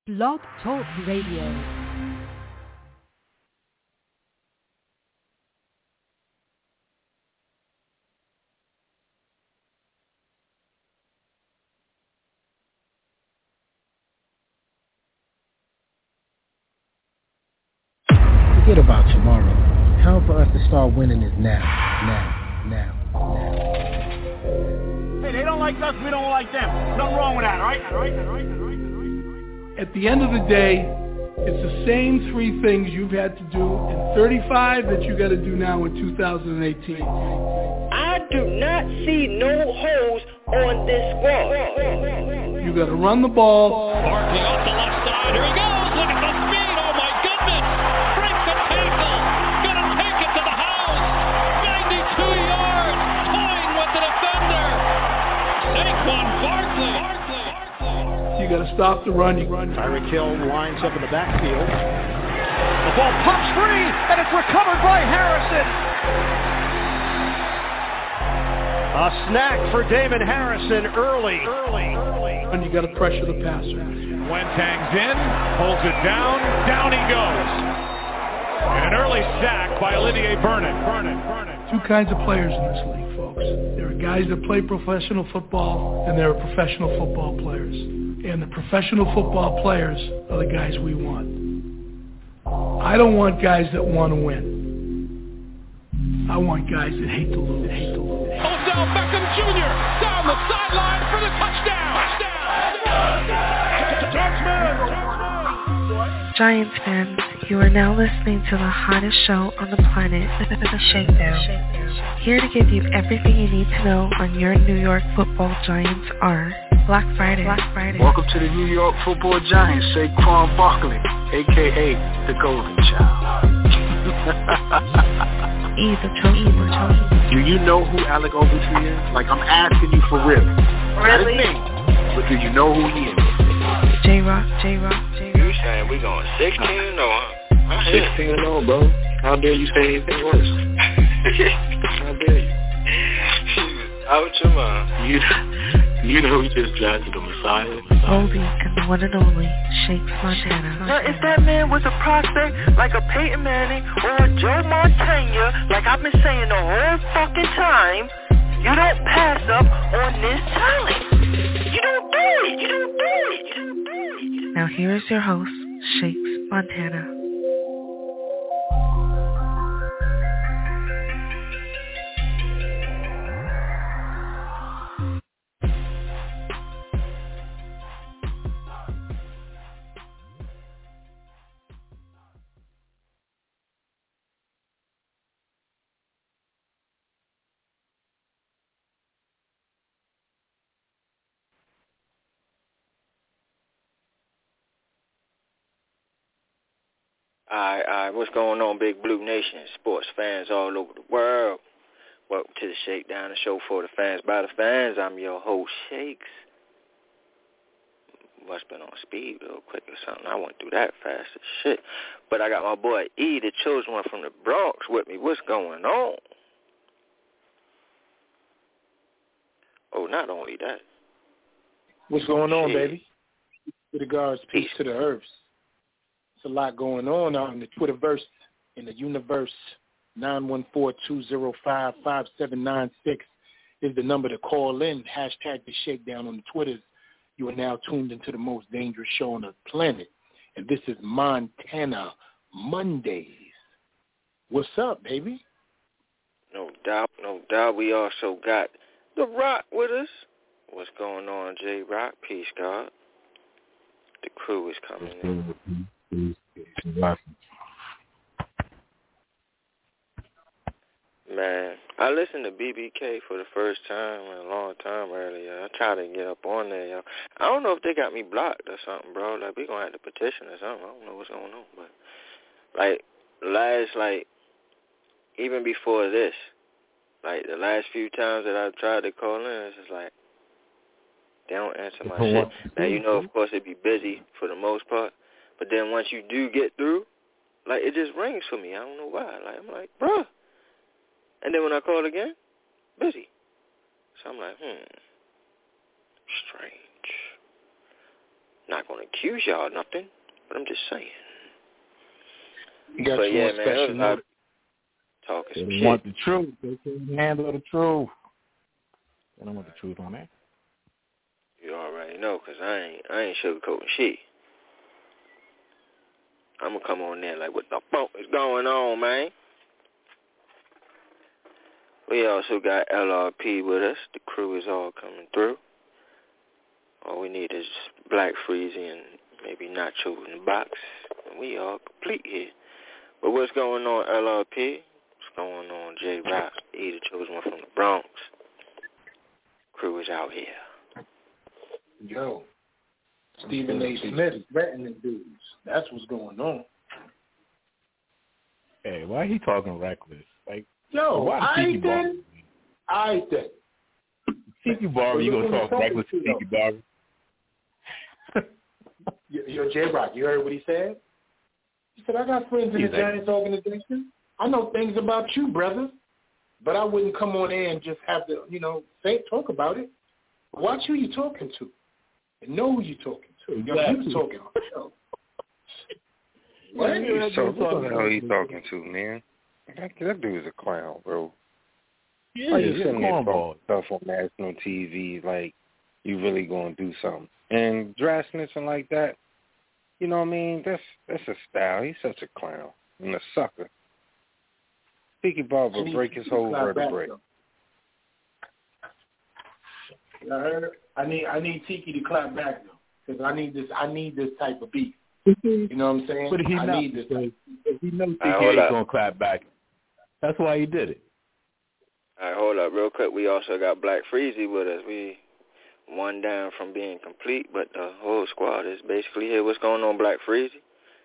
Blog Talk Radio. Forget about tomorrow. Time for us to start winning is now. Hey, they don't like us, we don't like them. Nothing wrong with that, all right? At the end of the day, it's the same three things you've had to do in 35 that you got to do now in 2018. I do not see no holes on this squad. You got to run the ball. Barkley off the left side. Here he goes. Look at the speed. Oh my goodness. Breaks the tackle. Gonna take it to the house. 92 yards. Toying with the defender. Saquon Barkley. You got to stop the run. Tyreek Hill lines up in the backfield. The ball pumps free, and it's recovered by Harrison. A snack for Damon Harrison early. And you got to pressure the passer. Wentang's in, holds it down he goes. And an early sack by Olivier Vernon. Two kinds of players in this league, folks. There are guys that play professional football, and there are professional football players. And the professional football players are the guys we want. I don't want guys that want to win. I want guys that hate to lose. Odell Beckham Jr. down the sideline for the touchdown. Giants fans, you are now listening to the hottest show on the planet, The Shakedown. Here to give you everything you need to know on your New York Football Giants are Black Friday. Welcome to the New York Football Giants, Saquon Barkley, a.k.a. the Golden Child. Do you know who Alec Ogletree is? Like, I'm asking you for real. Really? Not his name, but do you know who he is? J-Rock. You saying we going 16-0, huh? 16-0, bro. How dare you say anything worse? How dare you? Out your mind. You know we just drafted the Messiah. Oldie and the one and only Shakes Montana. Now, if that man was a prospect like a Peyton Manning or a Joe Montana, like I've been saying the whole fucking time, you don't pass up on this talent. You don't do it. Now here is your host, Shakes Montana. Alright, what's going on, Big Blue Nation, sports fans all over the world? Welcome to the Shakedown, the show for the fans, by the fans. I'm your host, Shakes. Must been on speed real quick or something. I went through that fast as shit. But I got my boy E, the chosen one from the Bronx, with me. What's going on? Oh, not only that. What's going on, baby? With regards, peace to the earths. It's a lot going on out in the Twitterverse, in the universe. 914-205-5796 is the number to call in. Hashtag the Shakedown on the Twitters. You are now tuned into the most dangerous show on the planet. And this is Montana Mondays. What's up, baby? No doubt. We also got The Rock with us. What's going on, J-Rock? Peace, God. The crew is coming in. Man, I listened to BBK for the first time in a long time earlier. I tried to get up on there, yo. I don't know if they got me blocked or something, bro. Like, we gonna have to petition or something. I don't know what's going on, but even before this, like the last few times that I've tried to call in, it's just like they don't answer my shit. Now, you know, of course, it'd be busy for the most part, but then once you do get through, like, it just rings for me. I don't know why. Like, I'm like, bruh. And then when I call again, busy. So I'm like, strange. Not going to accuse y'all of nothing, but I'm just saying. You got but your yeah, special man, note. Talking They some don't shit. want the truth. They can't handle the truth. They don't want the truth on that. You already know, because I ain't sugarcoating shit. I'm going to come on there like, what the fuck is going on, man? We also got LRP with us. The crew is all coming through. All we need is Black Freezy and maybe Nacho in the box. And we all complete here. But what's going on, LRP? What's going on, J-Rock? He the chosen one from the Bronx. Crew is out here. Yo, Stephen A. Smith is threatening dudes. That's what's going on. Hey, why he talking reckless? Like, yo, I think. Tiki Barber, you gonna talk reckless to Tiki Barber? Yo, J-Rock, you heard what he said? He said, I got friends in the Giants organization. I know things about you, brother. But I wouldn't come on air and just have to, talk about it. Watch who you're talking to. And know who you're talking to. Exactly. You're talking on the show. What the hell are you talking to, man? That dude is a clown, bro. Yeah, Why you sitting there talking talking stuff on national TV like you really going to do something? And dress snitching like that, you know what I mean? That's a style. He's such a clown and a sucker. Tiki Barber will break his whole vertebrae. I need Tiki to clap back though, because I need this type of beat. You know what I'm saying? But I need this. He knows Tiki ain't gonna clap back. That's why he did it. All right, hold up real quick. We also got Black Freezy with us. We one down from being complete, but the whole squad is basically here. What's going on, Black Freezy?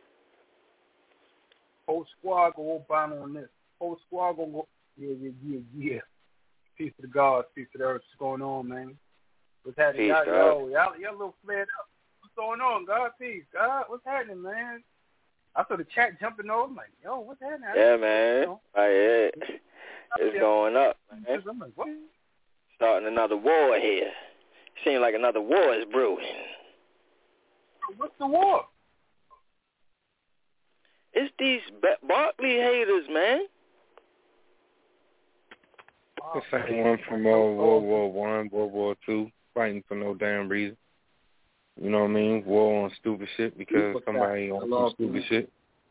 Whole squad go up on this. Whole squad go. Yeah. Peace to the gods, peace to the earth. What's going on, man? What's happening? Y'all a little flared up. What's going on, God? Peace, God. What's happening, man? I saw the chat jumping over. I'm like, yo, what's happening? Yeah, man. It's going up, man. I'm like, what? Starting another war here. Seems like another war is brewing. What's the war? It's these Barkley haters, man. The same one from World War I, World War II, fighting for no damn reason. You know what I mean? War on stupid shit because somebody on some stupid shit.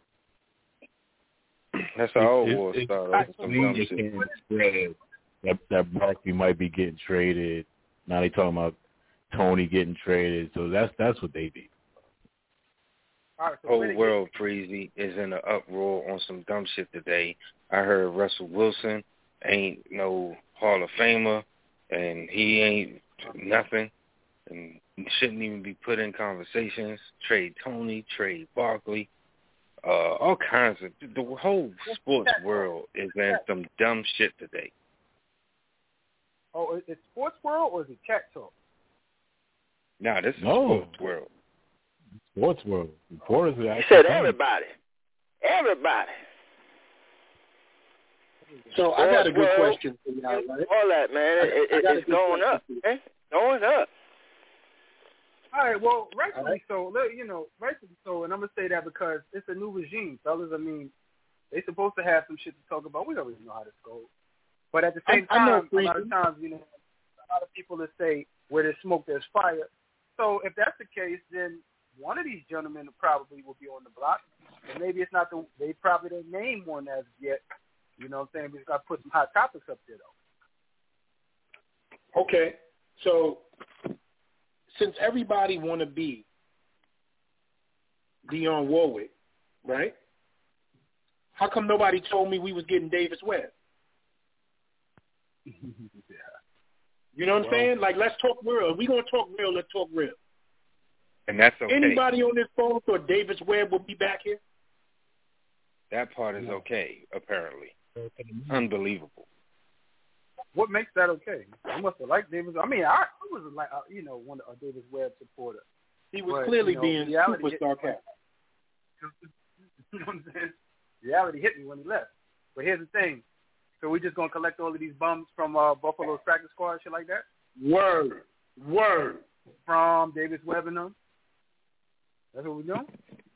That's how all wars start off. Some dumb shit. That Barkley might be getting traded. Now they talking about Tony getting traded. So that's what they do. Right, so whole world, Freezy, is in an uproar on some dumb shit today. I heard Russell Wilson ain't no Hall of Famer, and he ain't nothing, and shouldn't even be put in conversations. Trade Tony, trade Barkley, all kinds of. The whole sports world is in some dumb shit today. Oh, is it sports world or is it chat talk? Nah, this is sports world. Sports world. Reporters are he said everybody. Everybody. So I got a good question for y'all, right? All that, man. It's going up. Man. Going up. All right, well, rightfully so. Rightfully so, and I'm going to say that because it's a new regime, fellas. I mean, they're supposed to have some shit to talk about. We don't really know how this goes. But at the same time, a lot of times, a lot of people that say where there's smoke, there's fire. So if that's the case, then one of these gentlemen probably will be on the block. And maybe it's not they probably didn't name one as yet. You know what I'm saying? We just got to put some hot topics up there, though. Okay. So since everybody want to be Dionne Warwick, right? How come nobody told me we was getting Davis Webb? You know what I'm saying? Like, let's talk real. If we're going to talk real, let's talk real. And that's okay. Anybody on this phone thought Davis Webb will be back here? That part is okay, apparently. Unbelievable. What makes that okay? I must have liked Davis. I mean, I was like, one of Davis Webb supporter. He was clearly being super sarcastic. You know what I'm saying? Reality hit me when he left. But here's the thing. So we just going to collect all of these bums from Buffalo's practice squad, shit like that? Word. From Davis Webb and them? That's what we're doing?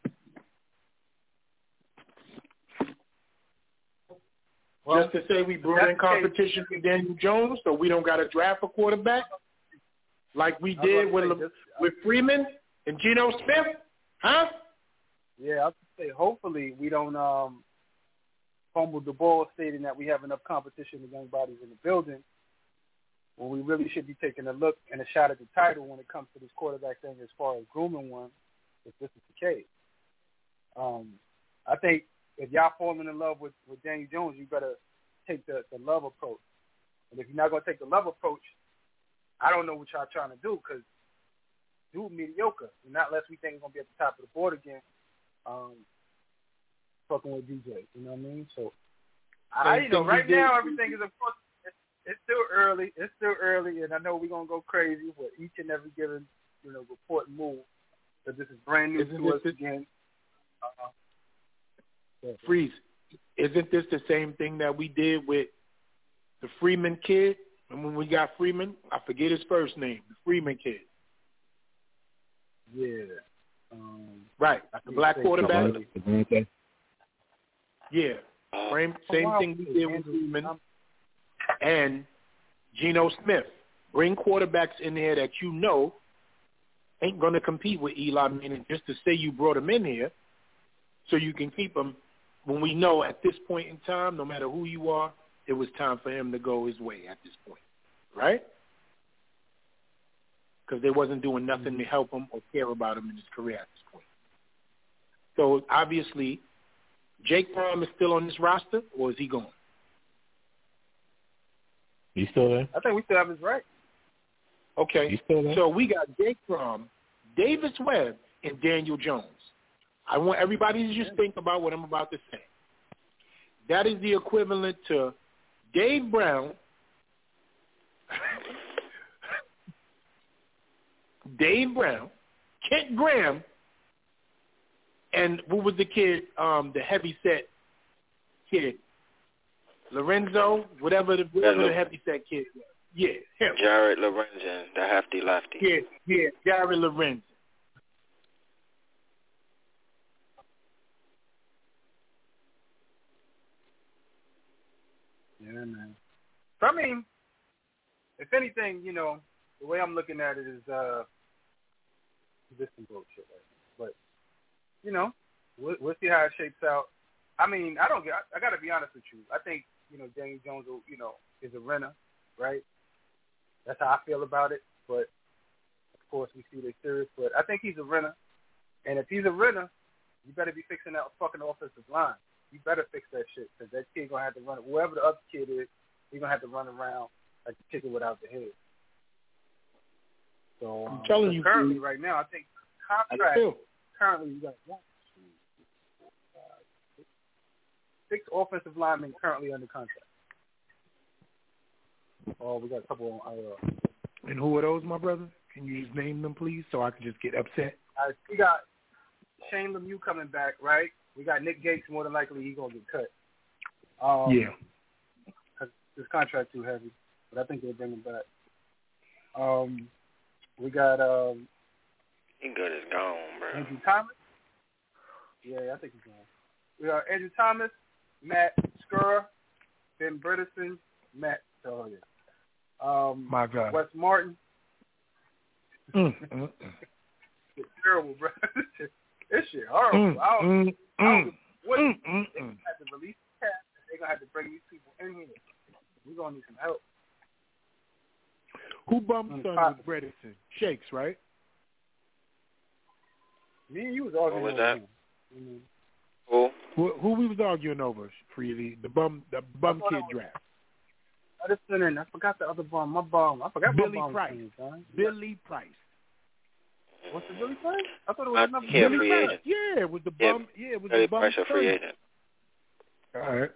Well, just to say we brought in competition with Daniel Jones, so we don't got to draft a quarterback like we did with Freeman and Geno Smith, huh? Yeah, I was say hopefully we don't fumble the ball stating that we have enough competition with young bodies in the building when we really should be taking a look and a shot at the title when it comes to this quarterback thing as far as grooming one, if this is the case. I think if y'all falling in love with Daniel Jones, you better take the love approach. And if you're not going to take the love approach, I don't know what y'all trying to do because dude mediocre. And not unless we think he's going to be at the top of the board again, fucking with DJ. You know what I mean? So, right now everything is, of course, it's still early. It's still early, and I know we're going to go crazy with each and every given, report and move. But this is brand new to us again. Freeze. Isn't this the same thing that we did with the Freeman kid? And when we got Freeman, I forget his first name, the Freeman kid. Yeah. Right. The black quarterback. Yeah. Same thing we did with Freeman and Geno Smith. Bring quarterbacks in there that ain't going to compete with Eli Manning just to say you brought him in here so you can keep him when we know at this point in time, no matter who you are, it was time for him to go his way at this point, right? Because they wasn't doing nothing to help him or care about him in his career at this point. So, obviously, Jake Fromm is still on this roster, or is he gone? He's still there. I think we still have his right. Okay. He's still there. So we got Jake Fromm, Davis Webb, and Daniel Jones. I want everybody to just think about what I'm about to say. That is the equivalent to Dave Brown, Kent Graham, and who was the kid, the heavy-set kid? Lorenzo, whatever the heavy-set kid was. Yeah, him. Jared Lorenzen, the hefty lefty. Yeah, Jared Lorenzen. Yeah, man. So, I mean, if anything, the way I'm looking at it is this some bullshit right now. But, we'll see how it shapes out. I mean, I got to be honest with you. I think, Daniel Jones, is a renner, right? That's how I feel about it. But, of course, we see they're serious. But I think he's a renner. And if he's a renner, you better be fixing that fucking offensive line. You better fix that shit because that kid going to have to run. Whoever the other kid is, he's going to have to run around like a chicken without the head. So, I'm telling you, currently, dude, right now, I think contract, currently you got 1, 2, 3, 4, 5, 6 offensive linemen currently under contract. Oh, we got a couple on IR. And who are those, my brother? Can you just name them, please, so I can just get upset? We got Shane Lemieux coming back, right? We got Nick Gates. More than likely, he's gonna get cut. Yeah. Cause his contract too heavy, but I think they'll bring him back. We got he good as gone, bro. Andrew Thomas. Yeah, I think he's gone. We got Andrew Thomas, Matt Skura, Ben Bredesen, Matt. Oh yeah. My God. Wes Martin. It's terrible, bro. This shit horrible. I don't what they're gonna have to release the cap. They're gonna have to bring these people in here. We're gonna need some help. Who bumped son with Bredesen? Shakes, right? Me and you was arguing over that. Who we was arguing over, Freely? The bum kid draft. I forgot the other bum. My bum. I forgot Billy my bum. Price. Billy Price. What's the Billy Price? I thought it was another Billy Price. Agent. Yeah, it was the bum. Yeah, it was the bum. Price, a free agent. All right.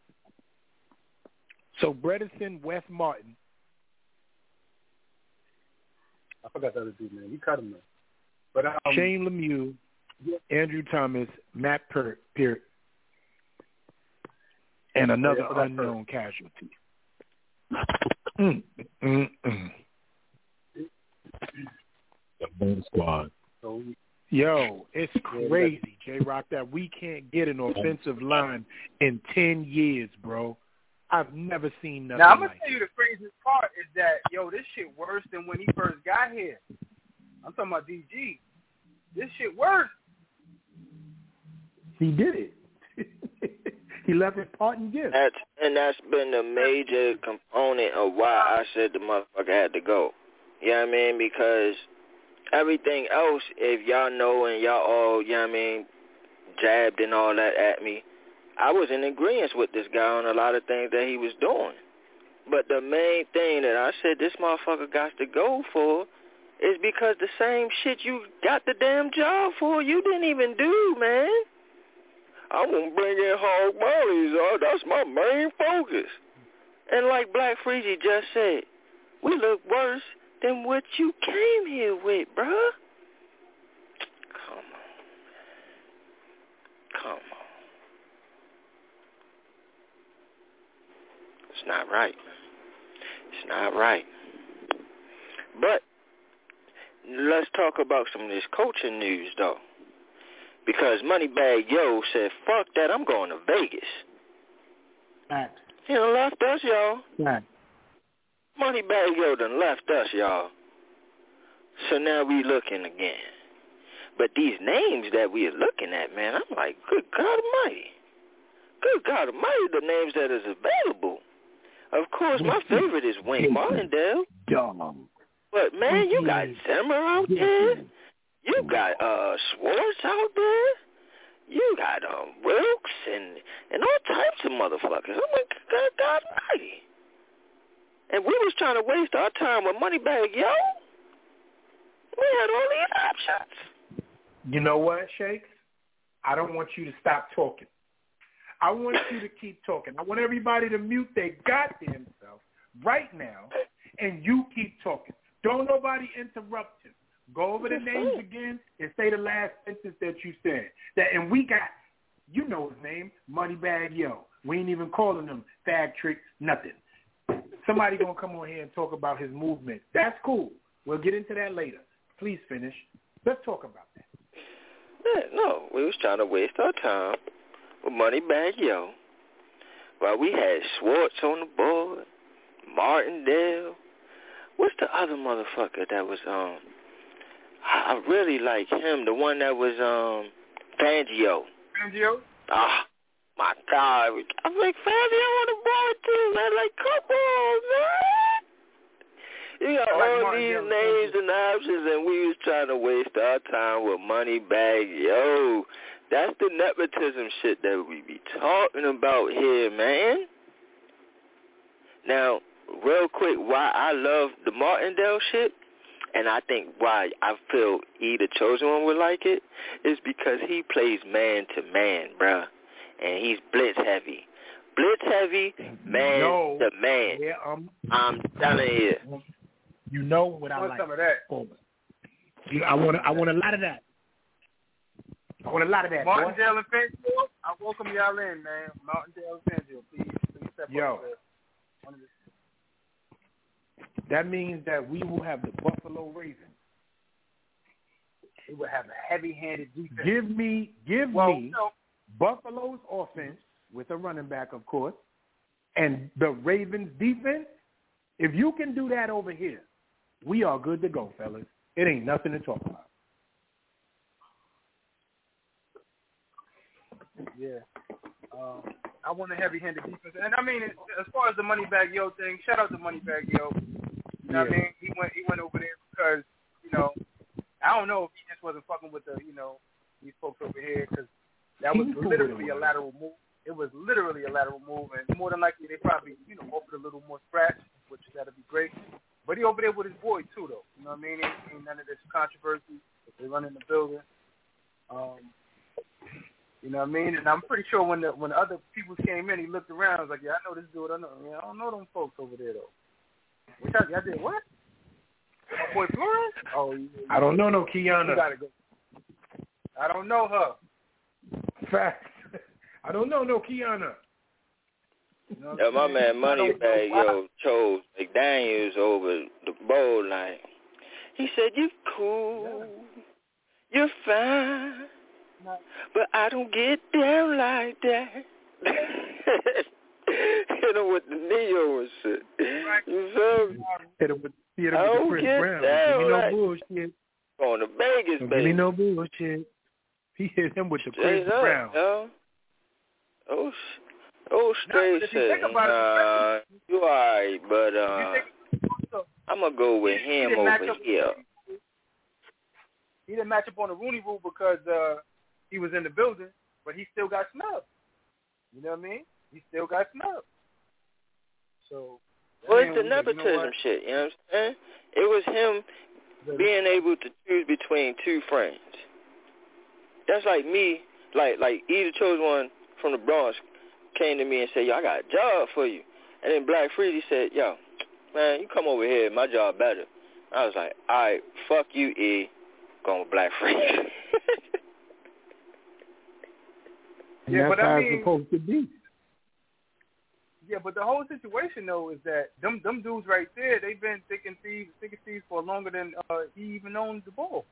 So Bredesen, Wes Martin. I forgot the other dude, man. You cut him, man. But Shane Lemieux, Andrew Thomas, Matt Peart, and another unknown casualty. The Boom Squad. So Yo, it's crazy, J-Rock, that we can't get an offensive line in 10 years, bro. I've never seen nothing Now, I'm going like to tell you the craziest part is that, yo, this shit worse than when he first got here. I'm talking about DG. This shit worse. He did it. He left his parting gift. That's been the major component of why I said the motherfucker had to go. You know what I mean? Because everything else, if y'all know and y'all all, you know what I mean, jabbed and all that at me, I was in agreement with this guy on a lot of things that he was doing. But the main thing that I said this motherfucker got to go for is because the same shit you got the damn job for, you didn't even do, man. I'm going to bring in hog mollies. That's my main focus. And like Black Freezy just said, we look worse than what you came here with, bruh. Come on. It's not right. It's not right. But let's talk about some of this coaching news, though. Because Moneybag Yo said, fuck that, I'm going to Vegas. Facts. He done left us, y'all. Facts. Moneybag Yo done left us, y'all. So now we looking again. But these names that we are looking at, man, I'm like, good God Almighty. Good God Almighty, the names that is available. Of course, my favorite is Wayne Martindale. Dumb. But, man, you got Zimmer out there. You got Schwartz out there. You got Wilkes and all types of motherfuckers. I'm like, God Almighty. And we was trying to waste our time with Moneybag Yo. We had all these options. You know what, Shakes? I don't want you to stop talking. I want you to keep talking. I want everybody to mute their goddamn self right now, and you keep talking. Don't nobody interrupt him. Go over the names again and say the last sentence that you said. And we got, you know his name, Moneybag Yo. We ain't even calling him Fag Trick, nothing. Somebody going to come on here and talk about his movement. That's cool. We'll get into that later. Please finish. Let's talk about that. Yeah, no, we was trying to waste our time with Moneybag Yo. While we had Schwartz on the board, Martindale. What's the other motherfucker that was I really like him, the one that was Fangio. Fangio? Ah, my God. I'm like, Fangio on the board too, man. Like, come on, man. You got all these names and options, and we was trying to waste our time with Moneybag Yo. That's the nepotism shit that we be talking about here, man. Now, real quick, why I love the Martindale shit, and I think why I feel the Chosen One would like it, is because he plays man-to-man, bruh. And he's blitz heavy. Blitz heavy, man to man. Yeah, I'm telling you. You know what I like. Some of that. I want a lot of that. I want a lot of that. Martindale and Fangio, I welcome y'all in, man. Martindale and Fangio, please step up there. That means that we will have the Buffalo Ravens. We will have a heavy-handed defense. Give me Buffalo's offense with a running back, of course, and the Ravens' defense. If you can do that over here, we are good to go, fellas. It ain't nothing to talk about. Yeah. I want a heavy-handed defense. And, I mean, as far as the Moneybag Yo thing, shout out to Moneybag Yo. You know what I mean? He went over there because, you know, I don't know if he just wasn't fucking with the, you know, these folks over here, because that was literally a lateral move. It was literally a lateral move, and more than likely they probably, you know, offered a little more scratch, which that'd be great. But he over there with his boy too, though. You know what I mean? Ain't none of this controversy. They run in the building. You know what I mean? And I'm pretty sure when the other people came in, he looked around. I was like, yeah, I know this dude. I don't know them folks over there though. Which I did what? My boy Flores? Oh, I don't know no Kiana. You gotta go. I don't know her. Fact. I don't know no Kiana. You know my man Moneybag Yo chose McDaniels over the bowl line. He said, "You cool." You're fine, but I don't get down like that. Hit him with the Neo and shit. You feel me? Hit him with the Chris Brown. Give me no bullshit. On the Vegas, baby. Give me no bullshit. He hit him with the Chris Brown. Oh, straight shit. You alright, but I'm going to go with him over here. He didn't match up on the Rooney Rule because he was in the building, but he still got snubbed. You know what I mean? He still got snubbed. So, well, it's the nepotism shit, you know what I'm saying? It was him being able to choose between two friends. That's like me, like Eda Chosen One from the Bronx came to me and said, yo, I got a job for you. And then Black Freedy said, yo, man, you come over here, my job better. I was like, all right, fuck you, E. Going with Black Freedy. Yeah, but I mean, supposed to be. Yeah, but the whole situation though is that them dudes right there, they've been thick and thieves for longer than he even owns the ball.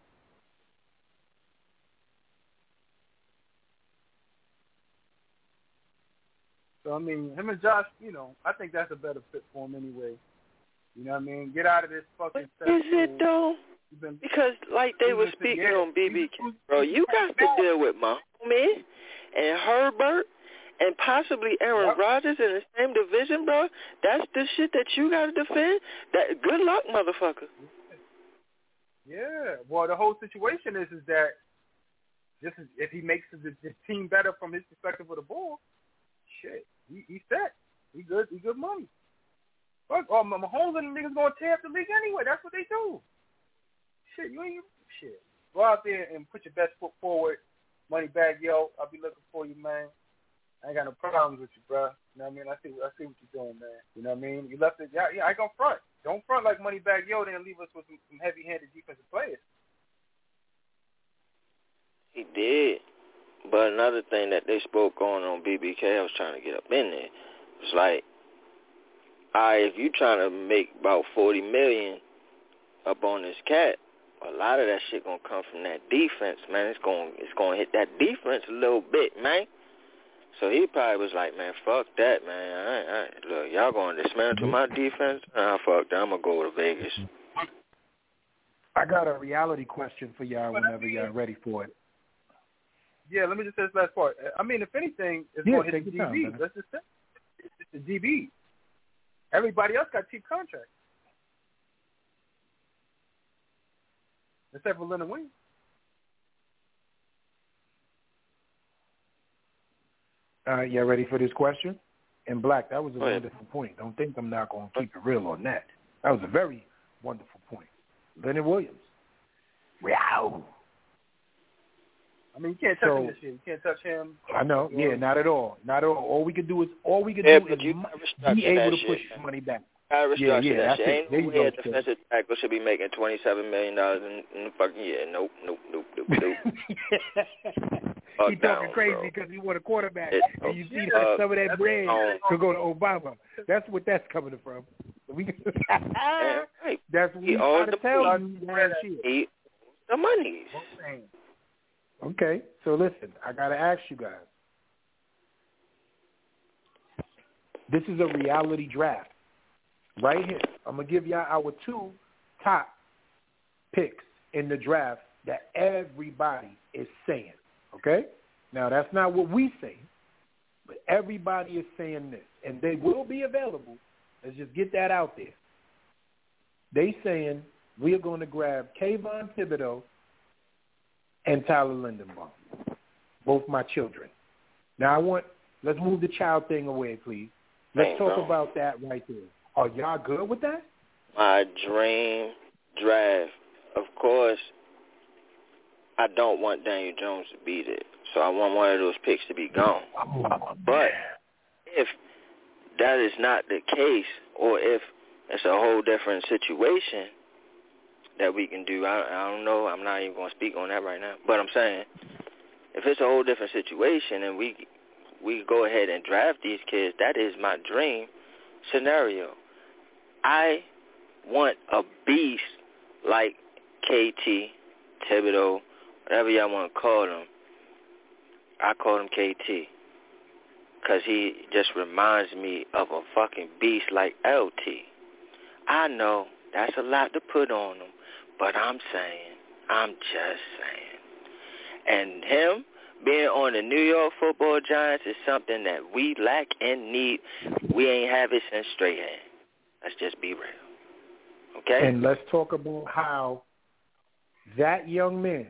So I mean, him and Josh, you know, I think that's a better fit for him anyway. You know what I mean? Get out of this fucking. Is it though? Because like they were speaking on BBK, bro, you got to deal with Mahomes and Herbert and possibly Aaron Rodgers in the same division, bro. That's the shit that you got to defend. That good luck, motherfucker. Yeah. Well, the whole situation is that this is if he makes the team better from his perspective with the ball, shit, he's set. He good money. Fuck, Mahomes and the niggas gonna tear up the league anyway. That's what they do. Shit, you ain't shit. Go out there and put your best foot forward. Money bag, yo. I'll be looking for you, man. I ain't got no problems with you, bro. You know what I mean? I see what you're doing, man. You know what I mean? You left it. Yeah, I ain't gonna front. Don't front like money bag, yo. Then leave us with some heavy-handed defensive players. He did. But another thing that they spoke on BBK, I was trying to get up in there, was like, all right, if you trying to make about $40 million up on this cat, a lot of that shit gonna come from that defense, man. It's gonna hit that defense a little bit, man. So he probably was like, man, fuck that, man. Look, y'all gonna dismantle my defense? Fuck that. I'm gonna go to Vegas. I got a reality question for y'all whenever y'all ready for it. Yeah, let me just say this last part. I mean, if anything, it's going to hit the DB. Let's just say it's the DB. Everybody else got cheap contracts. Except for Leonard Williams. Y'all ready for this question? And Black, that was a wonderful point. Don't think I'm not going to keep it real on that. That was a very wonderful point. Leonard Williams. Wow. I mean, you can't touch him this year. You can't touch him. I know. Yeah, not at all. Not at all. All we can do is be able to push money back. I restructure that shit. Ain't no way a defensive tackle should be making $27 million in the fucking year. Nope. He talking crazy because he want a quarterback. And you see that some of that bread could go to Obama. That's what that's coming from. That's what we trying to tell you last year. The money. Okay, so listen, I got to ask you guys. This is a reality draft. Right here. I'm going to give y'all our 2 top picks in the draft that everybody is saying. Okay? Now, that's not what we say, but everybody is saying this. And they will be available. Let's just get that out there. They saying we are going to grab Kayvon Thibodeau and Tyler Linderbaum, both my children. Now, let's move the child thing away, please. Let's talk about that right there. Are y'all good with that? My dream draft. Of course, I don't want Daniel Jones to be there, so I want one of those picks to be gone. But if that is not the case, or if it's a whole different situation that we can do, I don't know. I'm not even going to speak on that right now. But I'm saying, if it's a whole different situation and we go ahead and draft these kids, that is my dream scenario. I want a beast like KT, Thibodeau, whatever y'all want to call him, I call him KT. Because he just reminds me of a fucking beast like LT. I know that's a lot to put on him, but I'm just saying. And him being on the New York Football Giants is something that we lack and need. We ain't have it since Strahan. Let's just be real. Okay? And let's talk about how that young man,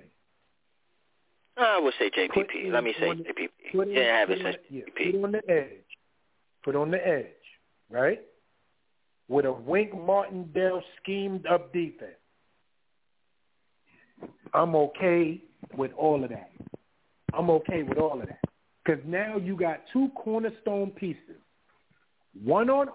I would say JPP. Let me say JPP. He didn't have it since JPP. Put on the edge, right? With a Wink Martindale schemed up defense. I'm okay with all of that. Because now you got two cornerstone pieces. One on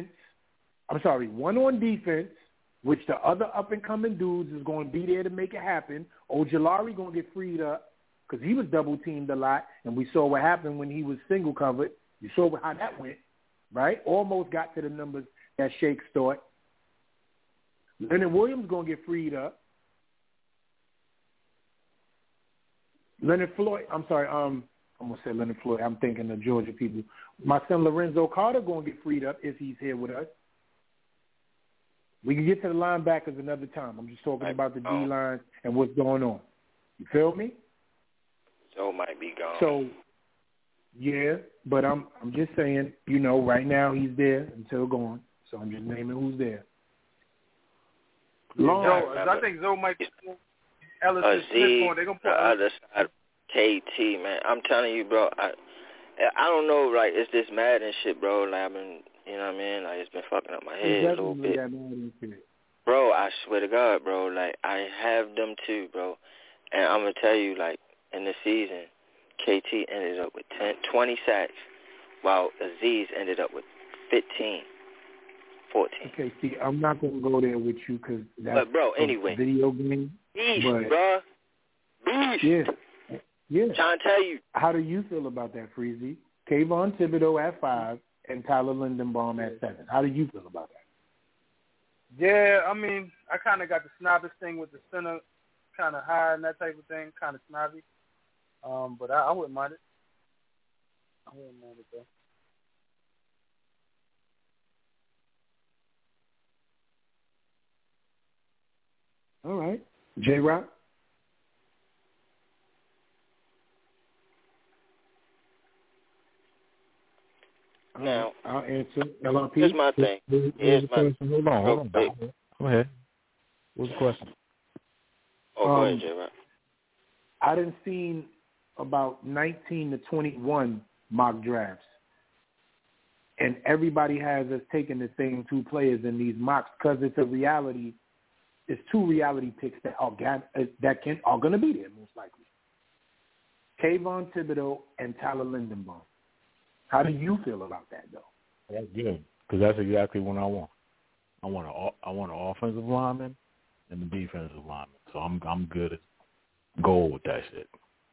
defense, which the other up-and-coming dudes is going to be there to make it happen. Ojulari going to get freed up because he was double-teamed a lot, and we saw what happened when he was single-covered. You saw how that went, right? Almost got to the numbers that Shakes thought. Leonard Williams going to get freed up. Leonard Floyd, I'm sorry, I'm going to say Leonard Floyd. I'm thinking of Georgia people. My son Lorenzo Carter going to get freed up if he's here with us. We can get to the linebackers another time. I'm just talking about the D-line and what's going on. You feel me? Zoe might be gone. So, yeah, but I'm just saying, right now he's there until gone. So I'm just naming who's there. I think Zoe might be Ellis Aziz, they're gonna put the other side, KT, man. I'm telling you, bro. I don't know, like, it's this Madden shit, bro. Like, I've been, you know what I mean? Like, it's been fucking up my head a little bit. Bro, I swear to God, bro. Like, I have them too, bro. And I'm gonna tell you, like, in the season, KT ended up with 20 sacks, while Aziz ended up with 15, 14. Okay, see, I'm not gonna go there with you because that's anyway, a video game. Beast, bro. Beast. Yeah. Trying to tell you. How do you feel about that, Freezy? Kayvon Thibodeau at 5 and Tyler Lindenbaum at 7. How do you feel about that? Yeah, I mean, I kind of got the snobbish thing with the center kind of high and that type of thing, kind of snobby. But I wouldn't mind it. Though. All right. J-Rock? Now, I'll answer. LRP. Here's my thing. Hold on. Go ahead. What's the question? Go ahead, J-Rock. I done seen about 19 to 21 mock drafts, and everybody has us taking the same two players in these mocks because it's a reality. It's two reality picks that are going to be there most likely. Kayvon Thibodeau and Tyler Lindenbaum. How do you feel about that, though? That's good because that's exactly what I want. I want an offensive lineman and the defensive lineman. So I'm good at goal with that shit.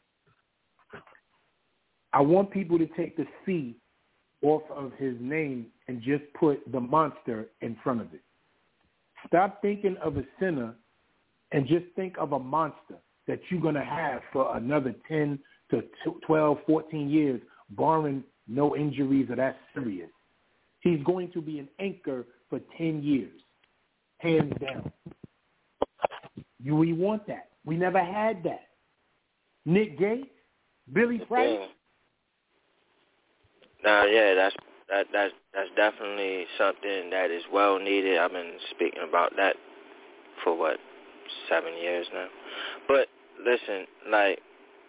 I want people to take the C off of his name and just put the monster in front of it. Stop thinking of a center and just think of a monster that you're going to have for another 10 to 12, 14 years, barring no injuries or that's serious. He's going to be an anchor for 10 years, hands down. We want that. We never had that. Nick Gates, Billy Price. Yeah, that's definitely something that is well needed. I've been speaking about that for 7 years now. But listen, like,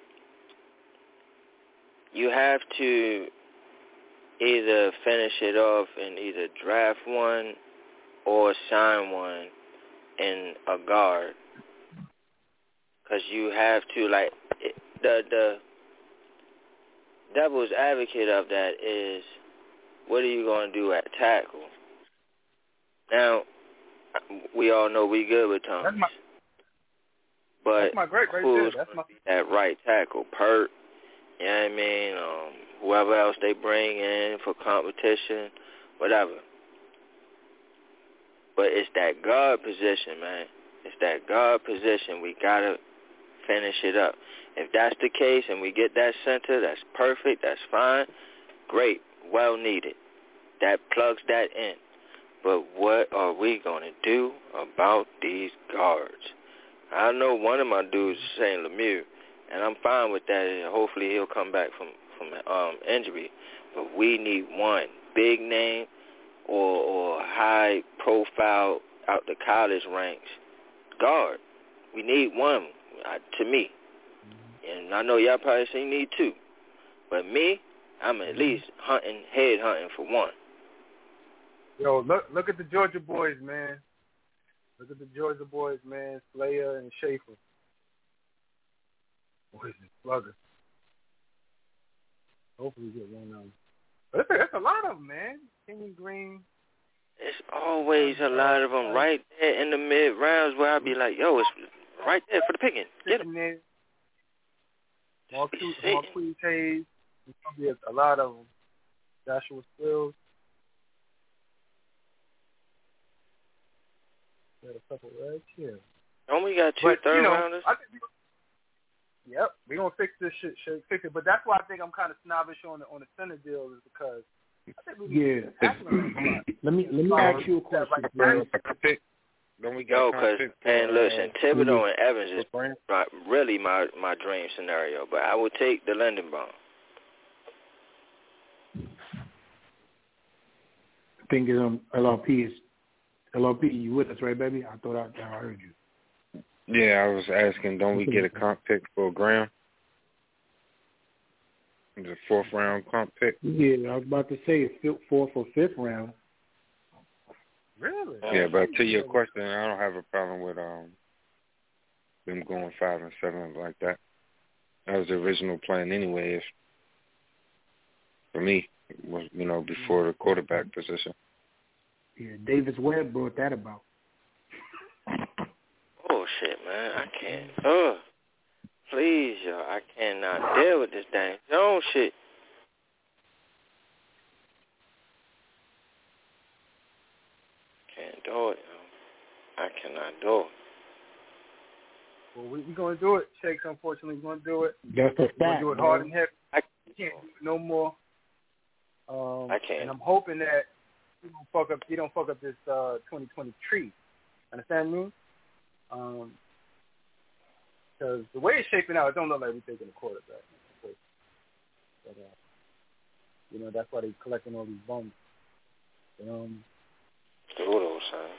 you have to either finish it off and either draft one or sign one in a guard. Because you have to, like, the devil's advocate of that is, what are you going to do at tackle? Now, we all know we good with Thomas. But who's going to be that right tackle? Pert, you know what I mean? Whoever else they bring in for competition, whatever. But it's that guard position, man. It's that guard position. We got to finish it up. If that's the case and we get that center, that's perfect, that's fine, great, well needed. That plugs that in. But what are we going to do about these guards? I know one of my dudes is saying Lemieux, and I'm fine with that, and hopefully he'll come back from injury. But we need one big name or high profile out the college ranks guard. We need one, to me. And I know y'all probably say you need two. But me, I'm at least head hunting for one. Yo, look at the Georgia boys, man. Look at the Georgia boys, man. Slayer and Schaefer. Boys and sluggers. Hopefully we get one of them. But that's a lot of them, man. Kenyon Green. It's always a lot of them right there in the mid-rounds where I'll be like, yo, it's right there for the picking. Get them. Marquise Hayes. There's going to be a lot of them. Joshua Stills. Got a couple right here. Don't we got two third-rounders? Yep, we're going to fix this shit, fix it. But that's why I think I'm kind of snobbish on the center deal is because I think we Let me ask you a question. Don't we go? Because, and listen, Thibodeau and Evans is really my dream scenario, but I would take the Lindenbaum. I think LRP, you with us, right, baby? I thought I heard you. Yeah, I was asking, don't we get a comp pick for Graham? The 4th round comp pick? Yeah, I was about to say 4th or 5th round. Really? Yeah, but to your question, I don't have a problem with them going 5 and 7 like that. That was the original plan anyway. If for me, was before the quarterback position. Yeah, Davis Webb brought that about. Oh shit, man! I can't. Please, y'all, I cannot deal with this dang Jones shit. Can't do it, yo. I cannot do it. Well, we're going to do it. Shakes, unfortunately, is going to do it. That's a fact. We're going to do it hard and heavy. I can't do it no more. I can't. And I'm hoping that you don't fuck up this 2020 tree. Understand me? Because the way it's shaping out, it don't look like we're taking a quarterback. But that's why they're collecting all these bums. Doodle, son.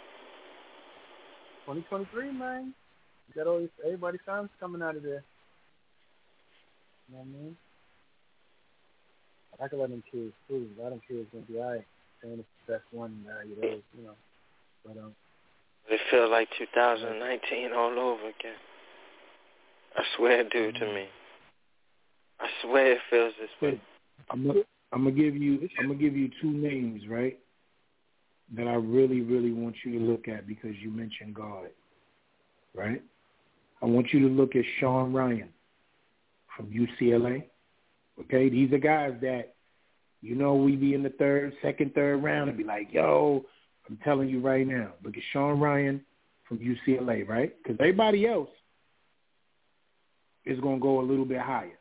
2023, man. You got everybody's signs coming out of there. You know what I mean? I can let them kids too. A lot of them kids gonna be alright. Saying it's the best one, But it feels like 2019 all over again. I swear it do to me. I swear it feels this way. I'm gonna give you 2 names, right? That I really, really want you to look at because you mentioned guard, right? I want you to look at Sean Ryan from UCLA. Okay, these are guys that, we be in the second, third round and be like, yo, I'm telling you right now, look at Sean Ryan from UCLA, right? Because everybody else is going to go a little bit higher.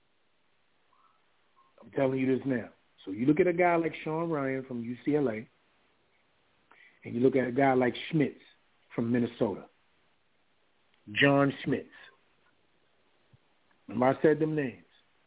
I'm telling you this now. So you look at a guy like Sean Ryan from UCLA, and you look at a guy like Schmitz from Minnesota, John Schmitz. Remember I said them names.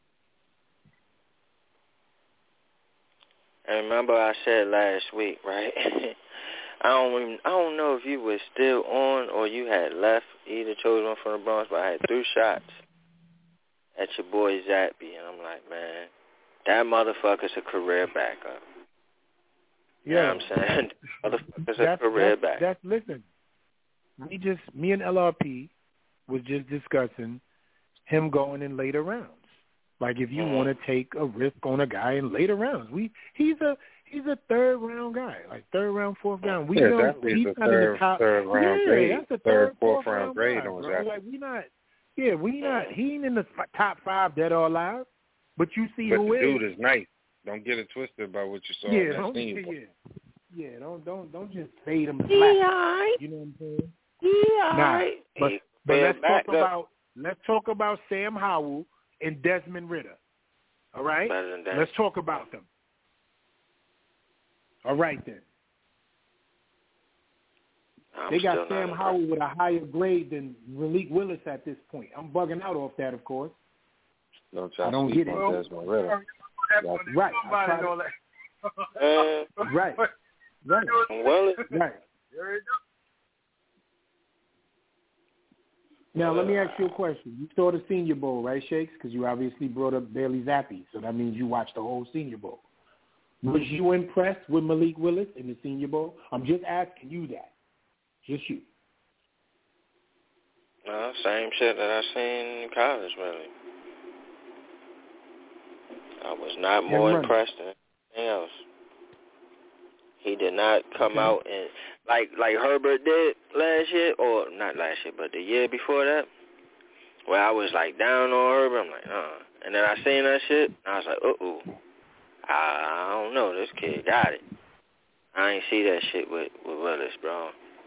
And remember I said last week, right? I don't know if you were still on or you had left, either chose one from the Bronx, but I had 3 shots at your boy Zappy, and I'm like, man, that motherfucker's a career backup. You know what I'm saying? Motherfucker's a career backup. Listen, me and LRP was just discussing him going in later rounds. Like if you want to take a risk on a guy in later rounds, he's a 3rd round guy, like 3rd round, 4th round. We know he's not in the top. Third round grade. That's a 3rd, 4th round grade on that. Like he ain't in the top 5 dead or alive. But you see but who the is. Dude is nice. Don't get it twisted about what you saw on that scene. Don't just fade him slack. You know what I'm saying? But let's talk about Let's talk about Sam Howell and Desmond Ridder. All right? Let's talk about them. All right, then. They got Sam Howell with a higher grade than Malik Willis at this point. I'm bugging out off that, of course. I don't get it. Right. Right. Now, let me ask you a question. You saw the Senior Bowl, right, Shakes? Because you obviously brought up Bailey Zappi, so that means you watched the whole Senior Bowl. Was you impressed with Malik Willis in the Senior Bowl? I'm just asking you that. Just you. Same shit that I seen in college, really. I was not more impressed than anything else. He did not come out and like Herbert did last year, or not last year, but the year before that, where I was like down on Herbert. I'm like, and then I seen that shit, and I was like, I don't know, this kid got it. I ain't see that shit with Willis, bro.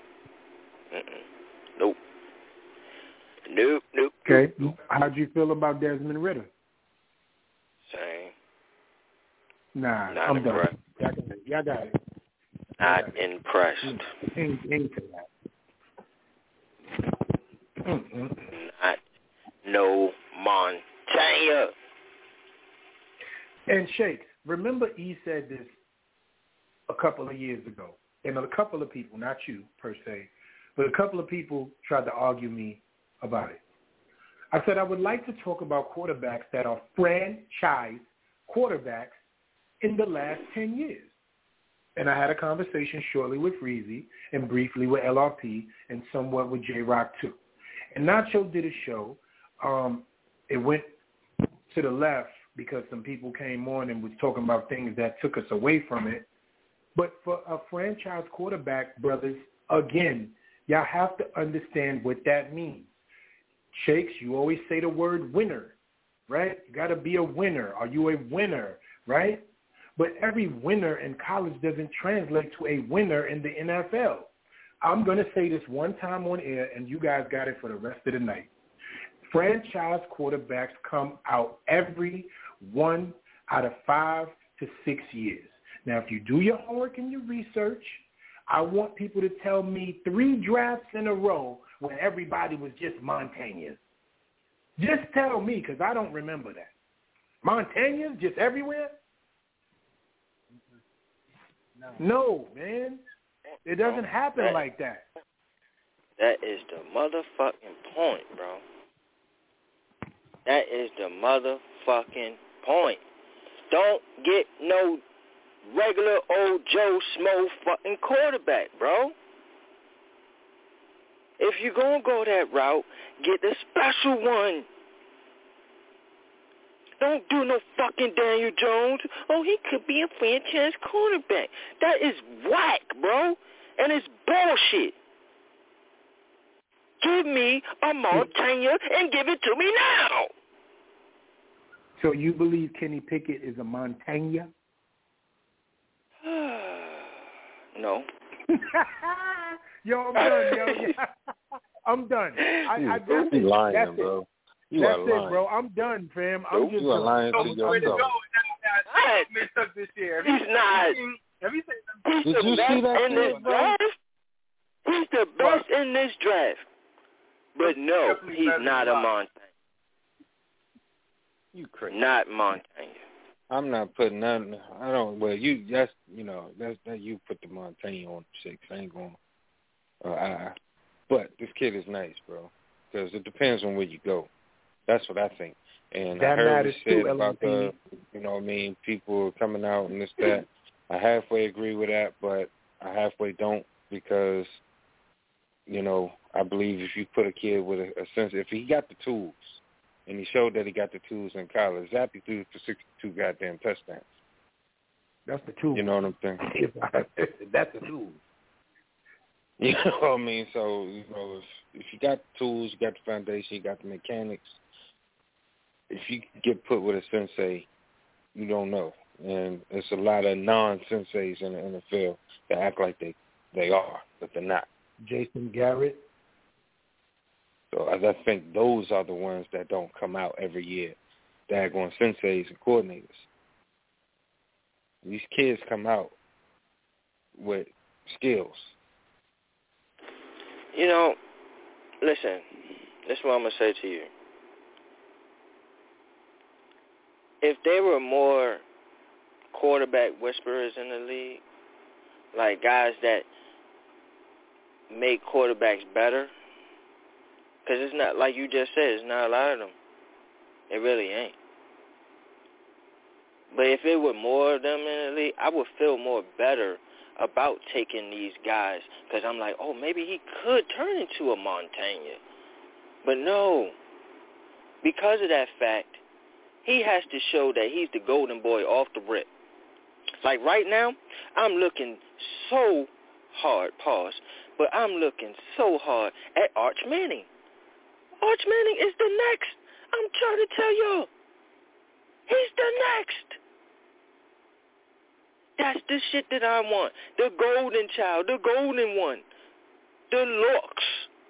Nope. Okay. How'd you feel about Desmond Ridder? Same. Not I'm impressed. Done. Y'all got it. Not impressed. Into that. Not no Montana. And Shakes, remember E said this a couple of years ago, and a couple of people, not you per se, but a couple of people tried to argue me about it. I said I would like to talk about quarterbacks that are franchise quarterbacks in the last 10 years. And I had a conversation shortly with Reezy and briefly with LRP and somewhat with J-Rock too. And Nacho did a show. It went to the left because some people came on and was talking about things that took us away from it. But for a franchise quarterback, brothers, again, y'all have to understand what that means. Shakes, you always say the word winner, right? You got to be a winner. Are you a winner, right? But every winner in college doesn't translate to a winner in the NFL. I'm going to say this one time on air, and you guys got it for the rest of the night. Franchise quarterbacks come out every 1 out of 5 to 6 years. Now, if you do your homework and your research, I want people to tell me 3 drafts in a row when everybody was just Montañas. Just tell me, because I don't remember that. Montañas just everywhere? No, man. It doesn't happen like that. That is the motherfucking point, bro. That is the motherfucking point. Don't get no regular old Joe Smo fucking quarterback, bro. If you're going to go that route, get the special one. Don't do no fucking Daniel Jones. Oh, he could be a franchise quarterback. That is whack, bro. And it's bullshit. Give me a Montana and give it to me now. So you believe Kenny Pickett is a Montana? No. Yo, I'm done, yo. I'm done. That's it. Lying, that's bro. It. You that's are it, lying. bro. I'm done, fam. I'm just you are lying to yourself. Messed up this year. He's not. He's the best in this draft. He's the best in this draft. But no, he's not a Montana. You crazy. Not Montana. I'm not putting nothing. I don't. Well, you that's that you put the Montana on 6. I ain't going. But this kid is nice, bro. Because it depends on where you go. That's what I think. And that I heard what you too, said about the, people coming out and this, that. I halfway agree with that, but I halfway don't because, I believe if you put a kid with a sense, if he got the tools, and he showed that he got the tools in college, Zappi threw for 62 goddamn touchdowns. That's the tool. You know what I'm saying? That's the tool. You know what I mean? So, if you got the tools, you got the foundation, you got the mechanics, if you get put with a sensei, you don't know. And there's a lot of non-senseis in the NFL that act like they are, but they're not. Jason Garrett. So I think those are the ones that don't come out every year, daggone senseis and coordinators. These kids come out with skills. You know, listen, this is what I'm going to say to you. If there were more quarterback whisperers in the league, like guys that make quarterbacks better, because it's not, like you just said, it's not a lot of them. It really ain't. But if it were more of them in the league, I would feel more better about taking these guys, because I'm like, oh, maybe he could turn into a Montaigne. But no, because of that fact, he has to show that he's the golden boy off the rip. Like right now, I'm looking so hard, but I'm looking so hard at Arch Manning. Arch Manning is the next. I'm trying to tell y'all. He's the next. That's the shit that I want. The golden child, the golden one, the looks.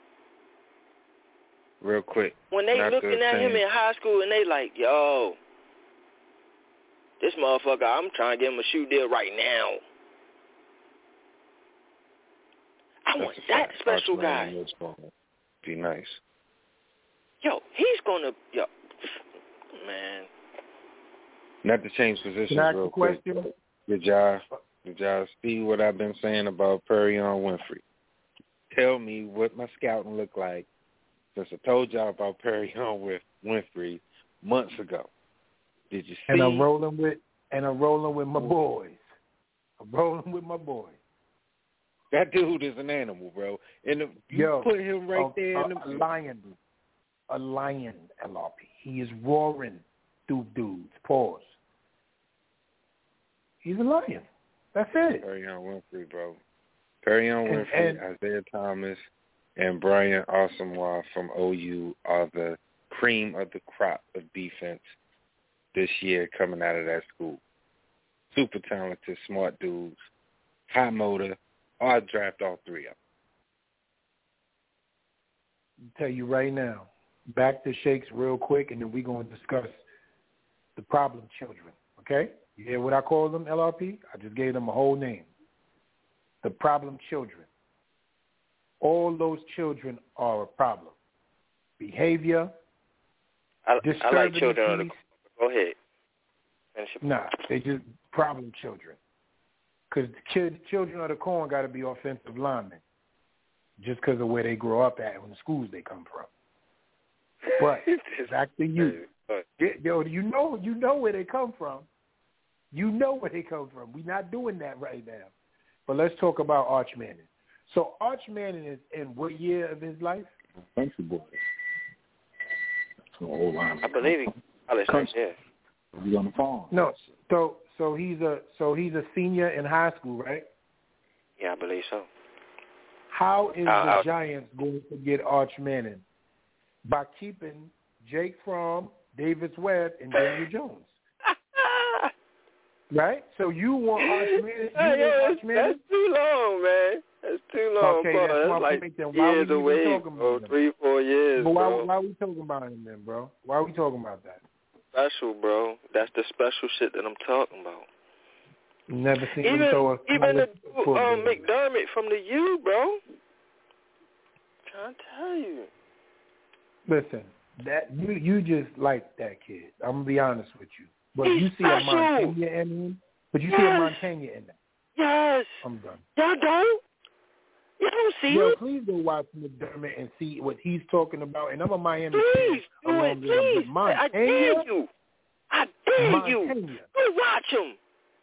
Real quick. When they looking at him in high school and they like, yo, this motherfucker, I'm trying to get him a shoe deal right now. I want that special guy. Be nice. Yo, he's gonna, man. Not to change positions real quick. Good job. See what I've been saying about Perion Winfrey. Tell me what my scouting looked like since I told y'all about Perion Winfrey months ago. Did you see? And I'm rolling with my boys. That dude is an animal, bro. And you put him right there in the a lion, LRP. He is roaring through dudes. Pause. He's a lion. That's it. Perion Winfrey, bro. Perion Winfrey, Isaiah Thomas, and Brian Asamoah from OU are the cream of the crop of defense this year coming out of that school. Super talented, smart dudes, high motor. I'd draft all three of them. I'll tell you right now, back to Shakes real quick, and then we're going to discuss the problem children, okay? You hear what I call them, LRP? I just gave them a whole name. The problem children. All those children are a problem. Behavior, I like children. Go ahead. Nah, they just problem children. Because the children of the corn got to be offensive linemen just because of where they grow up at and the schools they come from. But back to you. Yo, you know where they come from. You know where they come from. We're not doing that right now. But let's talk about Arch Manning. So Arch Manning is in what year of his life? Country boy. So old line. I believe he. He's on the farm. No, so he's a senior in high school, right? Yeah, I believe so. How is the Giants going to get Arch Manning? By keeping Jake Fromm, Davis Webb, and Daniel Jones. Right? So you want Arch Manning? That's too long, man. That's too long, okay, bro. That's like years away, bro. 3-4 years, but bro. Why are we talking about him then, bro? Why are we talking about that? Special, bro. That's the special shit that I'm talking about. Never seen him throw a even the McDermott from the U, bro. Trying to tell you. Listen, that you just like that kid. I'm gonna be honest with you. But you see a Montaigne in him. But you see a Montaigne in that. Yes. I'm done. Y'all don't? You don't see it? Please go watch McDermott and see what he's talking about. And I'm a Miami fan. Please. I dare you. I dare you. Go watch him.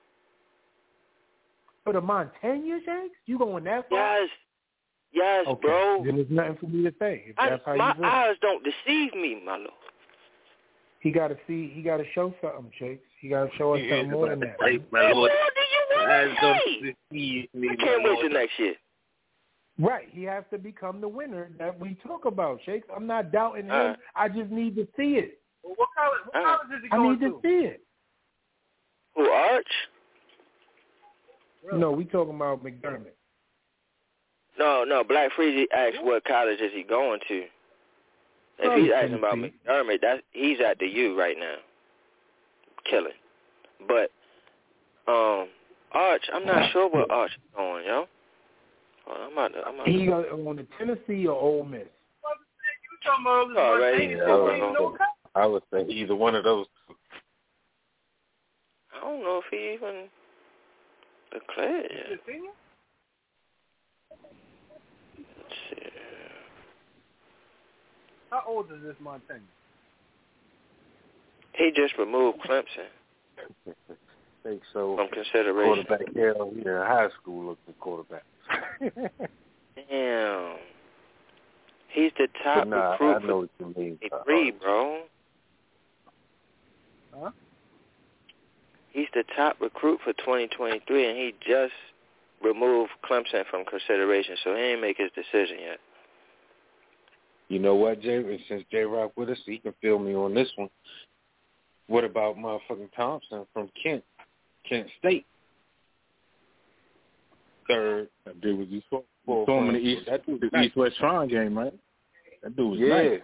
For the Montaigne, Shanks? You going that far? Yes, okay. Bro. Then there's nothing for me to say. If that's how my you eyes don't deceive me, my lord. He got to show something, Shakes. He got to show us something more than that. My lord, do you want to see? I can't wait till next year. Right. He has to become the winner that we talk about, Shakes. I'm not doubting him. I just need to see it. Well, what college is he going to? I need to see it. Who, Arch? Really? No, we talking about McDermott. No, Black Freezy asked what college is he going to. If he's asking about McDermott, he's at the U right now, killing. But Arch, I'm not sure what Arch is doing, yo. He on the Tennessee or Ole Miss? I would say either one of those two. I don't know if he even declared yet. Let's see. How old is this Montana? He just removed Clemson. I think so. From consideration. Quarterback, yeah, high school looking quarterback. Damn. He's the top recruit I know what you mean. 23, bro. Huh? He's the top recruit for 2023, and he just removed Clemson from consideration, so he ain't make his decision yet. You know what, Jay? Since J-Rock with us, he can fill me on this one. What about motherfucking Thompson from Kent State? Third. That dude was you saw him in the East-West Shrine game, right? That dude was nice.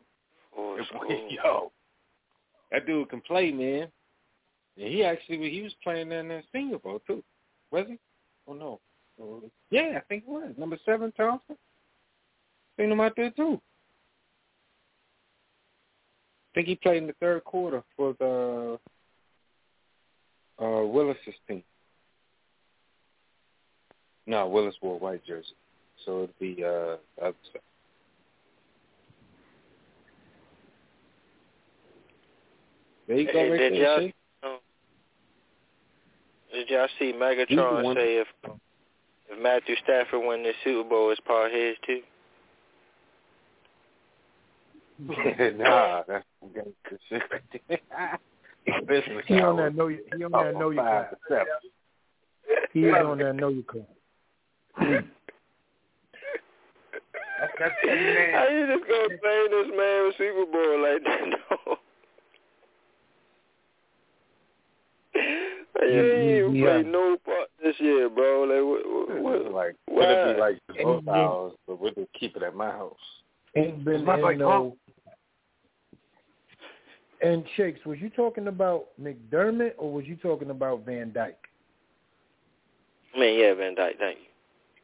Yo, that dude can play, man. And he was playing in the Senior Bowl too, was he? Oh no, yeah, I think he was. Number 7, Thompson. Seen him out there too. I think he played in the third quarter for the Willis's team. No, Willis wore a white jersey, so it'd be the other side. There you go, Did y'all see Megatron say if Matthew Stafford win the Super Bowl, it's part of his too? Nah, that's specific. He on that know you class. He is on that know you class. That's man. How you just gonna play this man with Super Bowl like that? No. You ain't played no part this year, bro. Like, what it'd be like both hours, but we'll just keep it at my house. Ain't been no. And Shakes, was you talking about McDermott or was you talking about Van Dyke? I mean, yeah, Van Dyke. Thank you.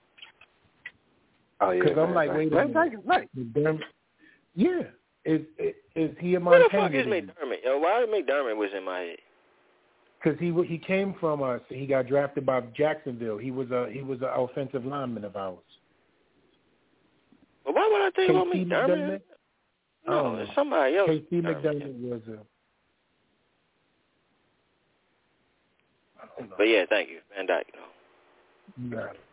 Oh yeah. Because I'm like, wait a minute. Van Dyke is nice. McDermott. Yeah. Is he a Montana? Who the fuck is dude? McDermott? Yo, why McDermott was in my head? Because he came from us. He got drafted by Jacksonville. He was an offensive lineman of ours. Well, why would I think about McDermott? No, it's somebody else. K.C. McDermott was a. But yeah, thank you, Van Dyke. You got it.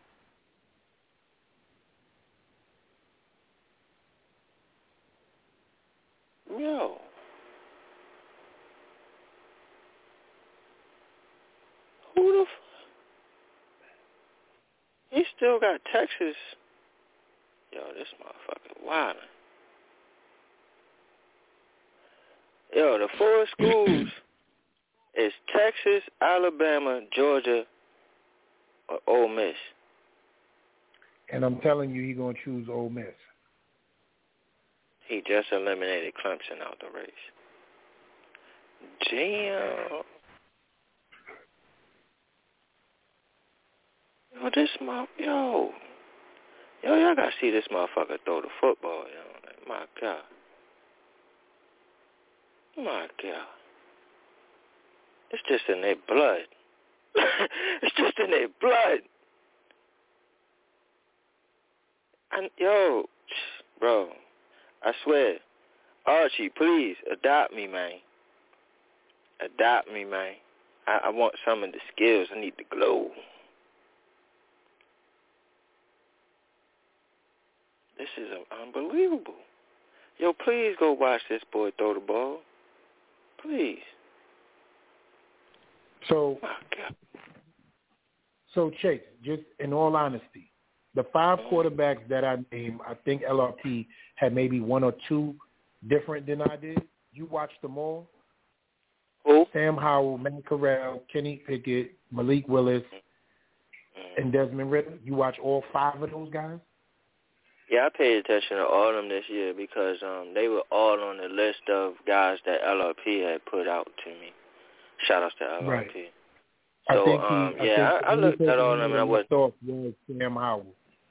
Yo. Who the f... He still got Texas. Yo, this motherfucker wildin'. Yo, the 4 schools is Texas, Alabama, Georgia, or Ole Miss. And I'm telling you, he's going to choose Ole Miss. He just eliminated Clemson out the race. Damn. Yo, y'all gotta see this motherfucker throw the football, yo. Like, my God. It's just in their blood. It's just in their blood. And yo, bro, I swear, Archie, please adopt me, man. Adopt me, man. I want some of the skills. I need the glow. This is unbelievable. Yo, please go watch this boy throw the ball. Please. So, Chase, just in all honesty, the 5 quarterbacks that I named, I think LRP had maybe 1 or 2 different than I did. You watched them all? Who? Sam Howell, Matt Corral, Kenny Pickett, Malik Willis, and Desmond Ridder. You watch all 5 of those guys? Yeah, I paid attention to all of them this year because they were all on the list of guys that LRP had put out to me. Shout outs to LRP. Right. So, I looked at all of them and I was... Sam Howell.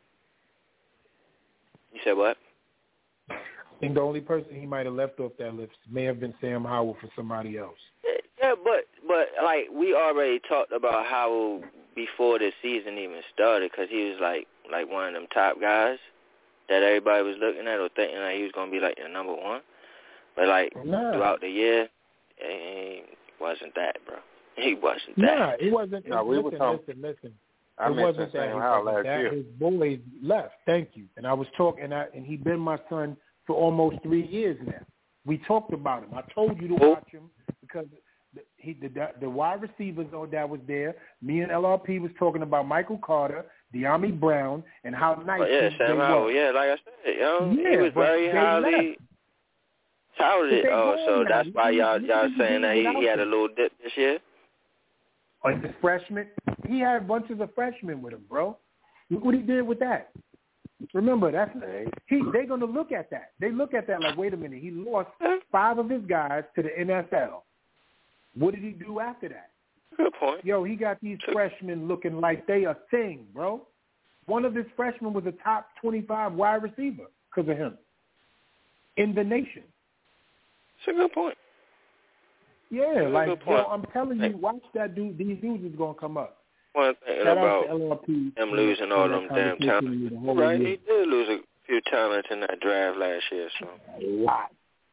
You said what? I think the only person he might have left off that list may have been Sam Howell for somebody else. Yeah, but like, we already talked about Howell before the season even started because he was, like one of them top guys that everybody was looking at or thinking that he was going to be, like, the number one. But, like, throughout the year, he wasn't that, bro. He wasn't that. Nah, it wasn't. No, Listen. I wasn't that last year. His boys left. Thank you. And I was talking, and he been my son for almost 3 years now. We talked about him. I told you to watch him because the wide receivers that was there. Me and LRP was talking about Michael Carter, De'Ami Brown, and how nice Sam Howell. Yeah, like I said, he was very highly touted. So that's why y'all saying that he had a little dip this year. On his freshman, he had bunches of freshmen with him, bro. Look what he did with that. Remember, they're going to look at that. They look at that like, wait a minute, he lost 5 of his guys to the NFL. What did he do after that? Good point. Yo, he got these freshmen looking like they a thing, bro. One of his freshmen was a top 25 wide receiver because of him in the nation. It's a good point. Yeah, I'm telling you, watch that dude. These dudes is going to come up. One thing about him losing all them damn talents. Right, he did lose a few talents in that draft last year. So. A lot.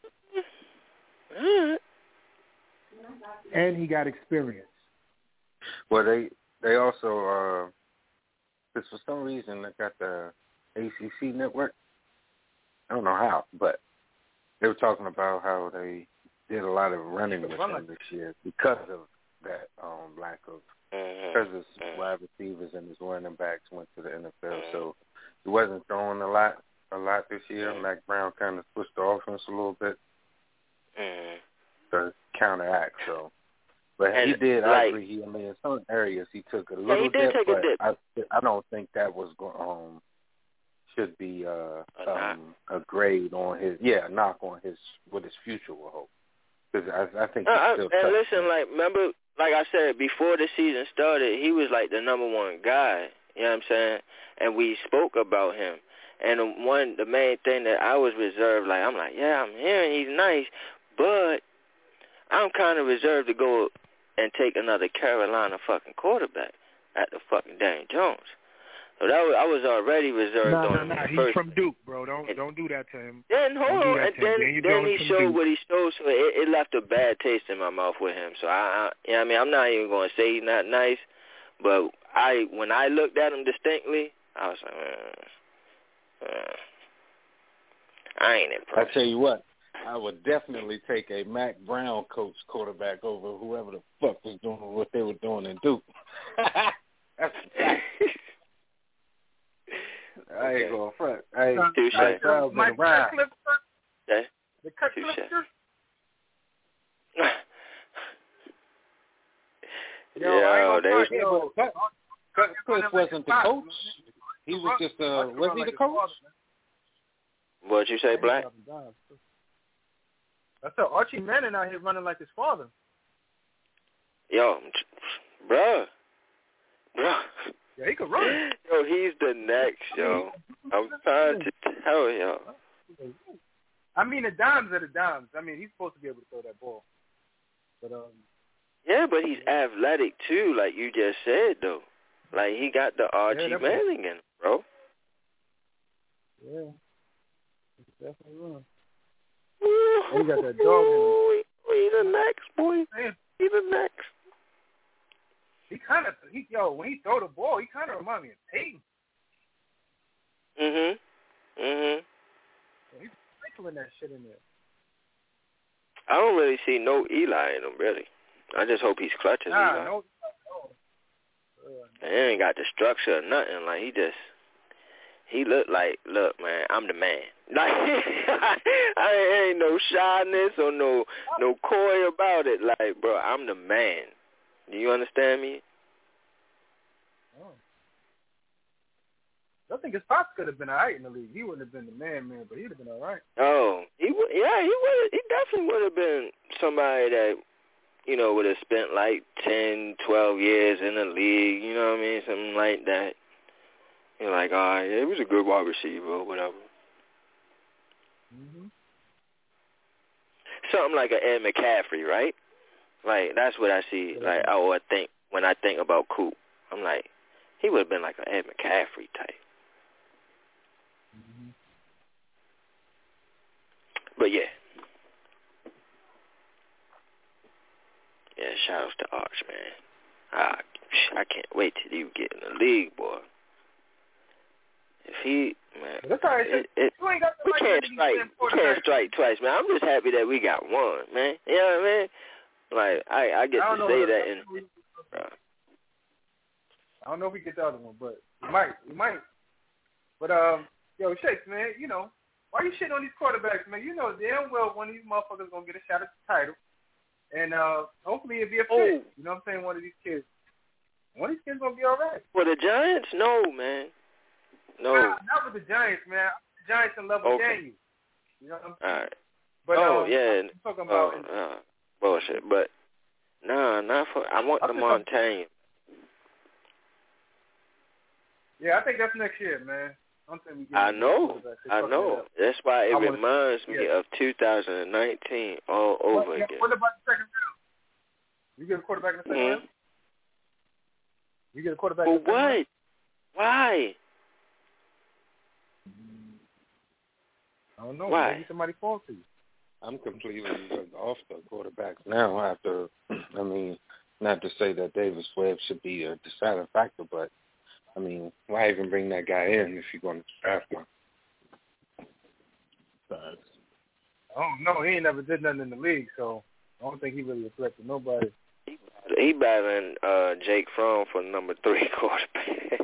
And he got experience. Well, they also, because for some reason they got the ACC network. I don't know how, but they were talking about how they did a lot of running with him this year because of that lack of, because his wide receivers and his running backs went to the NFL. So he wasn't throwing a lot this year. Mac Brown kind of switched the offense a little bit to counteract. So, but he did. I agree. He, in some areas he took a little dip, but I don't think that was should be a grade on his knock on his what his future will hold. Because I think he's still and listen, remember, like I said, before the season started, he was like the number one guy. You know what I'm saying? And we spoke about him. And the main thing that I was reserved, I'm hearing he's nice, but I'm kind of reserved to go and take another Carolina fucking quarterback at the fucking Daniel Jones. So I was already reserved on him. No, he's from Duke, bro. Don't do that to him. Then hold on, and then he showed what he showed, so it left a bad taste in my mouth with him. So I'm not even going to say he's not nice, but when I looked at him distinctly, I was like, I ain't impressed. I tell you what, I would definitely take a Mac Brown coach quarterback over whoever the fuck was doing what they were doing in Duke. That's a fact. I ain't going front. Mike Cutcliffe. The Cutcliffe. Cutcliffe wasn't the coach. He was just was he the coach? What'd you say, Black? I saw Archie Manning out here running like his father. Yo, bruh. Yeah, he could run. Yo, he's the next, yo. I'm trying to tell y'all. I mean, the dimes are the dimes. I mean, he's supposed to be able to throw that ball. But yeah, but he's athletic too, like you just said, though. Like he got the Archie Manning in him, bro. Yeah, he's definitely run. He got that dog in him. He the next, boy. He the next. When he throw the ball, he kind of remind me of Peyton. He's sprinkling that shit in there. I don't really see no Eli in him, really. I just hope he's clutch as Eli. No. And he ain't got the structure or nothing. Like he look, man, I'm the man. Like I ain't no shyness or no coy about it. Like, bro, I'm the man. Do you understand me? I think his pops could have been all right in the league. He wouldn't have been the man, but he'd have been all right. Oh, he would. Yeah, he would. He definitely would have been somebody that, you know, would have spent like 10, 12 years in the league. You know what I mean? Something like that. You're like, all right, yeah, he was a good wide receiver or whatever. Mm-hmm. Something like an Ed McCaffrey, right? Like, that's what I see. Like, I think when I think about Coop, I'm like, he would have been like an Ed McCaffrey type. Mm-hmm. But yeah. Yeah, shout outs to Arch, man. I can't wait till you get in the league, boy. If he, man, that's all right. We can't strike twice, man. I'm just happy that we got one, man. You know what I mean? Like, I get to say that. I don't know if we get the other one, but we might. But, yo, Shakes, man, you know, why you shitting on these quarterbacks, man? You know damn well one of these motherfuckers going to get a shot at the title. And hopefully it'll be a fit. You know what I'm saying? One of these kids. One of these kids going to be all right. For the Giants? No, man. No. Not with the Giants, man. The Giants in love with Daniel. You know what I'm saying? All right. But, yeah. I'm talking about bullshit. But, not for, I want the Montaigne. Yeah, I think that's next year, man. I know. That's why it reminds me of 2019 all over again. What about the second round? You get a quarterback in the second round? You get a quarterback in the second round? Why? I don't know. Why? Maybe somebody falls to you. I'm completely off the quarterbacks now after, I mean, not to say that Davis Webb should be a deciding factor, but I mean, why even bring that guy in if you're going to draft him? Oh, no, he ain't never did nothing in the league, so I don't think he really a threat to nobody. He battling Jake Fromm for number 3 quarterback.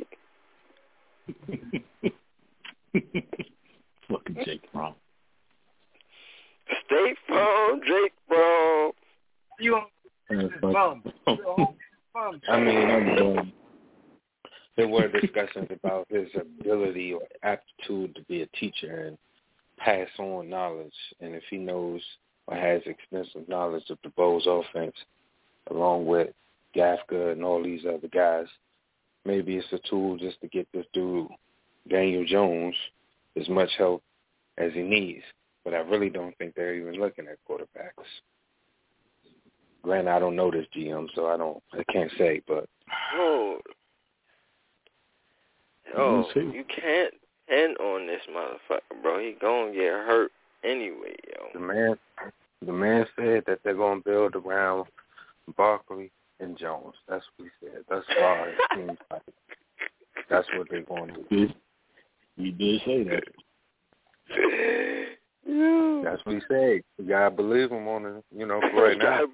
Fucking Jake Fromm. State Farm, Jake Fromm. You bum. I mean, there were discussions about his ability or aptitude to be a teacher and pass on knowledge. And if he knows or has extensive knowledge of the Bulls offense, along with Gafka and all these other guys, maybe it's a tool just to get this dude, Daniel Jones, as much help as he needs. But I really don't think they're even looking at quarterbacks. Granted, I don't know this GM, so I can't say, but... You can't depend on this motherfucker, bro. He gonna get hurt anyway, yo. The man said that they're gonna build around Barkley and Jones. That's what he said. That's why it seems like that's what they're going to do. He did say that. That's what he said. You gotta believe him on it, you know, for right now.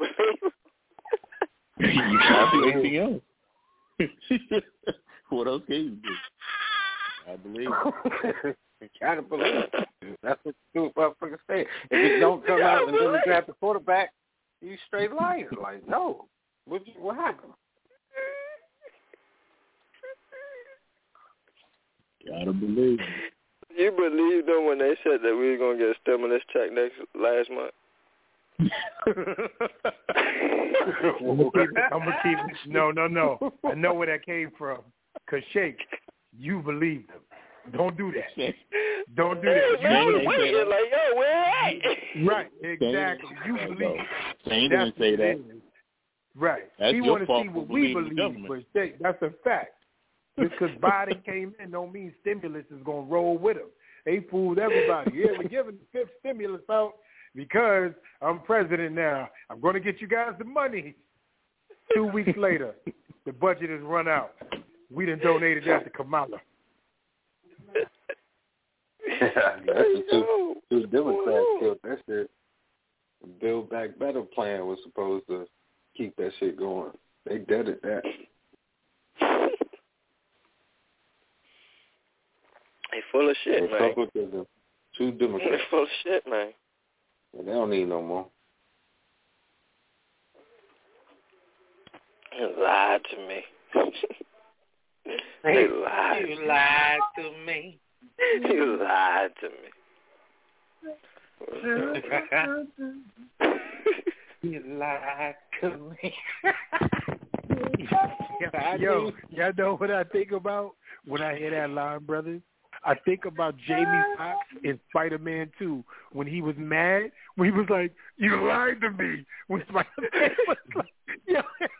You can't do anything else. What else can you do? I believe it. You gotta believe it. That's what the motherfucker say. If you don't come out and then draft the quarterback, you straight liar. Like, no. What happened? Gotta believe it. You believe them when they said that we were gonna get a stimulus check last month? I'm gonna keep. No. I know where that came from. Cause Shake, you believe them. Don't do that. Don't do that. Man, waiting like, yo, where at? Right, exactly. You believe. Shane didn't say that. Right. That's he your want to fault see for what we believing believe, but Shake, that's a fact. Just because Biden came in don't mean stimulus is going to roll with him. They fooled everybody. Yeah, we're giving the 5th stimulus out because I'm president now. I'm going to get you guys the money. 2 weeks later, the budget has run out. We done donated that to Kamala. Yeah, that's the two Democrats killed that shit. The Build Back Better plan was supposed to keep that shit going. They deaded that. They full of shit, man. Two Democrats. They full of shit, man. They don't need no more. He lied to me. They lied. You lied to me. You lied to me. You lied to me. Yo, y'all know what I think about when I hear that line, brothers? I think about Jamie Foxx in Spider-Man 2 when he was mad, when he was like, "You lied to me." When Spider-Man was like, "Yo."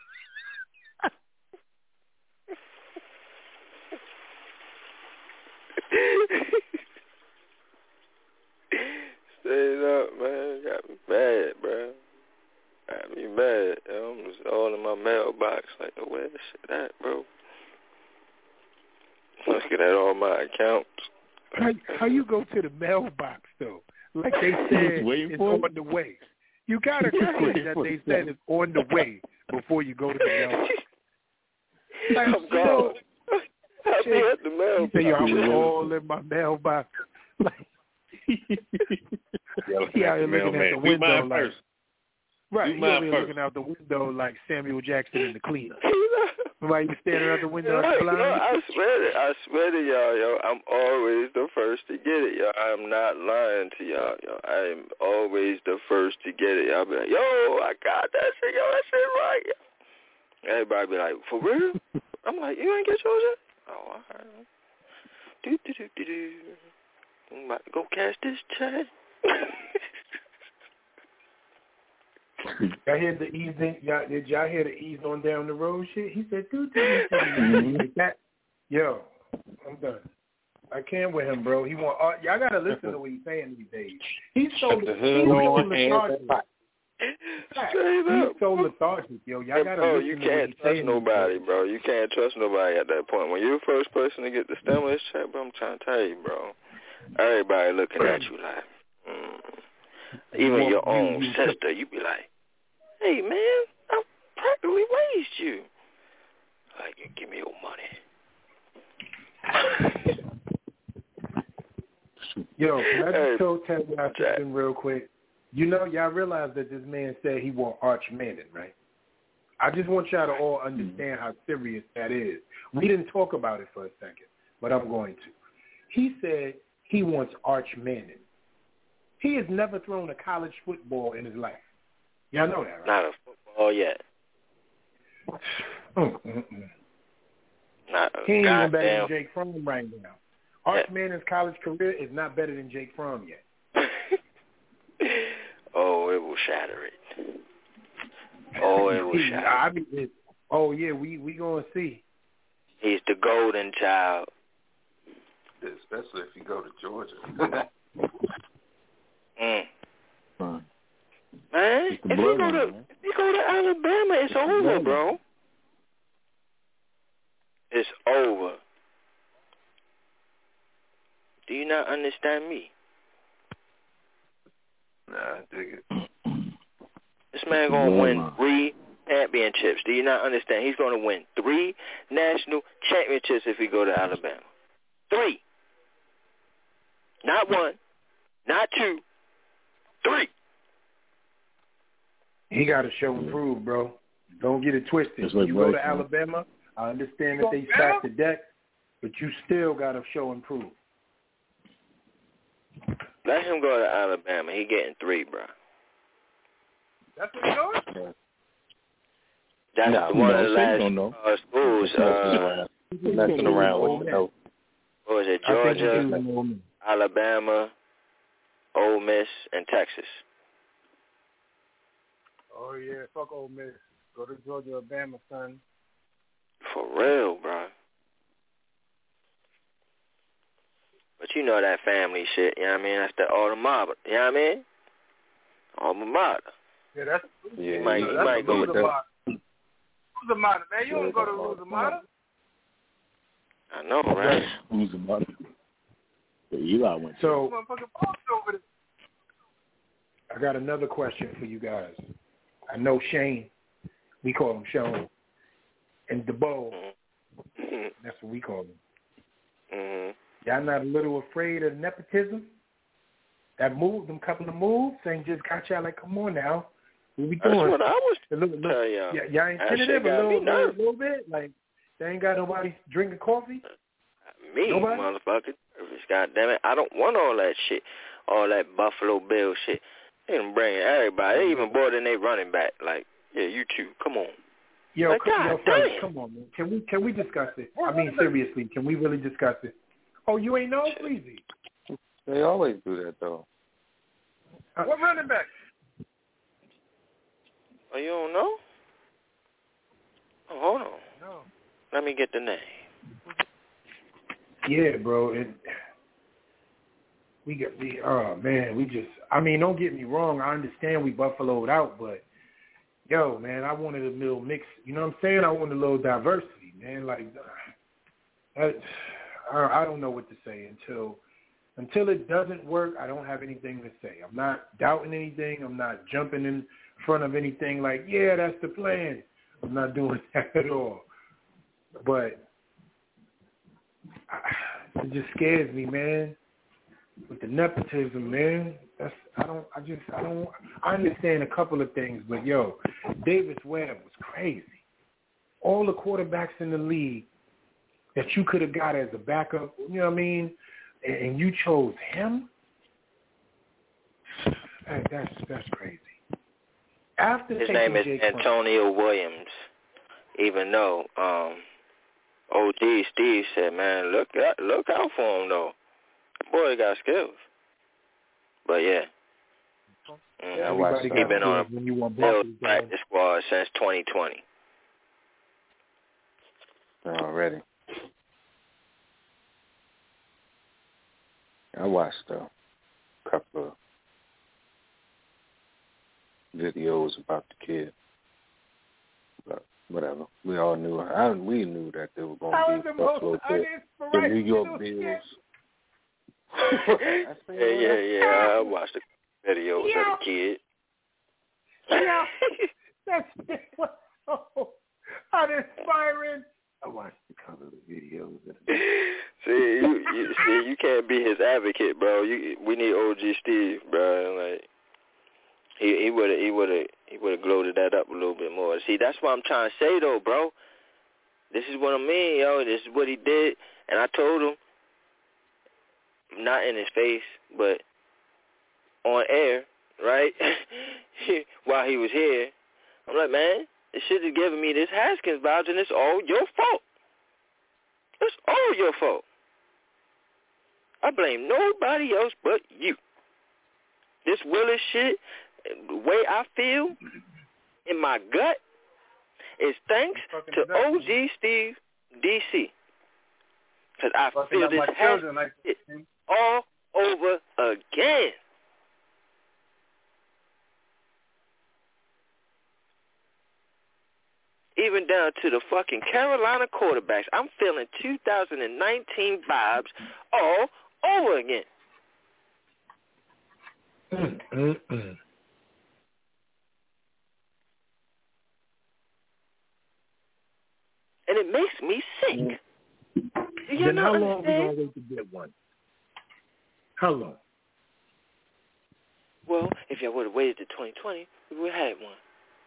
Straight up, man. Got me mad, bro. Got me mad. It was all in my mailbox. Like, where the shit at, bro? Looking at all my accounts. How you go to the mailbox, though? Like they said, it's on the way. You got to click that they said it's on the way before you go to the mailbox. Like, I'm gone. I'll be at the mailbox. You say, yo, I'm all in my mailbox. Like, he out here looking at the window like, right, he out here looking out the window like Samuel Jackson in the cleaner. Somebody standing out the window blind. No, I swear to y'all, yo, I'm always the first to get it, yo. I'm not lying to y'all, yo. I'm always the first to get it. Y'all be like, yo, I got that shit, yo, that shit right, yo. Everybody be like, for real? I'm like, you ain't get yours yet? Oh, all right. Do. I'm about to go cash this check. Y'all hear the easing? Did y'all hear the ease on down the road shit? He said, do. That. Yo, I'm done. I can't with him, bro. He want y'all gotta listen to what he's saying these days. He's so lethargic. He's so lethargic, yo. Y'all gotta listen you to can't what he's trust saying. nobody, bro. You can't trust nobody at that point. When you're the first person to get the stimulus check, bro, I'm trying to tell you, bro. Everybody looking at you like, even your own sister, you be like, hey, man, I practically raised you. Like, you give me your money. Yo, can I just tell y'all something real quick? You know, y'all realize that this man said he want Arch Manning, right? I just want y'all to all understand how serious that is. We didn't talk about it for a second, but I'm going to. He said he wants Arch Manning. He has never thrown a college football in his life. Y'all know that, right? Not a football yet. Not a he ain't even better goddamn. than Jake Fromm right now. Arch Manning's college career is not better than Jake Fromm yet. Oh, it will shatter it. Oh, it will shatter it. We gonna see. He's the golden child. Especially if you go to Georgia. Man, if you go to Alabama, it's over, bro. It's over. Do you not understand me? Nah, I dig it. This man gonna win 3 championships. Do you not understand? He's gonna win 3 national championships if he go to Alabama. 3. Not 1, not 2, 3. He got to show and prove, bro. Don't get it twisted. When you go to Alabama, I understand that they stack the deck, but you still got to show and prove. Let him go to Alabama. He getting 3, bro. That's what you're doing? That's one of the last schools. Messing around with what was it? Georgia, Alabama, Ole Miss, and Texas. Oh, yeah. Fuck Ole Miss. Go to Georgia, Alabama, son. For real, bro. But you know that family shit, you know what I mean? That's the alma mater, you know what I mean? Alma mater. Yeah, that's... You might go with that. Rosamata, man. You don't go to Rosamata. I know, right? Rosamata. Eli went so, I got another question for you guys. I know Shane. We call him Sean. And DeBow. That's what we call him. Mm-hmm. Y'all not a little afraid of nepotism? That move, them couple of moves, ain't just got y'all like, come on now. What we doing? That's what I was telling y'all. Y'all ain't tentative a little bit? Like, They ain't got nobody drinking coffee? Me, nobody? Motherfucker. God damn it. I don't want all that shit. All that Buffalo Bill shit. They done bring everybody. They even brought in their running back. Like, yeah, you two. Come on. Yo, like, Frank, come on, man. Can we discuss it? I mean, seriously, can we really discuss it? Oh, you ain't know? Easy. They always do that, though. What running back? Oh, you don't know? Oh, hold on. No. Let me get the name. Yeah, bro. We just, I mean, don't get me wrong. I understand we buffaloed out, but, yo, man, I wanted a little mix. You know what I'm saying? I wanted a little diversity, man. Like, I don't know what to say until it doesn't work. I don't have anything to say. I'm not doubting anything. I'm not jumping in front of anything like, yeah, that's the plan. I'm not doing that at all. But it just scares me, man. With the nepotism, man. I understand a couple of things, but yo, Davis Webb was crazy. All the quarterbacks in the league that you could have got as a backup, you know what I mean? And you chose him? That's crazy. After his name is Antonio Williams. Even though OD Steve said, man, look out for him though. Boy, got skills. But yeah. He's been on a practice squad since 2020. Already. I watched a couple of videos about the kid. But whatever. We all knew. We knew that they were going to be Buffalo Bills. The New York Bills. Yeah. I watched the videos as a kid. Yeah, that's so uninspiring. I watched a couple of videos. See, you can't be his advocate, bro. We need OG Steve, bro. Like he would have gloated that up a little bit more. See, that's what I'm trying to say, though, bro. This is what I mean, yo. This is what he did, and I told him, not in his face, but on air, right? While he was here, I'm like, man, this shit is giving me this Haskins vibes, and it's all your fault. It's all your fault. I blame nobody else but you. This Willis shit, the way I feel in my gut, is thanks to OG Steve DC. Because I feel this Haskins shit all over again. Even down to the fucking Carolina quarterbacks. I'm feeling 2019 vibes all over again. And it makes me sick. Do you then how understand? long we going to wait to get one? How long? Well, if y'all would have waited to 2020, we would have had one.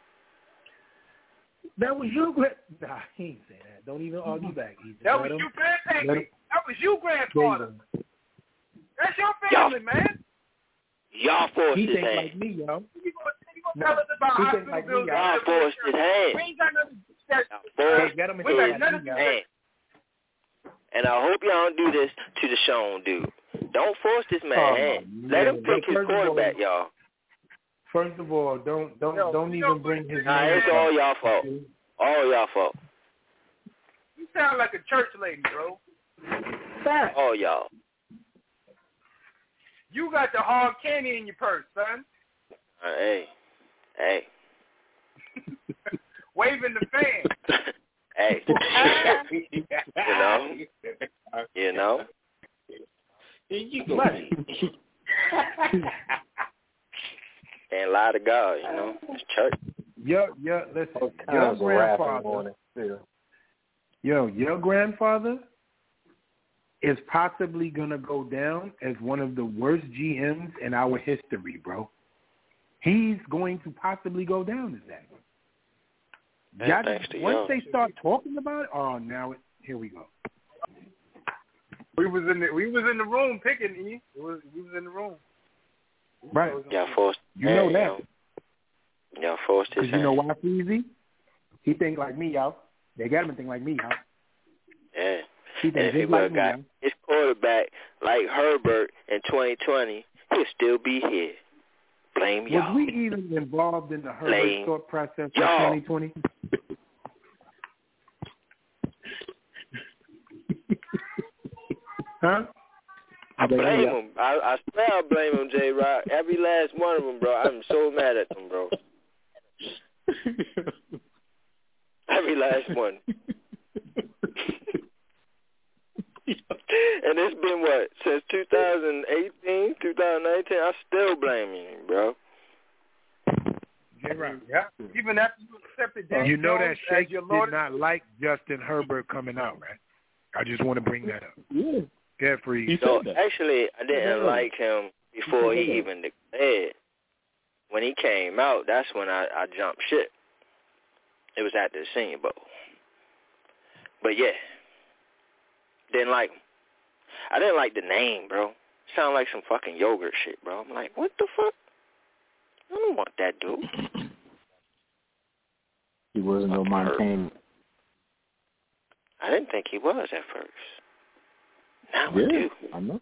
That was your Nah, he ain't saying that. Don't even argue back. That was you, grandpappy. That was you, grandfather. That's your family, man. Y'all forced his hand. He think like me, yo. You gonna tell us about hospital bills? Y'all forced his hand. We ain't got nothing. We got nothing to say. And I hope y'all don't do this to the Sean dude. Don't force this man's hand. Let him pick his quarterback, y'all. First of all, don't even bring his name. It's all y'all fault. All y'all fault. You sound like a church lady, bro. Fact. All y'all. You got the hard candy in your purse, son. Hey. Waving the fan. Hey. You know. You go. Can't lie to God, you know. It's church. Listen, your grandfather is possibly going to go down as one of the worst GMs in our history, bro. He's going to possibly go down as that. Thanks to once y'all. they start talking about it, now here we go. We was in the room picking E. We was in the room. Right. Y'all forced. You know that. Y'all forced his hand. You know why, Feezy? He think like me, y'all. They got him to think like me, y'all. Yeah. He and if he would have got his quarterback like Herbert in 2020, he'll still be here. Blame y'all. Was we even involved in the Herbert thought process in 2020? Huh? I blame him. I swear I blame him, J-Rock. Every last one of them, bro. I'm so mad at them, bro. Every last one. And it's been, what, since 2018, 2019? I still blame him, bro. J-Rock, yeah. Even after you accepted Daniel You know Jones that Shake as your did Lord. not like Justin Herbert coming out, right? I just want to bring that up. Yeah. Carefree. So, actually, I didn't like him before he even declared. When he came out, that's when I jumped ship. It was at the Senior Bowl. But, yeah. Didn't like him. I didn't like the name, bro. Sound like some fucking yogurt shit, bro. I'm like, what the fuck? I don't want that dude. He wasn't no Montana. I didn't think he was at first. Now I do. I know.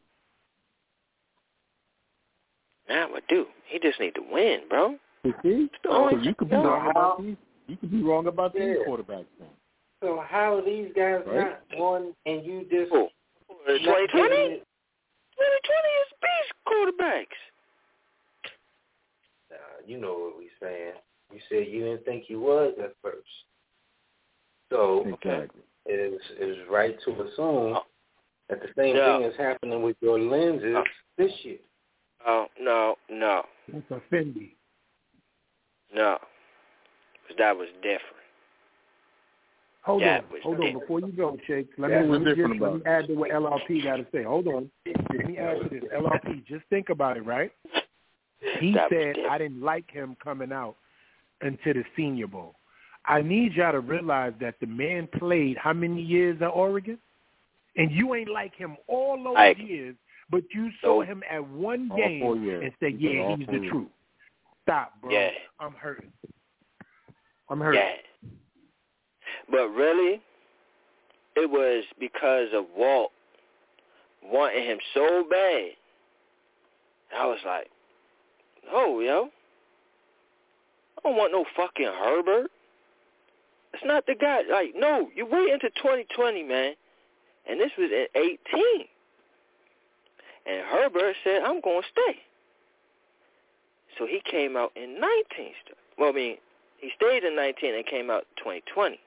Now I do. He just need to win, bro. You see? So you could be wrong about these. You could be wrong about these quarterbacks then. So how are these guys not won and you just 2020? 2020 is beast quarterbacks. You know what we saying. You said you didn't think he was at first. So exactly. it is right to assume that the same thing is happening with your lenses this year. Oh, no. That's a Fendi. No. Because that was different. Hold on. Before you go, Shake, let me add to what LRP got to say. Hold on. Let me add to this. LRP, just think about it, right? He said, I didn't like him coming out into the Senior Bowl. I need y'all to realize that the man played how many years at Oregon? And you ain't like him all those years, but you saw him at one game and said, he's the truth. Stop, bro. Yeah. I'm hurting. Yeah. But really, it was because of Walt wanting him so bad. I was like, no, yo. I don't want no fucking Herbert. That's not the guy. Like, no, you wait until 2020, man. And this was in 18. And Herbert said, I'm going to stay. So he came out in 19. Well, I mean, he stayed in 19 and came out 2020.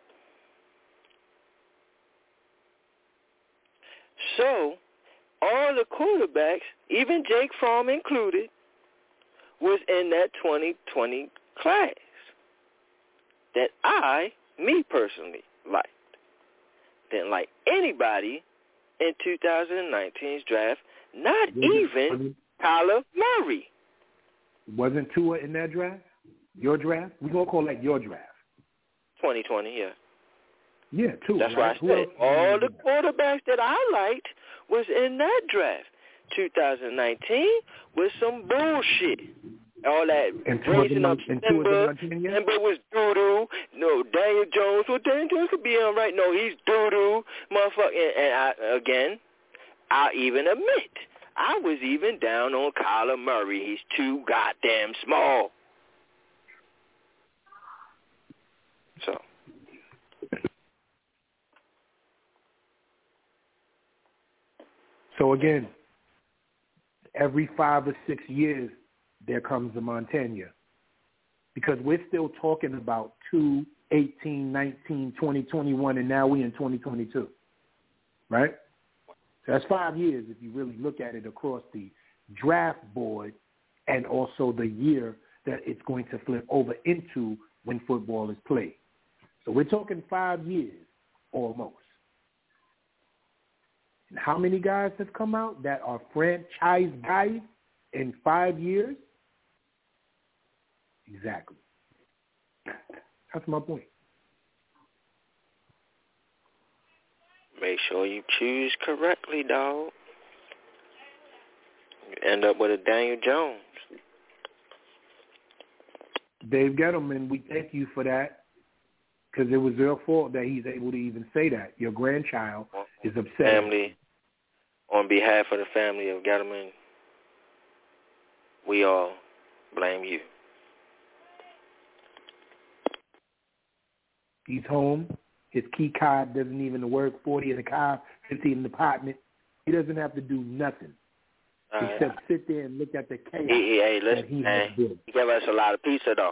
So, all the quarterbacks, even Jake Fromm included, was in that 2020 class that me personally, liked. Didn't like anybody in 2019's draft, not even Kyler Murray. Wasn't Tua in that draft? Your draft? We're going to call that your draft. 2020, yeah. Yeah, Tua. That's why I said all the quarterbacks that I liked was in that draft. 2019 was some bullshit. All that raising up Simba was doo-doo. No, Daniel Jones. Well, Daniel Jones could be on right. No, he's doo-doo, motherfucker. And I'll even admit, I was even down on Kyler Murray. He's too goddamn small. So again, every 5 or 6 years, there comes the Montana. Because we're still talking about 2018, 19, 2021, and now we're in 2022. Right? So that's 5 years if you really look at it across the draft board and also the year that it's going to flip over into when football is played. So we're talking 5 years almost. And how many guys have come out that are franchise guys in 5 years? Exactly. That's my point. Make sure you choose correctly, dog. You end up with a Daniel Jones. Dave Gettleman, we thank you for that, because it was their fault that he's able to even say that. Your grandchild is upset. Family, on behalf of the family of Gettleman, we all blame you. He's home. His key card doesn't even work. 40 in the car, 50 in the apartment. He doesn't have to do nothing except sit there and look at the chaos that he has built. He gave us a lot of pizza, though.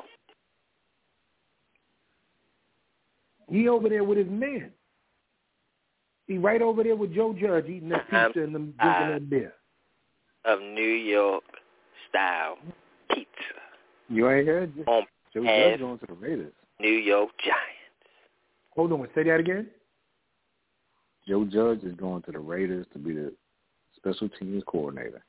He over there with his man. He right over there with Joe Judge eating that pizza and them drinking that beer. Of New York style pizza. You ain't heard? Joe Judge going to the Raiders. New York Giants. Hold on, say that again. Joe Judge is going to the Raiders to be the special teams coordinator.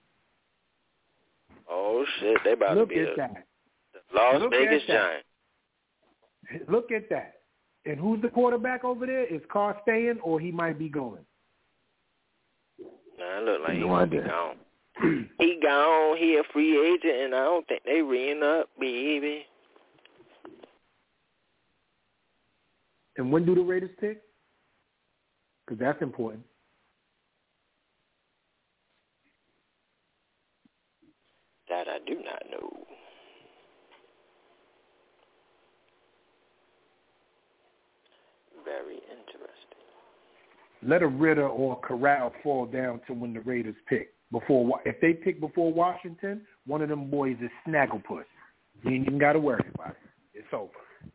Oh shit! They about Look to be at that. The Las Vegas Giants. Look at that. And who's the quarterback over there? Is Carr staying, or he might be going? Nah, it look like he might be gone. He gone. He a free agent, and I don't think they reing up, baby. And when do the Raiders pick? Because that's important. That I do not know. Very interesting. Let a Ritter or Corral fall down to when the Raiders pick. If they pick before Washington, one of them boys is Snagglepuss. You ain't even got to worry about it. It's over.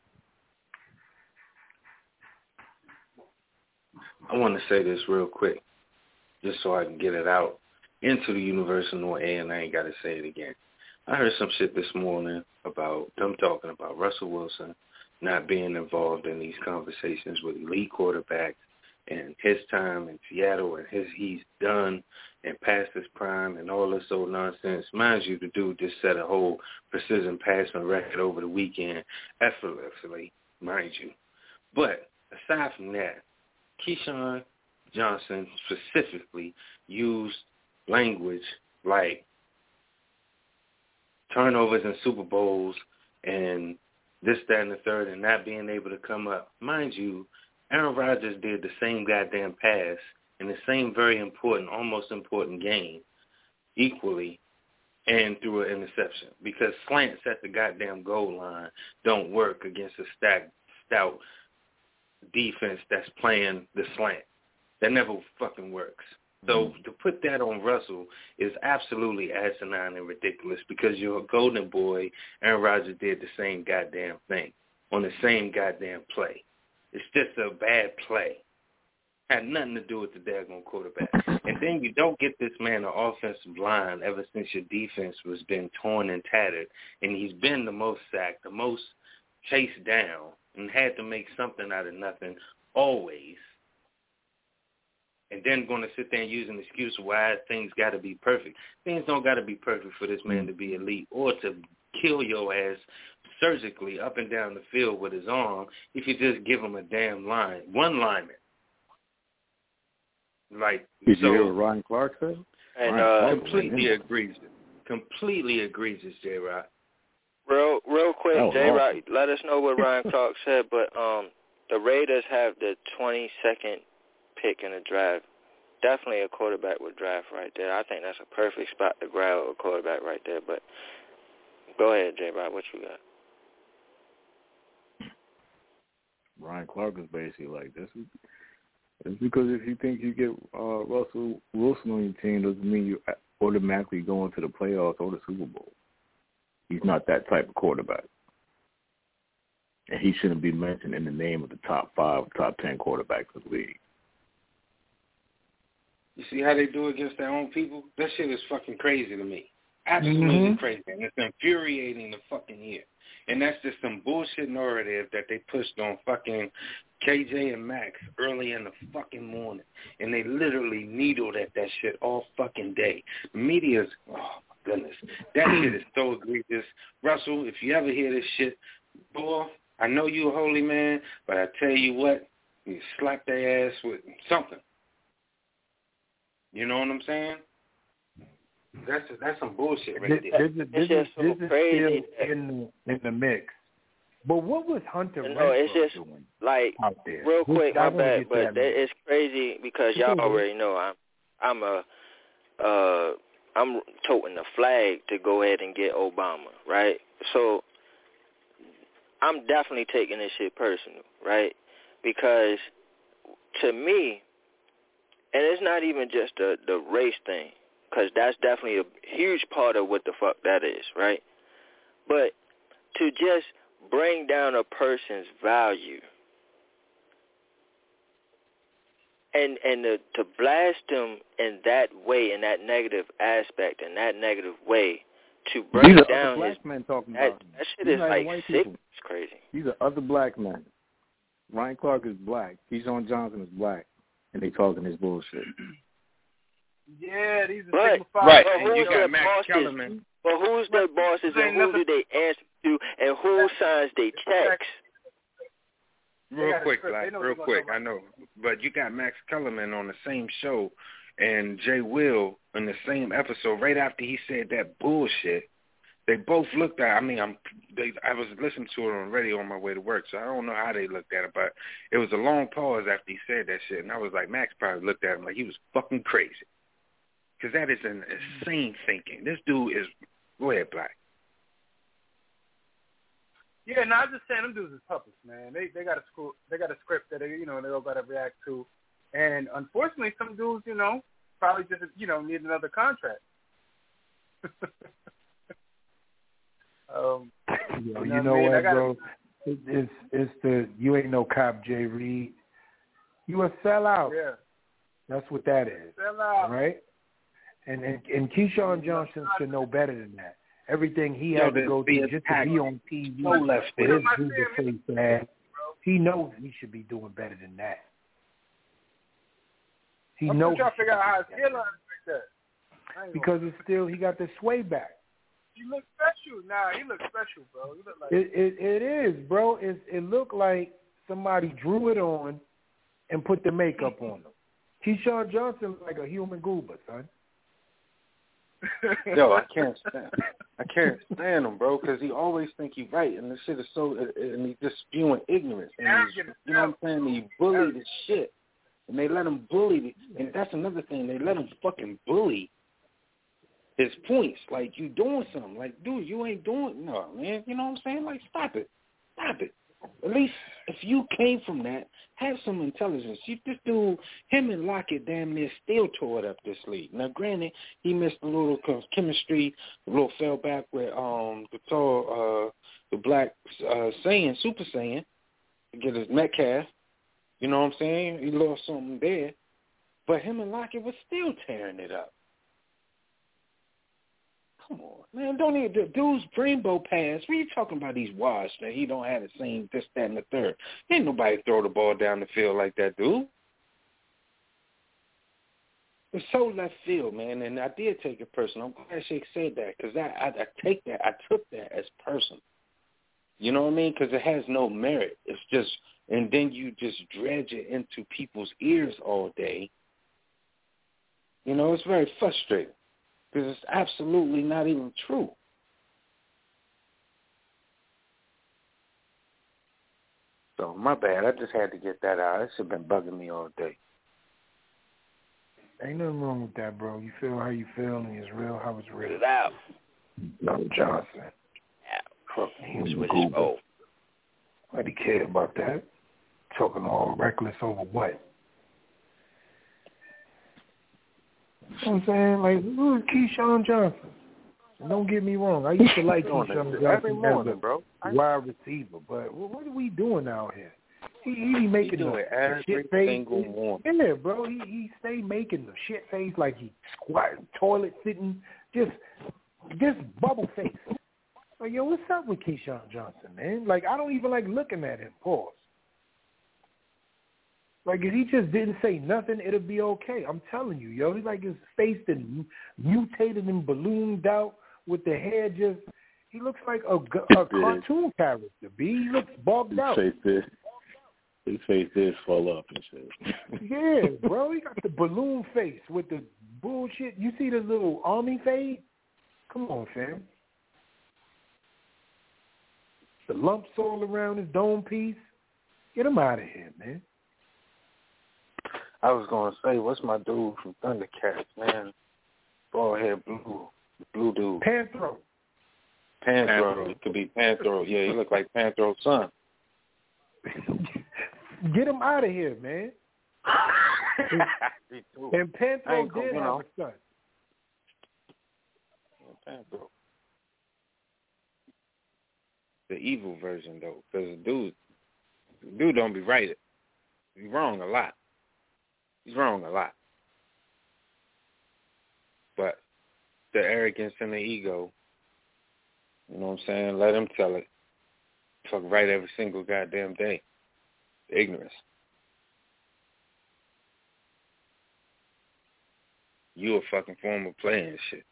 I want to say this real quick, just so I can get it out into the universal air, and I ain't got to say it again. I heard some shit this morning about them talking about Russell Wilson not being involved in these conversations with elite quarterbacks and his time in Seattle and he's done and past his prime and all this old nonsense. Mind you, the dude just set a whole precision passing record over the weekend effortlessly, mind you. But aside from that, Keyshawn Johnson specifically used language like turnovers in Super Bowls and this, that, and the third, and not being able to come up. Mind you, Aaron Rodgers did the same goddamn pass in the same very important, almost important game equally and threw an interception because slants at the goddamn goal line don't work against a stout defense that's playing the slant. That never fucking works. So to put that on Russell is absolutely asinine and ridiculous because you're a golden boy. Aaron Rodgers did the same goddamn thing on the same goddamn play. It's just a bad play. Had nothing to do with the daggone quarterback. And then you don't get this man an offensive line ever since your defense was been torn and tattered. And he's been the most sacked, the most chased down, and had to make something out of nothing always. And then going to sit there and use an excuse why things got to be perfect. Things don't got to be perfect for this man to be elite or to kill your ass surgically up and down the field with his arm if you just give him a damn line. One lineman. Like, did you hear what Ryan Clark said? And completely egregious. Completely egregious, J-Rock. Real quick, J-Rock, let us know what Ryan Clark said, but the Raiders have the 22nd pick in the draft. Definitely a quarterback would draft right there. I think that's a perfect spot to grab a quarterback right there, but go ahead, J-Rock, what you got? Ryan Clark is basically like this. It's because if you think you get Russell Wilson on your team doesn't mean you automatically go into the playoffs or the Super Bowl. He's not that type of quarterback. And he shouldn't be mentioned in the name of the top 5, top 10 quarterbacks of the league. You see how they do against their own people? That shit is fucking crazy to me. Absolutely crazy. And it's infuriating to fucking hear. And that's just some bullshit narrative that they pushed on fucking KJ and Max early in the fucking morning. And they literally needled at that shit all fucking day. Media's, oh my goodness. That shit is so egregious. Russell, if you ever hear this shit, boy, I know you a holy man, but I tell you what, you slap their ass with something. You know what I'm saying? That's some bullshit right there. This is crazy still in the mix. But what was Hunter it's just doing like out there? real quick, my bad, but it's crazy because y'all already know I'm toting the flag to go ahead and get Obama, right? So I'm definitely taking this shit personal, right? Because to me, and it's not even just the race thing, because that's definitely a huge part of what the fuck that is, right? But to just bring down a person's value and to blast them in that way, in that negative aspect, in that negative way, to bring down black his men talking that, about him. that shit These is are like white sick. people. It's crazy. These are other black men. Ryan Clark is black. Keyshawn Johnson is black, and they talking this bullshit. Yeah, these are right. And you got Max Kellerman. But who's their bosses and who do they answer to and who signs their checks? Real quick. I know. But you got Max Kellerman on the same show and Jay Will in the same episode right after he said that bullshit. They both looked at I was listening to it on radio on my way to work, so I don't know how they looked at it, but it was a long pause after he said that shit, and I was like, Max probably looked at him like he was fucking crazy. Because that is an insane thinking. This dude is, go ahead, Black. Yeah, I'm just saying them dudes is puppets, man. They got a script that they all got to react to, and unfortunately, some dudes, probably just need another contract. You know what, bro? It's the you ain't no cop, Jay Reed. You a sellout. Yeah, that's what that is. Sellout, right? And Keyshawn Johnson should know better than that. Everything he had to go through just to be on TV with his Google face, man. He knows he should be doing better than that. I'm trying to figure out how his hairline like that. Because it's still he got the sway back. He looks special. Nah, he looks special, bro. He look like it is, bro. It looked like somebody drew it on and put the makeup on him. Keyshawn Johnson like a human goober, son. Yo, I can't stand him, bro, because he always think he's right, and this shit is so, and he's just spewing ignorance, and you know what I'm saying? He bullied the shit, and they let him bully, and that's another thing, they let him fucking bully his points, like you doing something, like, dude, you ain't doing, no, man, you know what I'm saying? Like, stop it. At least if you came from that, have some intelligence. This dude, him and Lockett damn near still tore it up this league. Now, granted, he missed a little chemistry, a little fell back with the black Saiyan, Super Saiyan, to get his Metcalf. You know what I'm saying? He lost something there. But him and Lockett was still tearing it up. Come on, man. Don't need the dude's rainbow pass. What are you talking about these wash that he don't have the same this, that, and the third? Ain't nobody throw the ball down the field like that, dude. It's so left field, man, and I did take it personal. I'm glad Shake said that because I took that as personal. You know what I mean? Because it has no merit. It's just, and then you just dredge it into people's ears all day. You know, it's very frustrating. Because it's absolutely not even true. So, my bad. I just had to get that out. It's been bugging me all day. Ain't nothing wrong with that, bro. You feel how you feel, and it's real how it's real. It's out. No, Johnson. Yeah. He was with his bowl. Nobody care about that. Talking all reckless over what? You know what I'm saying? Like, look, Keyshawn Johnson. And don't get me wrong. I used to like Keyshawn Johnson as a wide receiver, but what are we doing out here? He making the shit face. Yeah, bro. He stay making the shit face like he squatting, toilet sitting, just bubble face. Like, yo, what's up with Keyshawn Johnson, man? Like, I don't even like looking at him. Pause. Like, if he just didn't say nothing, it'll be okay. I'm telling you, yo. He's like his face and mutated and ballooned out with the hair just, he looks like a cartoon character, B. He looks bogged out. His face did fall up and shit. Yeah, bro. He got the balloon face with the bullshit. You see this little army fade? Come on, fam. The lumps all around his dome piece. Get him out of here, man. I was going to say, what's my dude from Thundercats, man? Bald head blue dude. Panthro. It could be Panthro. Yeah, he look like Panthro's son. Get him out of here, man. And Panthro did have a son. Panthro. The evil version, though, because the dude don't be right. He's wrong a lot. But the arrogance and the ego, you know what I'm saying? Let him tell it. Fuck right every single goddamn day. The ignorance. You a fucking former player and shit.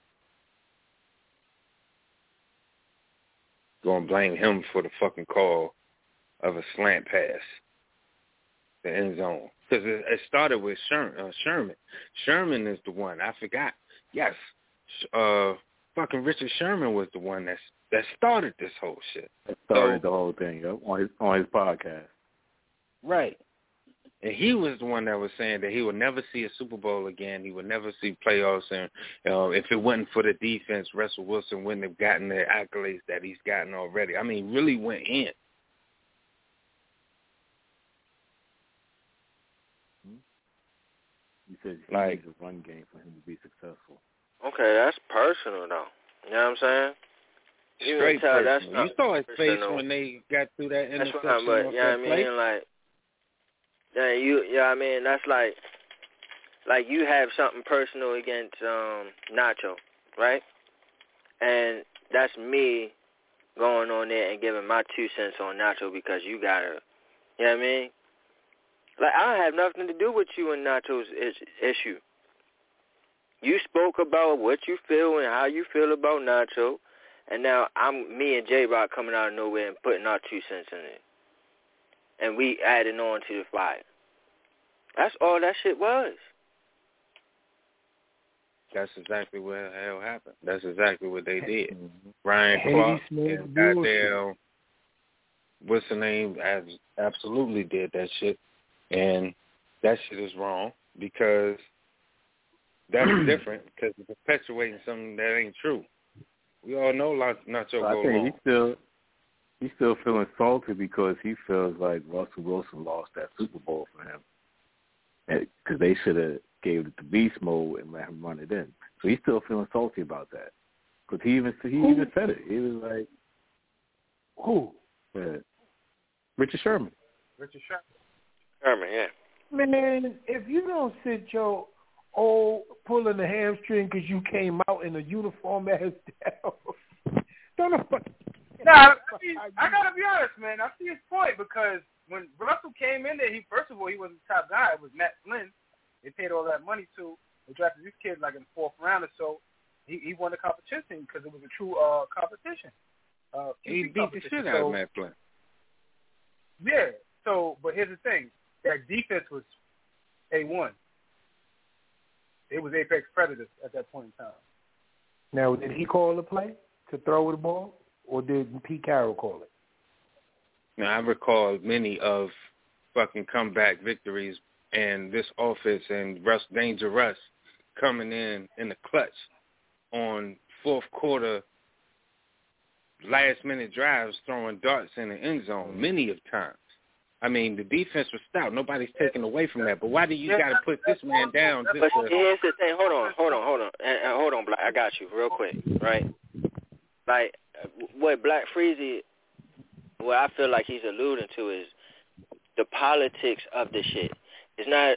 Gonna blame him for the fucking call of a slant pass. The end zone. Because it started with Sherman. Sherman is the one. I forgot. Yes. Fucking Richard Sherman was the one that started this whole shit. That started the whole thing, on his podcast. Right. And he was the one that was saying that he would never see a Super Bowl again. He would never see playoffs. And if it wasn't for the defense, Russell Wilson wouldn't have gotten the accolades that he's gotten already. I mean, really went in. He said he needs a run game for him to be successful. Okay, that's personal, though. You know what I'm saying? Straight personal. You saw his face when they got through that interception. That's right, but, you know what I mean? Like, I mean, that's like you have something personal against Nacho, right? And that's me going on there and giving my 2 cents on Nacho because you got to, you know what I mean? Like, I don't have nothing to do with you and Nacho's issue. You spoke about what you feel and how you feel about Nacho, and now me and J-Rock coming out of nowhere and putting our 2 cents in it. And we adding on to the fire. That's all that shit was. That's exactly what the hell happened. That's exactly what they did. Ryan Clark and goddamn, what's the name, absolutely did that shit. And that shit is wrong because that's different because it's perpetuating something that ain't true. We all know Nacho go wrong. He's still feeling salty because he feels like Russell Wilson lost that Super Bowl for him. Because they should have gave it to Beast Mode and let him run it in. So he's still feeling salty about that. Because he even said it. He was like, who? Richard Sherman. Sherman, yeah. Man, if you don't sit your pulling the hamstring because you came out in a uniform as don't know. Nah, I gotta be honest, man. I see his point because when Russell came in there, he wasn't the top guy. It was Matt Flynn. They paid all that money to. They drafted this kid like in the 4th round or so. He won the competition because it was a true competition. He beat the shit out of Matt Flynn. Yeah. So, but here's the thing: that defense was A1. It was apex predators at that point in time. Now, did he call the play to throw the ball, or did Pete Carroll call it? Now, I recall many of fucking comeback victories and this offense and Danger Russ coming in the clutch on 4th quarter last-minute drives throwing darts in the end zone many of times. I mean, the defense was stout. Nobody's taking away from that. But why do you got to put this man down? But here's the thing. Hold on. Hold on, Black. I got you real quick, right? Like, what Black Freezy, what I feel like he's alluding to is the politics of the shit. It's not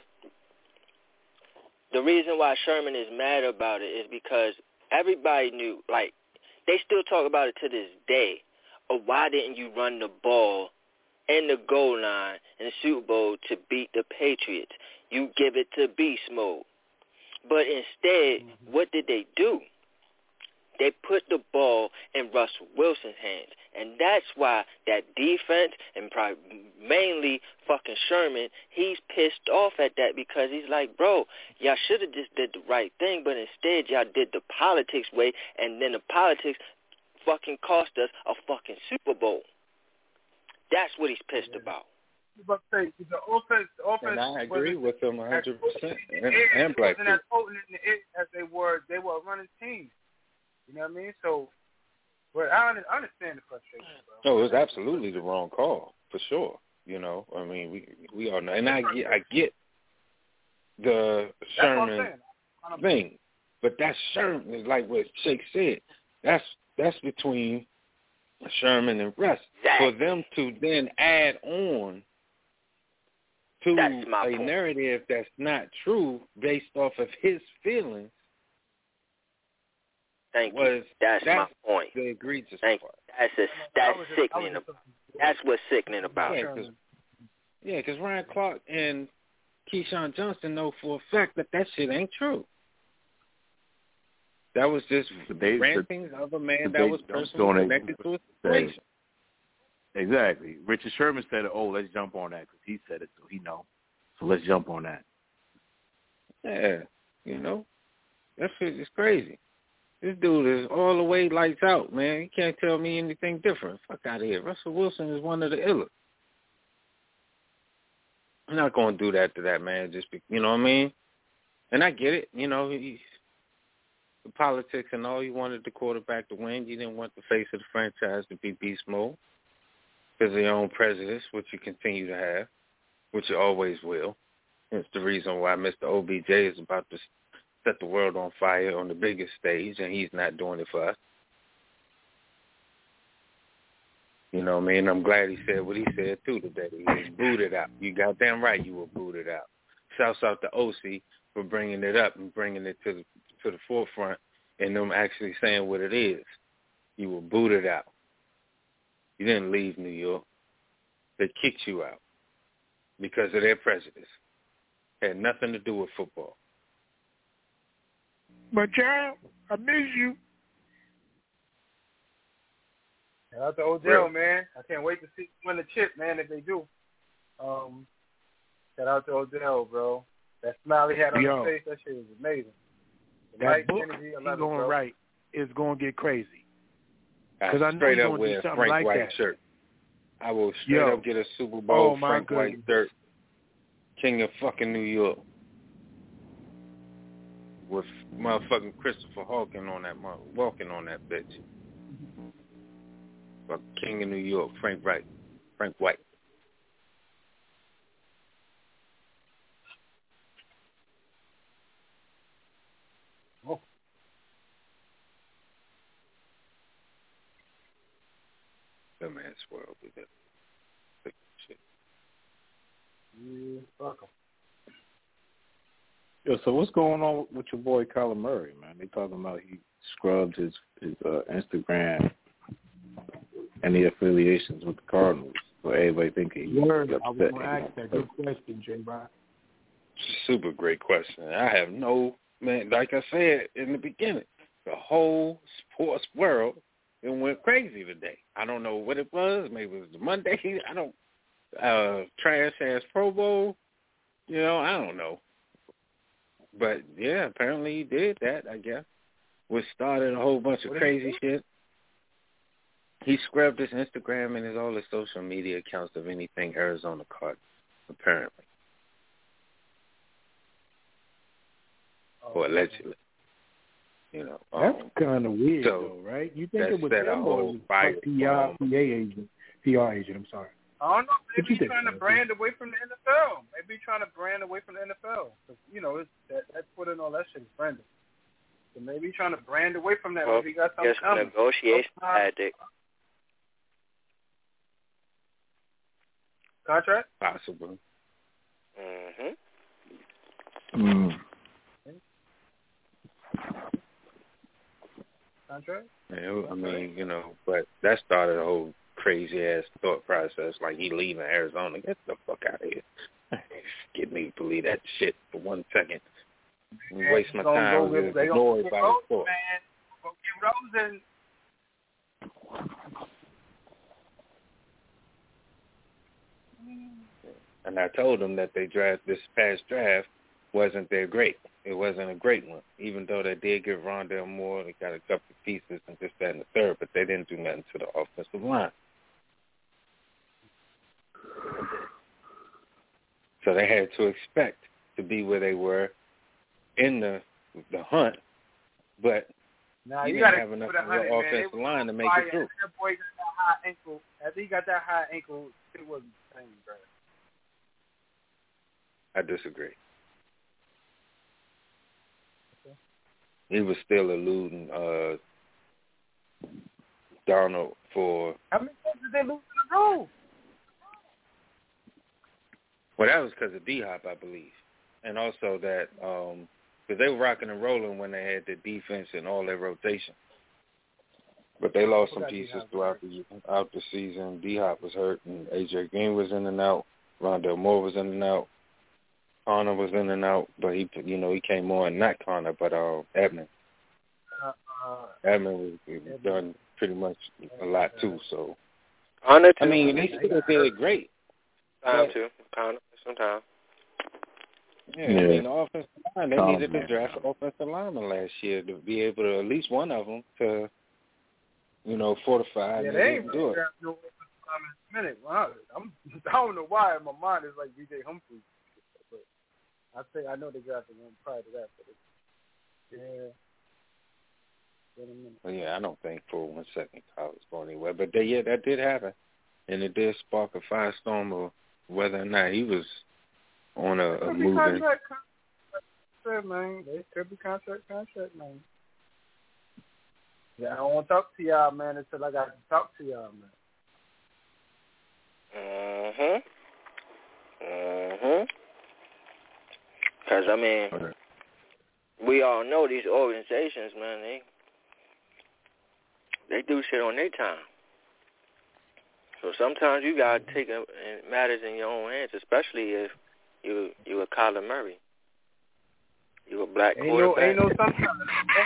– the reason why Sherman is mad about it is because everybody knew, like, they still talk about it to this day, of why didn't you run the ball in the goal line in the Super Bowl to beat the Patriots? You give it to beast mode. But instead, what did they do? They put the ball in Russell Wilson's hands. And that's why that defense, and probably mainly fucking Sherman, he's pissed off at that because he's like, bro, y'all should have just did the right thing, but instead y'all did the politics way, and then the politics fucking cost us a fucking Super Bowl. That's what he's pissed about. But say the offense, and I agree with him 100%. And Black wasn't as potent in the air as they were running teams. You know what I mean? So, but I understand the frustration, bro. No, it was absolutely the wrong call for sure. You know, I mean, we all know, and I get the Sherman thing, but that's Sherman, like what Shake said. That's between Sherman and Russ. For them to then add on to a narrative that's not true based off of his feelings. That's my point. The egregious part. That's sickening. That's what's sickening about it. Yeah, because Ryan Clark and Keyshawn Johnson know for a fact that shit ain't true. That was just rantings of a man that was personally connected to a situation. Exactly. Richard Sherman said, let's jump on that because he said it, so he know. So let's jump on that. Yeah, you know, that shit is crazy. This dude is all the way lights out, man. You can't tell me anything different. Fuck out of here. Russell Wilson is one of the illest. I'm not going to do that to that man you know what I mean? And I get it. You know, the politics and all. You wanted the quarterback to win. You didn't want the face of the franchise to be beast mode. Because of your own prejudice, which you continue to have, which you always will. It's the reason why Mr. OBJ is about to set the world on fire on the biggest stage, and he's not doing it for us. You know what I mean? I'm glad he said what he said, too, today. He was booted out. You goddamn right you were booted out. Shouts out to OC for bringing it up and bringing it to the forefront and them actually saying what it is. You were booted out. You didn't leave New York. They kicked you out because of their prejudice. Had nothing to do with football. But, child, I miss you. Shout out to Odell, man. I can't wait to see win the chip, man, if they do. Shout out to Odell, bro. That smile he had on his face, that shit was amazing. That book he's going to write is going to get crazy. Because I know you're going to do something Frank like White that. Shirt. I will straight up get a Super Bowl Frank White shirt. King of fucking New York. With motherfucking Christopher Walken on that bitch. Fuck King of New York, Frank White. Oh. That man's world with that shit. Yeah, fuck him. Yo, so what's going on with your boy Kyler Murray, man? They talking about he scrubbed his Instagram and the affiliations with the Cardinals. So everybody thinking he's upset. I was going to ask that. Good question, J-Rock. Super great question. I have no, man, like I said in the beginning, the whole sports world, it went crazy today. I don't know what it was. Maybe it was the Monday. Trash-ass Pro Bowl. You know, I don't know. But, yeah, apparently he did that, I guess, which started a whole bunch of crazy shit. He scrubbed his Instagram and all his social media accounts of anything Arizona Cardinals, apparently. Or allegedly. You know, that's kind of weird, though, right? You think it was him or was it PR agent, I'm sorry. I don't know. Maybe he's trying to brand away from the NFL. Maybe he's trying to brand away from the NFL. Because, you know, that Twitter and all that shit is branded. So maybe he's trying to brand away from that. Well, maybe he got something coming. Negotiation tactic. Contract? Possible. Contract? Yeah, I mean, you know, but that started a whole crazy-ass thought process, like he leaving Arizona. Get the fuck out of here. Get me to believe that shit for 1 second. Waste my time with glory by the sport. Go get Rosen. And I told them that this past draft wasn't their great. It wasn't a great one, even though they did get Rondale Moore. They got a couple of pieces and this, that, and the third, but they didn't do nothing to the offensive line. So they had to expect to be where they were in the hunt, but Nah, you you didn't have enough of your offensive line to make it through. That boy got that high ankle. After he got that high ankle, it wasn't the same, bro. I disagree. Okay. He was still eluding Darnold for. How many times did they lose in a row? Well, that was because of D-Hop, I believe, and also that because they were rocking and rolling when they had the defense and all their rotation. But they lost some pieces throughout the season. D-Hop was hurt, and A.J. Green was in and out. Rondale Moore was in and out. Connor was in and out, but he came on, not Connor, but Edmund. Edmund was done pretty much a lot too. So Connor too. I mean, they still did great. Time too. Connor sometime. Yeah, I mean, the offensive line, they needed to draft an offensive lineman last year to be able to, at least one of them, to, fortify. Yeah, and they ain't do it. draft no offensive lineman in a minute. Well, I don't know why my mind is like DJ Humphrey. But I know they drafted one prior to that. But Well, yeah, I don't think for 1 second Kyle was going anywhere. But that did happen. And it did spark a firestorm of whether or not he was on a moving. Contract, man. They could be contract, man. Yeah, I don't want to talk to y'all, man, until I got to talk to y'all, man. Because, I mean, we all know these organizations, man, they do shit on their time. So sometimes you got to take matters in your own hands, especially if you a Kyler Murray. You a black quarterback. Ain't no sometimes.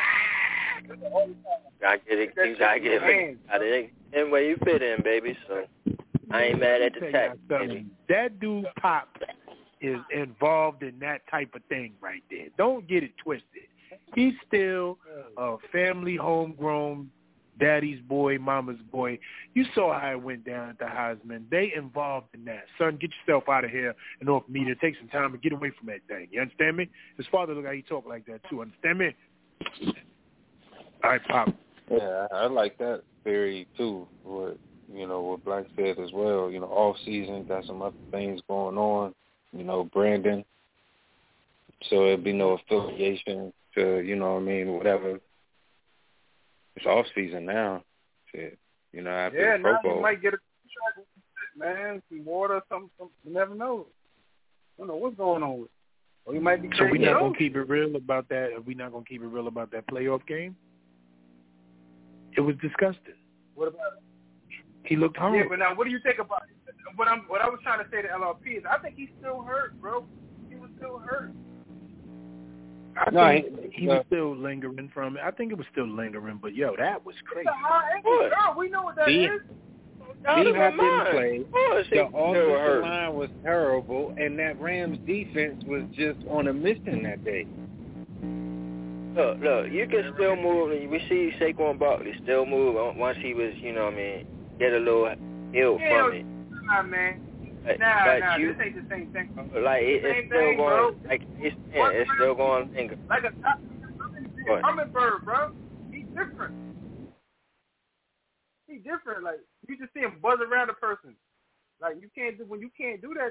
You gotta get it in where you fit in, baby. So I ain't mad at the tech, baby. That dude Pop is involved in that type of thing right there. Don't get it twisted. He's still a family, homegrown, daddy's boy, mama's boy. You saw how it went down at the Heisman. They involved in that. Son, get yourself out of here and off media. Take some time and get away from that thing. You understand me? His father look how he talk like that too. Understand me? All right, Pop. Yeah, I like that theory too. What Black said as well. Off season, got some other things going on. Brandon. So it'd be no affiliation to whatever. It's off season now. Shit. After the Pro Bowl. You might get a contract, man. Some water, something. You never know. I don't know what's going on with it. Or you might be. So we're not gonna keep it real about that. Are we not gonna keep it real about that playoff game? It was disgusting. What about it? He looked horrible. Yeah, but now what do you think about it? What I was trying to say to LRP is I think he's still hurt, bro. He was still hurt. I think he was still lingering from it. I think it was still lingering, but that was crazy. It's a high ankle, girl. We know what that is. D-Hop didn't play. The offensive line was terrible, and that Rams defense was just on a mission that day. Look, you can still move. We see Saquon Barkley still move once he was, get a little ill from it. Nah, man. But this ain't the same thing. Like it's still going. Like it's still going. Like a hummingbird, bro. He's different. He's different. Like you just see him buzz around a person. Like you can't do that.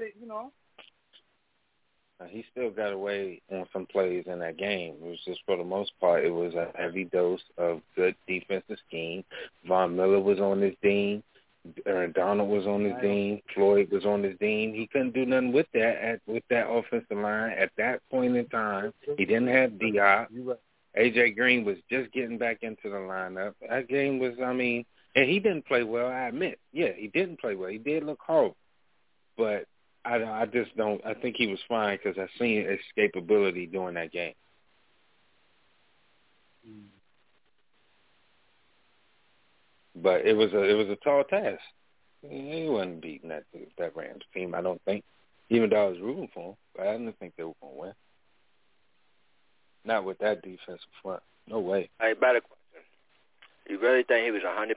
He still got away on some plays in that game. It was just for the most part, it was a heavy dose of good defensive scheme. Von Miller was on his team. Donald was on his team. Floyd was on his team. He couldn't do nothing with that offensive line at that point in time. He didn't have D-Hop. A.J. Green was just getting back into the lineup. That game was, and he didn't play well, I admit. Yeah, he didn't play well. He did look horrible. But I just don't – I think he was fine because I seen escapability during that game. But it was a tall task. He wasn't beating that Rams team, I don't think. Even though I was rooting for him, but I didn't think they were going to win. Not with that defensive front. No way. Hey, better question. You really think he was 100%?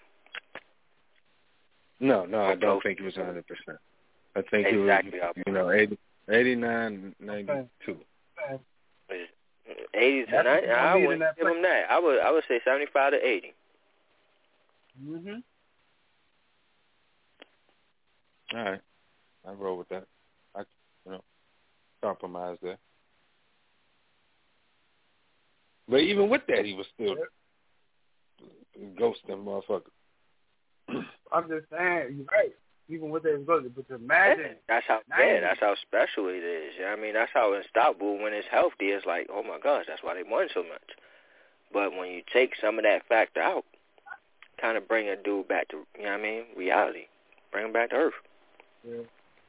No, I don't think he was 100%. I think exactly it was, 89, 92. 80 to 90. I wouldn't give him that. I would say 75 to 80. Mhm. All right, I roll with that. I compromise there. But even with that, he was still ghosting motherfucker. I'm just saying, you're right. Even with that, but imagine. That's how special it is. You know what I mean? That's how unstoppable when it's healthy. It's like, oh my gosh, that's why they won so much. But when you take some of that factor out, kind of bring a dude back to, you know what I mean, reality. Bring him back to earth. Yeah.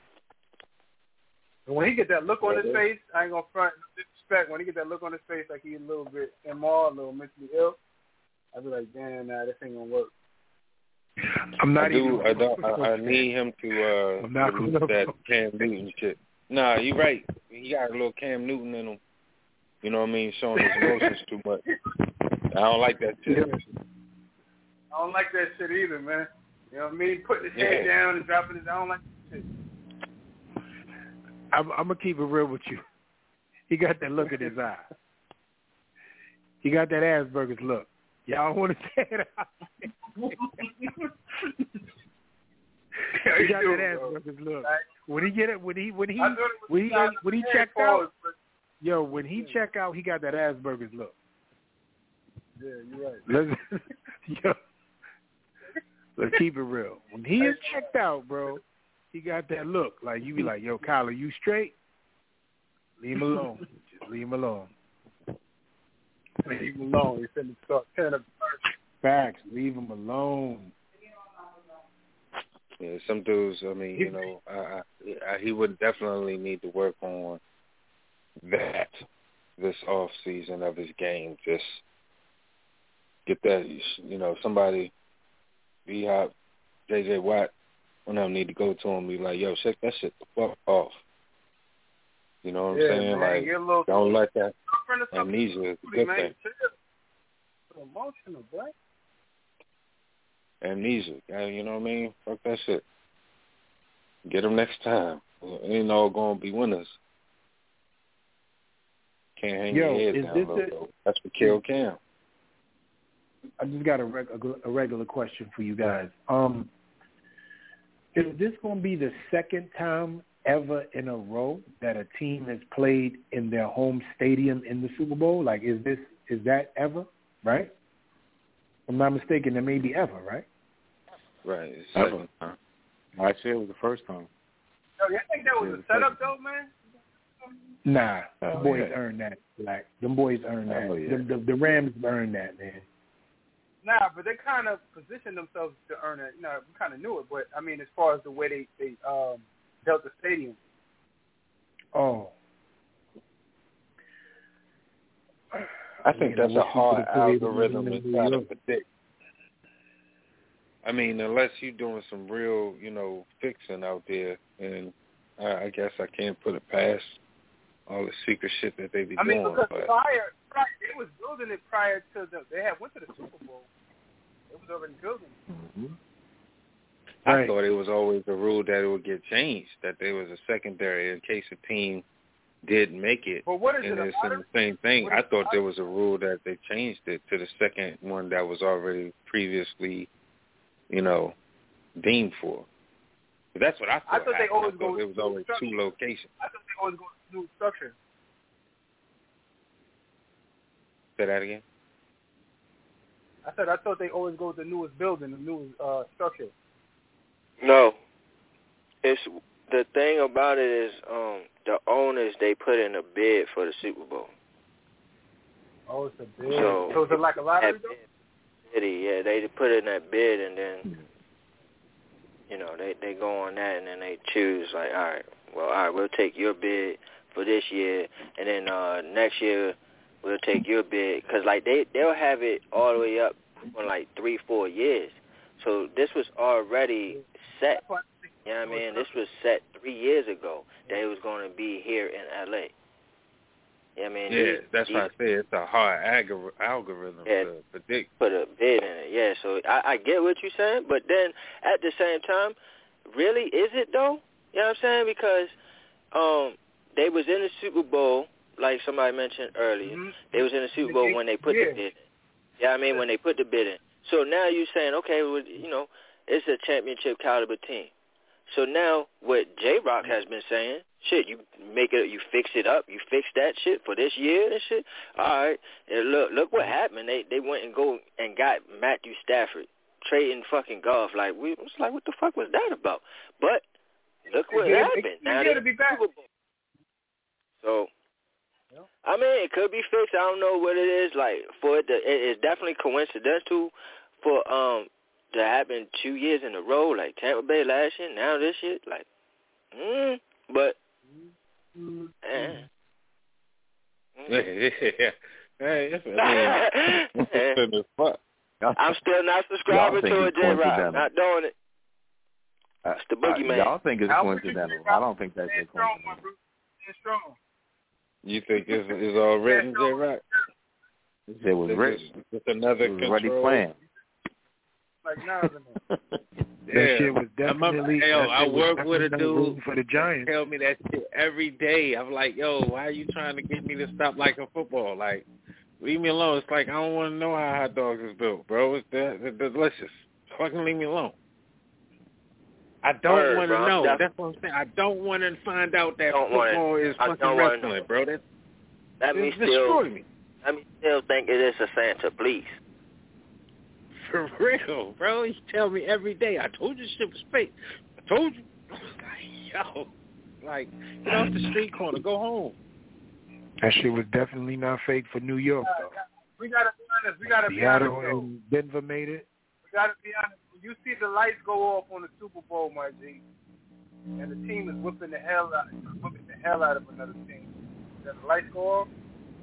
And when he get that look on his face, I ain't gonna front disrespect. When he get that look on his face, like he's a little bit immoral, a little mentally ill, I'd be like, damn, this ain't gonna work. I need him to lose that Cam Newton shit. Nah, you're right. He got a little Cam Newton in him. You know what I mean? Showing his emotions too much. I don't like that shit. I don't like that shit either, man. You know what I mean? Putting his head down and dropping his. I don't like that shit. I'm gonna keep it real with you. He got that look in his eye. He got that Asperger's look. Y'all want to say it out. He got that Asperger's look. When he get it, when he checked out, when he check out, he got that Asperger's look. Yeah, you're right. Let's keep it real. When he is checked out, bro, he got that look. Like you be like, yo, Kyler, you straight? Leave him alone. Just leave him alone. Leave him alone. He's finna start tearing up the first. Facts. Leave him alone. Yeah, some dudes, I mean, he would definitely need to work on that this off season of his game. Just get that, somebody, B-Hop, J.J. Watt, one of them need to go to him and be like, yo, shake that shit the fuck off. You know what I'm saying? Man, like, don't let that amnesia is a good thing. Emotional, boy. Amnesia, you know what I mean? Fuck that shit. Get them next time. It ain't all going to be winners. Can't hang your head down low. That's what killed Cam. I just got a regular question for you guys. Is this going to be the second time ever in a row that a team has played in their home stadium in the Super Bowl? Like, is that ever, right? If I'm not mistaken, it may be ever, right? Right. It's second time. I said it was the first time. Yo, you think that was a setup, though, man? Nah, the boys earned that. Like, them boys earned that. The Rams earned that, man. Nah, but they kind of positioned themselves to earn it. We kind of knew it, but I mean, as far as the way they dealt the stadium. Oh. I think that's a hard algorithm to try to predict. I mean, unless you're doing some real, fixing out there, and I guess I can't put it past all the secret shit that they be doing. I mean, because prior, they was building it prior to they had went to the Super Bowl. It was already building it. Mm-hmm. I thought it was always the rule that it would get changed, that there was a secondary in case a team did make it. But what is and it? It's in the same thing. I thought there was a rule that they changed it to the second one that was already previously, deemed for. But that's what I thought. I thought they always go. There was always two locations. I thought they always go to new structure. Say that again. I thought they always go with the newest building, the newest structure. No. It's the thing about it is the owners, they put in a bid for the Super Bowl. Oh, it's a bid. So is it like a lottery? Yeah, they put in that bid, and then they go on that, and then they choose like, all right, we'll take your bid for this year, and then next year we'll take your bid, because like they'll have it all the way up on like 3-4 years. So this was already set. You know what I mean? This was set 3 years ago that it was going to be here in L.A. You know what I mean? Yeah, that's why I say it's a hard algorithm to predict. Put a bid in it, yeah. So I get what you're saying, but then at the same time, really, is it though? You know what I'm saying? Because they was in the Super Bowl, like somebody mentioned earlier. Mm-hmm. They was in the Super Bowl when they put the bid in. Yeah, I mean, when they put the bid in. So now you're saying, okay, well, you know, it's a championship caliber team. So now what J-Rock has been saying, shit, you make it, you fix it up, you fix that shit for this year and shit. All right, and look what happened. They went and go and got Matthew Stafford, trading fucking golf. Like we was like, what the fuck was that about? But look what happened. Now they Super Bowl. So. I mean, it could be fixed. I don't know what it is. Like for it, it's definitely coincidental for to happen 2 years in a row, like Tampa Bay last year. Now this shit, like, but. I'm still not subscribing to it, J-Rock. Not doing it. It's the boogeyman. Y'all think it's coincidental. I don't think that's coincidental. You think it's all written, J-Rock? It was written. It's another it was already planned. Like that shit was definitely. I work with a dude for the Giants. Tell me that shit every day. I'm like, yo, why are you trying to get me to stop liking football? Like, leave me alone. It's like I don't want to know how hot dogs is built, bro. It's delicious. Fucking leave me alone. I don't want to know. That's what I'm saying. I don't want to find out that football is fucking wrestling, bro. Let me still think it is a Santa, please. For real, bro. You tell me every day. I told you shit was fake. I told you. Yo, like, get off the street corner. Go home. That shit was definitely not fake for New York, though. We gotta be honest. Seattle and Denver made it. We gotta be honest. You see the lights go off on the Super Bowl, my G, and the team is whipping the hell out of another team. Does the lights go off?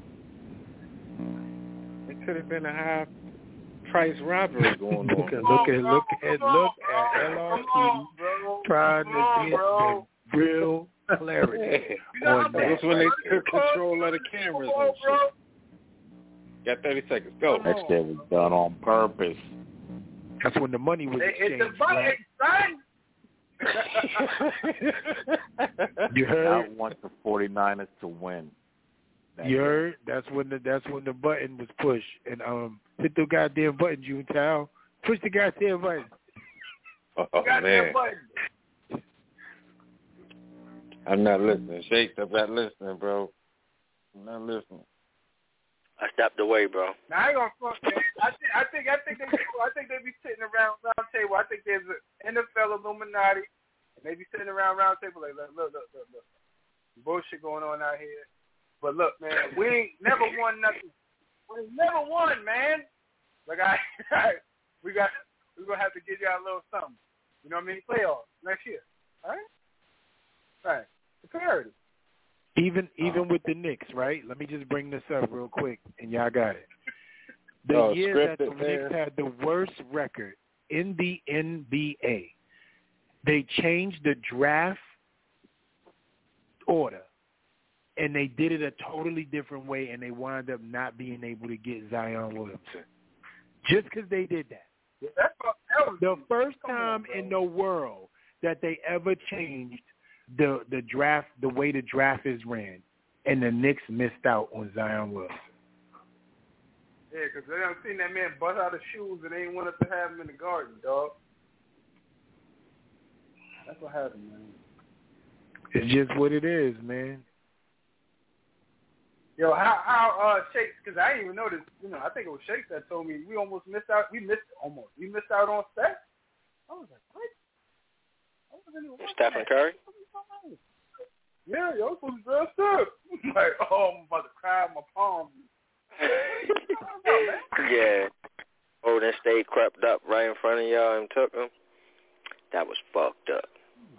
It could have been a high-price robbery going on. Look at LRT trying to get the real clarity on that. That's when they took control of the cameras and shit. Got 30 seconds. Go. That shit was done on purpose. That's when the money was exchanged. It's the fight, son. You heard? I want the 49ers to win. You heard? That's when the button was pushed. And hit the goddamn button, Junetao. Push the goddamn button. Oh man. I'm not listening. Shake, I'm not listening, bro. I'm not listening. I stepped away, bro. Now I ain't gonna fuck, man. I think they be sitting around round table. I think there's an NFL Illuminati, and they be sitting around round table like, look, bullshit going on out here. But look, man, we ain't never won nothing. We ain't never won, man. Like we're gonna have to give y'all a little something. You know what I mean? Playoffs next year. All right. All right. The parity. Even with the Knicks, right? Let me just bring this up real quick, and y'all got it. The year that the Knicks had the worst record in the NBA, they changed the draft order, and they did it a totally different way, and they wound up not being able to get Zion Williamson. Just because they did that. Yeah, that was the first time in the world that they ever changed the draft, the way the draft is ran, and the Knicks missed out on Zion Wilson. Yeah, because they done seen that man bust out his shoes and they ain't want us to have him in the garden, dog. That's what happened, man. It's just what it is, man. Yo, how Shakes, because I didn't even know this, I think it was Shakes that told me we almost missed out. We missed out on Steph. I was like, what? Stephen Curry? Yeah, yo, supposed to dress up. Like, I'm about to cry in my palms. Yeah. Oh, then stayed crept up right in front of y'all and took him. That was fucked up.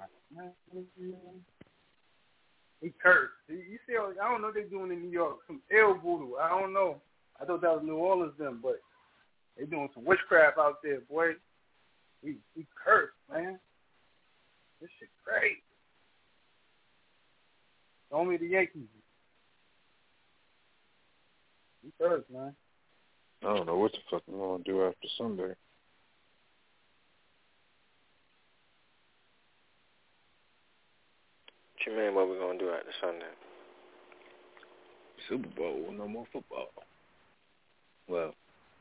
He cursed. You see, I don't know what they're doing in New York. Some ill voodoo. I don't know. I thought that was New Orleans them, but they doing some witchcraft out there, boy. We cursed, man. This shit great. Only the Yankees. We cursed, man. I don't know what the fuck we're going to do after Sunday. What you mean what we're going to do after Sunday? Super Bowl, no more football. Well,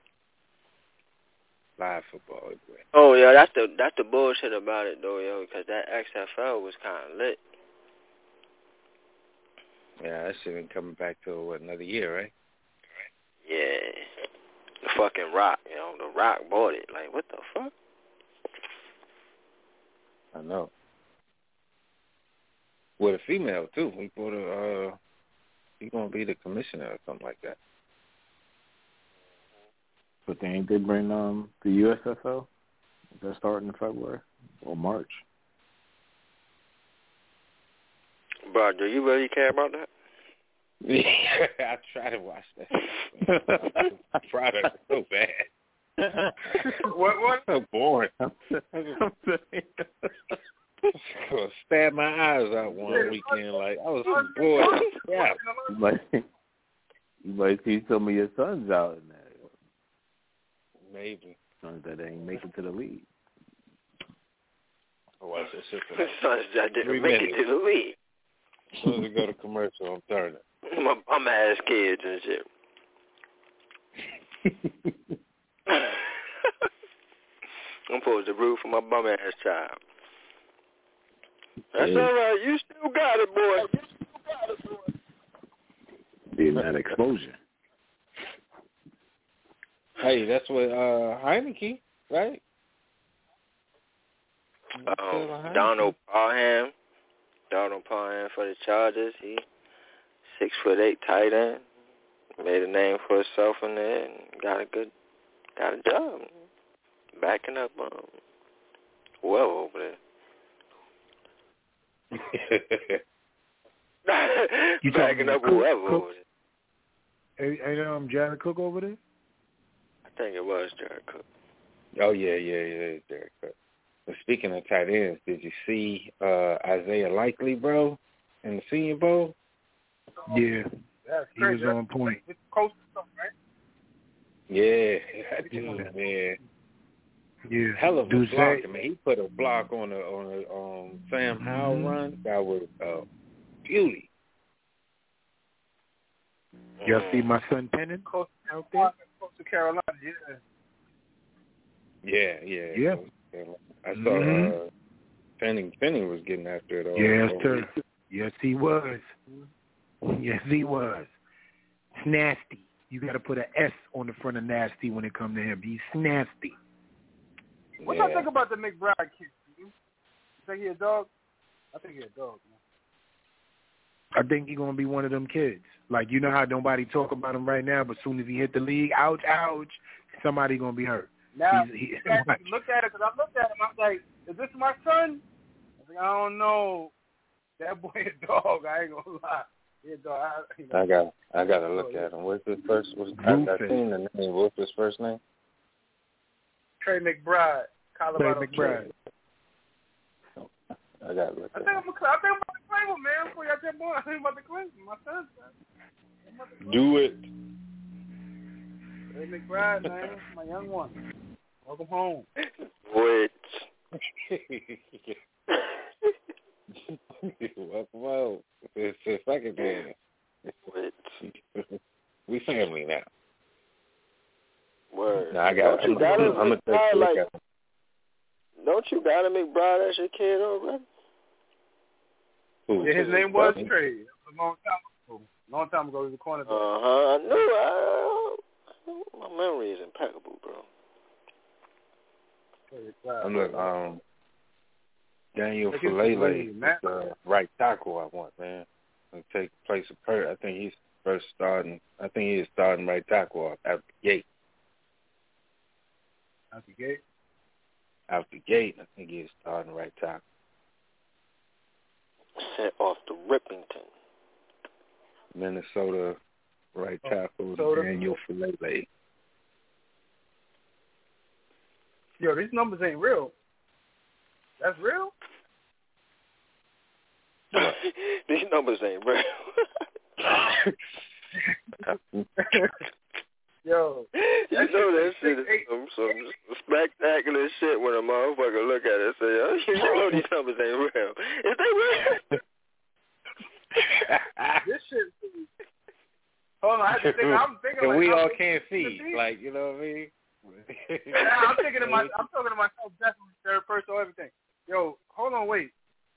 live football anyway. Oh, yeah, that's the bullshit about it, though, yo, because that XFL was kind of lit. Yeah, that shit ain't coming back till, another year, right? Yeah. The fucking Rock, The Rock bought it. Like, what the fuck? I know. With a female, too. We bought he's going to be the commissioner or something like that. But they ain't they bring the USFL? Is that starting in February or March? Bro, do you really care about that? Yeah, I try to watch that. I try to so bad. What? So boring. Stab my eyes out one weekend. Like, I was bored. Yeah. You might see some of your sons out in there. Maybe. Sons that ain't make it to the league. Oh, watch that shit. Sons that didn't make it to the league. As soon as we go to commercial, I'm turning. My bum-ass kids and shit. I'm supposed to root for my bum-ass child. That's all right. You still got it, boy. Being that exposure. Hey, that's what Heineke, right? Donald Parham for the Chargers. He 6'8" tight end. Made a name for himself in there and got a job. Backing up whoever over there. You backing up whoever over there. Ain't Jared Cook over there? I think it was Jared Cook. Oh yeah, Jared Cook. But speaking of tight ends, did you see Isaiah Likely, bro, in the Senior Bowl? Yeah, he was on point. With the coach and stuff, right? Yeah, that dude, man. Yeah, hell of a block. I mean, he put a block on a Sam Howell run. That was beauty. Y'all see my son Pennon out there? Close to Carolina, yeah. I saw Penning was getting after it all. Yes, sir. Yes, he was. Yes, he was. Snasty. You got to put an S on the front of nasty when it comes to him. He's nasty. What y'all think about the McBride kid? You think he a dog? I think he a dog, man. I think he's going to be one of them kids. Like, you know how nobody talk about him right now, but as soon as he hit the league, ouch, somebody going to be hurt. Now, look at it, because I looked at him, I was like, is this my son? I was like, I don't know. That boy a dog, I ain't going to lie. He a dog. I got to look at him. What's his first? I've seen the name. What's his first name? Trey McBride, Colorado. Trey McBride. I got to look at him. I think I'm about to claim him, man. Before y'all jump on, I think I'm about to claim him. My son's son. Do it. Trey McBride, man. My young one. Welcome home. Wait. Welcome home. It's the second day. We family now. Word. No, I'm gonna take a look at him. Don't you got a McBride as your kid already? Yeah, his name was Trey. A long time ago, he was a cornerback. I knew. My memory is impeccable, bro. Daniel Falele, right tackle. I want, man. To take the place of Pert. I think he's first starting. I think he is starting right tackle out the gate. Out the gate. Out the gate, I think he is starting right tackle. Set off to Rippington. Minnesota right tackle Daniel Falele. Yo, these numbers ain't real. That's real? These numbers ain't real. Yo, you know that shit is some spectacular shit when a motherfucker look at it and say, oh, you know these numbers ain't real. Is they real? This shit. Hold on, I'm thinking and like, we all can't see. Like, you know what I mean? I'm talking to myself definitely third person or everything. Yo, hold on, wait.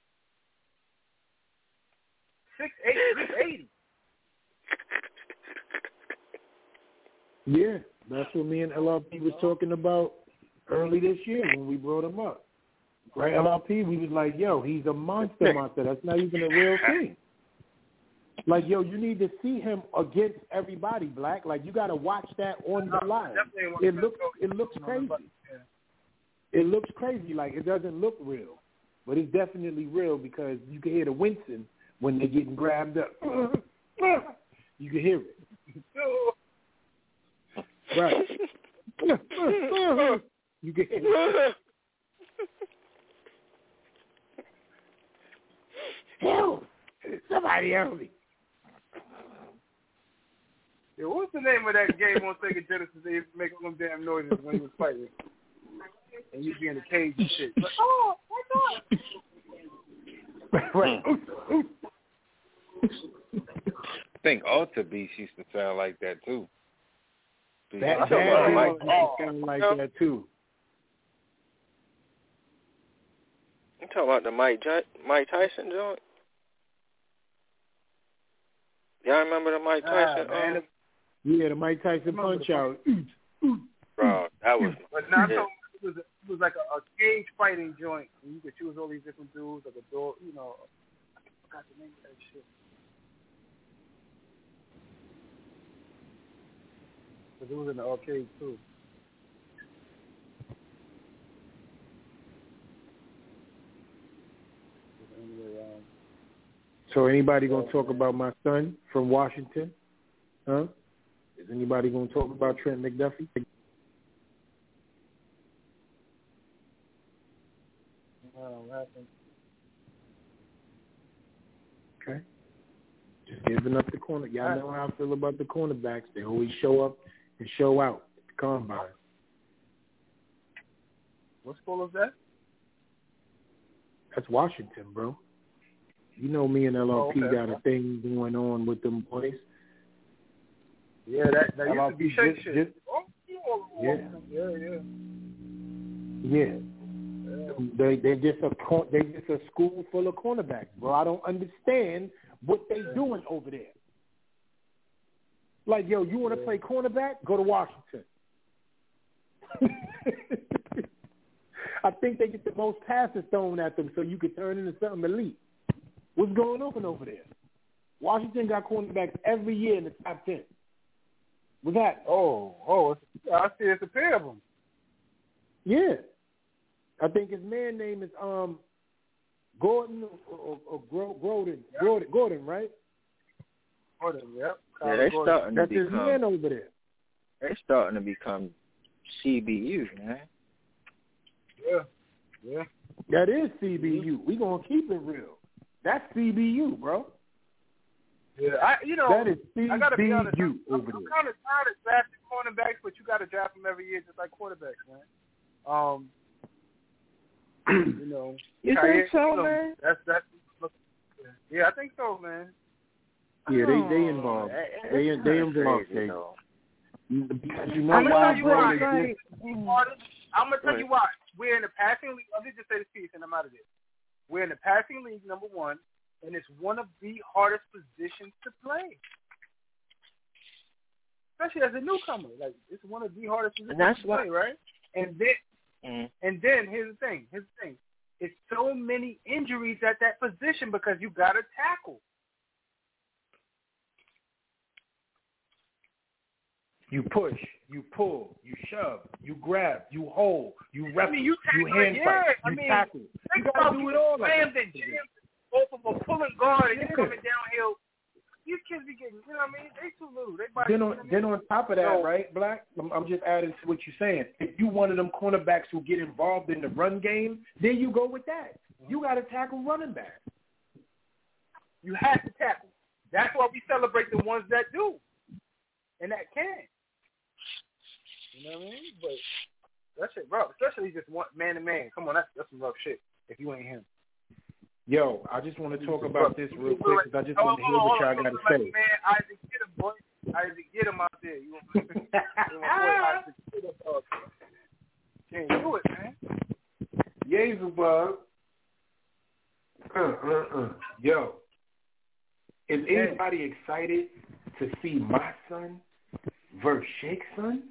6'8", 380. Yeah, that's what me and LRP was talking about early this year when we brought him up. Right, LRP, we was like, yo, he's a monster. That's not even a real thing. Like, yo, you need to see him against everybody, Black. Like, you got to watch that on the live. It looks crazy. It looks crazy. Like, it doesn't look real. But it's definitely real because you can hear the wincing when they're getting grabbed up. You can hear it. Right. You can hear it. Help! Somebody help me. Yo, what's the name of that game on Sega Genesis that you make all them damn noises when you was fighting? And you be in the cage and shit. Like, oh, my God. Right. I think Alter Beast used to sound like that, too. That sound like that, too. You talking about the Mike Tyson joint? Y'all remember the Mike Tyson? Yeah, the Mike Tyson punch out. Bro, that was. But now it was like a cage fighting joint. And you could choose all these different dudes, like a door, you know. I forgot the name of that shit. Because it was in the arcade too. Anyway, so anybody gonna talk about my son from Washington? Huh? Is anybody gonna talk about Trent McDuffie? Okay. Just giving up the corner. Y'all know how I feel about the cornerbacks. They always show up and show out at the combine. What school is that? That's Washington, bro. You know me and LRP got a thing going on with them boys. Yeah, that used to be shit. Yeah. They're just a school full of cornerbacks, bro. I don't understand what they doing over there. Like, yo, you want to play cornerback? Go to Washington. I think they get the most passes thrown at them so you could turn into something elite. What's going on over there? Washington got cornerbacks every year in the top 10. What's that? I see it's a pair of them. Yeah. I think his man name is Gordon or Gordon. Yep. Gordon, right? Gordon, yep. Yeah, they're starting to That's his man over there. They're starting to become CBU, man. Yeah. That is CBU. We gonna keep it real. That's CBU, bro. Yeah, that is CBU I gotta be honest. I'm over kind there. of tired of drafting cornerbacks, but you gotta draft them every year, just like quarterbacks, man. You know. You think so, man? That's. Yeah, I think so, man. Yeah, they involved. They involved. Because you know I'm why, gonna bro? tell you why. We're in the passing league. Let me just say this piece, and I'm out of this. We're in the passing league, number one, and it's one of the hardest positions to play, especially as a newcomer. Like, it's one of the hardest positions to play, right? And then here's the thing. It's so many injuries at that position because you got to tackle. You push, you pull, you shove, you grab, you hold, you wrestle, you hand fight, you tackle. You got to do it all. Both of them pulling guard and you coming downhill. These kids be getting, know what I mean? They too little. They then on top of that, right, Black? I'm just adding to what you're saying. If you one of them cornerbacks who get involved in the run game, then you go with that. You got to tackle running back. You have to tackle. That's why we celebrate the ones that do and that can. You know what I mean? But that shit rough, especially just one man to man. Come on, that's some rough shit. If you ain't him. Yo, I just want to talk about this real quick because I just want to hear what y'all got to say. Man, Isaac, get him, boy. Isaac, get him out there. You want to Isaac, get him out there. Can't do it, man. Yezebub. Yo, is anybody excited to see my son versus Shake's son?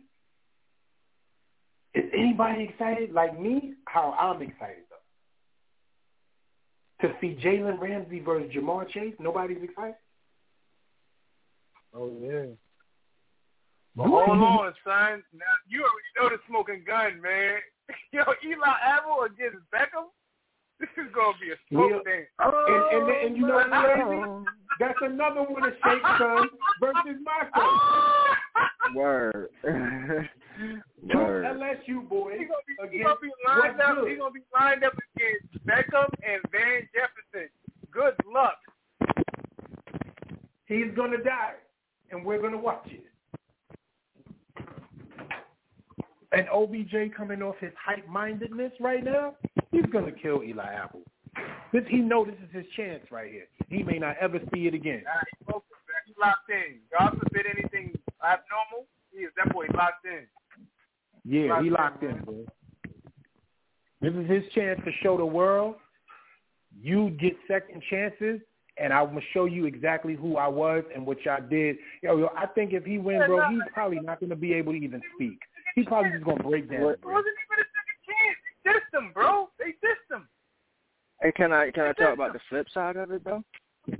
Is anybody excited like me? How I'm excited though. To see Jalen Ramsey versus Jamar Chase? Nobody's excited? Oh, yeah. But hold on, son. Now, you already know the smoking gun, man. Yo, Eli Apple against Beckham? This is going to be a smoke thing. And you know what's crazy? That's another one of Shake's son versus my son. Word. Two LSU boys. He's going to be lined up. He's going to be lined up against Beckham and Van Jefferson. Good luck. He's going to die, and we're going to watch it. And OBJ coming off his hype-mindedness right now, he's going to kill Eli Apple. He knows this is his chance right here. He may not ever see it again. He's focused, man. He's locked in. God forbid anything abnormal, that boy locked in. Yeah, he locked in, bro. This is his chance to show the world you get second chances, and I'm going to show you exactly who I was and what y'all did. Yo, I think if he wins, bro, he's probably not going to be able to even speak. He's probably just going to break down. It wasn't even a second chance. They dissed him, bro. They dissed him. Hey, can I talk about the flip side of it, though?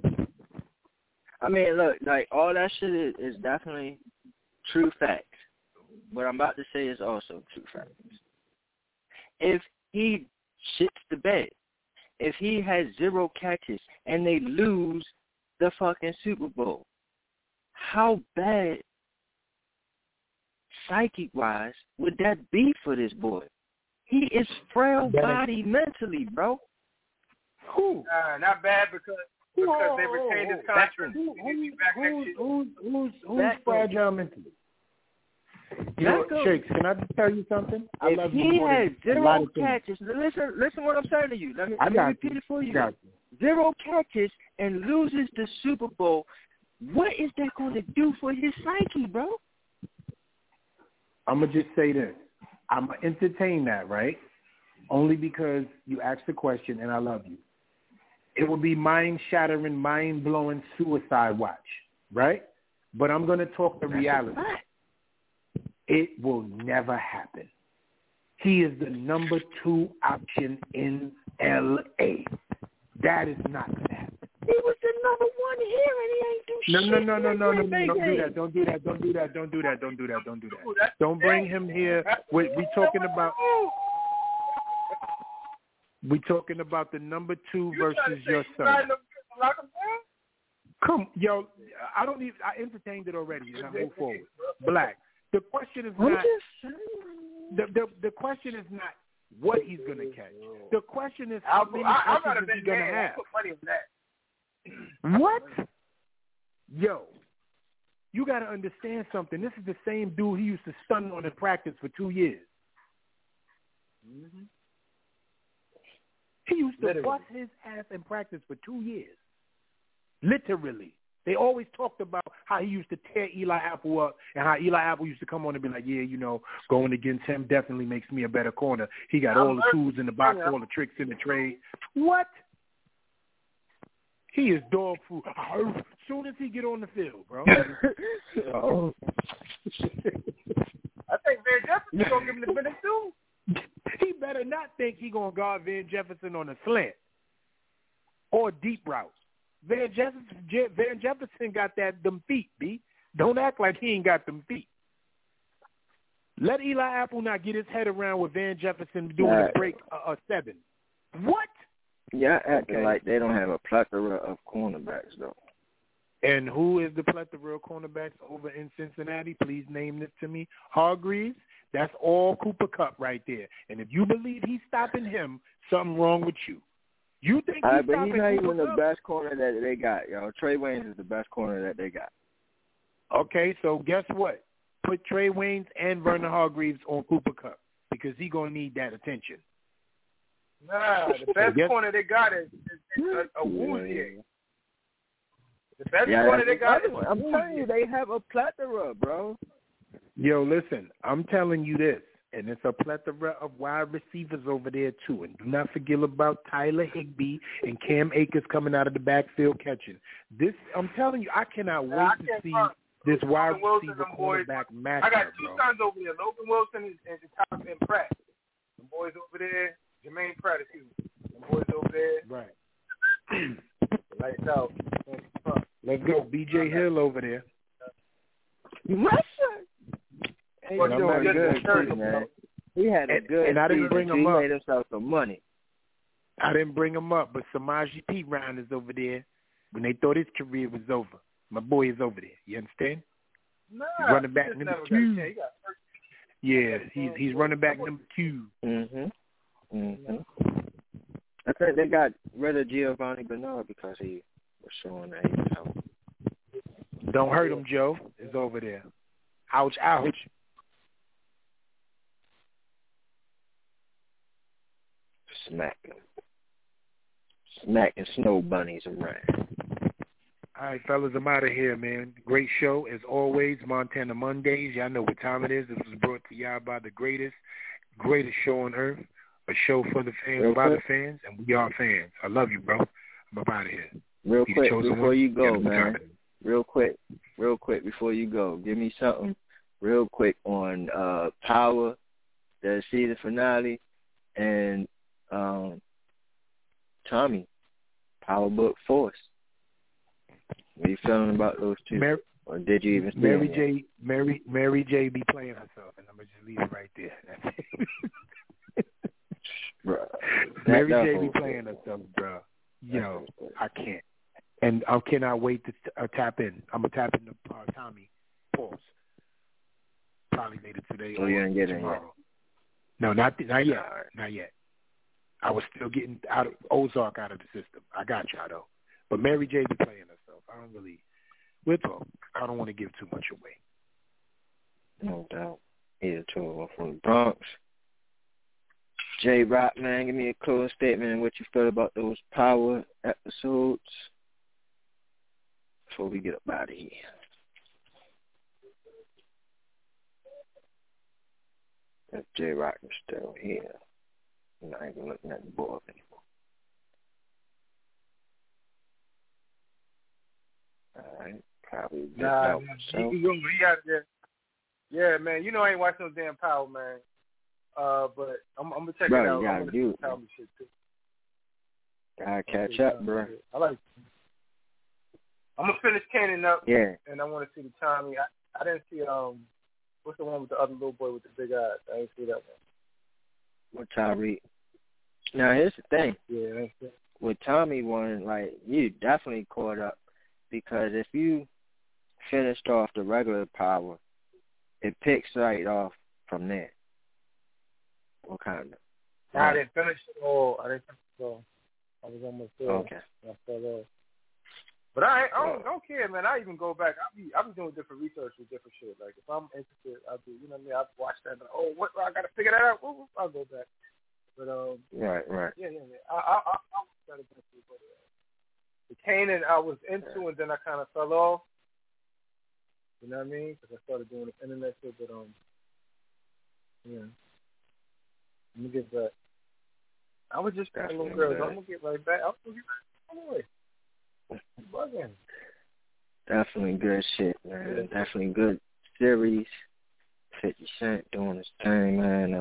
I mean, look, like, all that shit is definitely true facts. What I'm about to say is also true facts. If he shits the bed, if he has 0 catches and they lose the fucking Super Bowl, how bad, psychic-wise, would that be for this boy? He is frail-bodied mentally, bro. Who? Not bad because they retained his contract. Who's fragile mentally? You know, Shakes, can I just tell you something? If he has 0 catches, listen what I'm saying to you. Let me repeat it for you. 0 catches and loses the Super Bowl, what is that going to do for his psyche, bro? I'm going to just say this. I'm going to entertain that, right? Only because you asked the question and I love you. It will be mind-shattering, mind-blowing suicide watch, right? But I'm going to talk the reality. It will never happen. He is the number 2 option in L.A. That is not going to happen. He was the number 1 here and he ain't do shit. No. Don't do that. Don't bring him here. We talking about the number 2 versus your son. Come, yo, I entertained it already and I move forward. Black. The question is not the question is not what he's gonna catch. The question is how many catches is he gonna have. What? Yo, you gotta understand something. This is the same dude he used to stun on in practice for 2 years. Mm-hmm. He used to bust his ass in practice for 2 years. Literally. They always talked about how he used to tear Eli Apple up and how Eli Apple used to come on and be like, yeah, you know, going against him definitely makes me a better corner. He got all the tools in the box, all the tricks in the trade. What? He is dog food. As soon as he get on the field, bro. I think Van Jefferson going to give him the benefit too. He better not think he going to guard Van Jefferson on a slant or deep route. Van Jefferson got them feet, B. Don't act like he ain't got them feet. Let Eli Apple not get his head around with Van Jefferson doing a break 7. What? Yeah, acting like they don't have a plethora of cornerbacks, though. And who is the plethora of cornerbacks over in Cincinnati? Please name this to me. Hargreaves. That's all Cooper Kupp right there. And if you believe he's stopping him, something wrong with you. You think he's but stopping he's not Cooper even the Kupp? best corner that they got, yo. Trey Waynes is the best corner that they got. Okay, so guess what? Put Trey Waynes and Vernon Hargreaves on Cooper Kupp because he's going to need that attention. Nah, the best corner they got is a Woozier. The best corner they got is I'm telling you, they have a plethora, bro. Yo, listen, I'm telling you this, and it's a plethora of wide receivers over there, too. And do not forget about Tyler Higbee and Cam Akers coming out of the backfield catching. This, I'm telling you, I cannot wait to see this wide receiver cornerback matchup, I got two sons over there, Logan Wilson and Thomas and Pratt. The boys over there, Jermaine Pratt, excuse me. The boys over there. Right. Lights out. Let's go. B.J. Hill over there. My son. Hey, he's doing good, too, man. He had a good and I didn't bring him he up. made himself some money. I didn't bring him up, but Samaje Perine is over there when they thought his career was over. My boy is over there. You understand? Nah, he's running back number 2. Yeah, he's running back number 2. I think they got rid of Giovanni Bernard because he was showing that he was helping. Don't hurt him, Joe. Is over there. Ouch, ouch. Smacking snow bunnies around. All right, fellas, I'm out of here, man. Great show, as always, Montana Mondays. Y'all know what time it is. This was brought to y'all by the greatest show on earth, a show for the fans, by the fans, and we are fans. I love you, bro. I'm up out of here. Real quick before you go, man. Real quick before you go. Give me something real quick on Power, the season finale, and Tommy, Power Book Force. What are you feeling about those two? Or did you even see Mary J be playing herself, and I'm going to just leave it right there. That's it. Bro, Mary J be playing herself, bro. Yo, I can't. And I cannot wait to tap in. I'm going to tap into Tommy. Pause. Probably later today or tomorrow. No, not yet. Not yet. I was still getting Ozark out of the system. I got y'all, though. But Mary J be playing herself. I don't really – we'll talk. I don't want to give too much away. No doubt. Either two of them from the Bronx. J-Rock, man, give me a closing statement and what you feel about those Power episodes before we get up out of here. If J-Rock is still here, I'm not even looking at the board anymore. All right, probably he out there. Yeah, man. You know I ain't watching no damn Power, man. But I'm gonna check it out. I'm gonna do Power shit too. Gotta catch up, bro. I like. I'm gonna finish Cannon up. Yeah. And I want to see the Tommy. I didn't see what's the one with the other little boy with the big eyes? I didn't see that one. With Tyreek. Now here's the thing. Yeah, that's it. With Tommy one, like you definitely caught up because if you finished off the regular Power, it picks right off from there. What kind of? No, I didn't finish it all. I was almost there. Okay. I fell off. But I don't care, man. I even go back. I be doing different research with different shit. Like if I'm interested, I'll do. You know what I mean? I'll watch that. And, what? I gotta figure that out. I'll go back. But right. Yeah. I'll try to get through. But the Kanan I was into, and then I kind of fell off. You know what I mean? Because I started doing the internet shit. But yeah. Let me get back. I was just playing little girls. I'm gonna get right back. I'm gonna get right back. Bugging. Definitely good shit, man. Yeah. Definitely good series. 50 Cent doing his thing, man.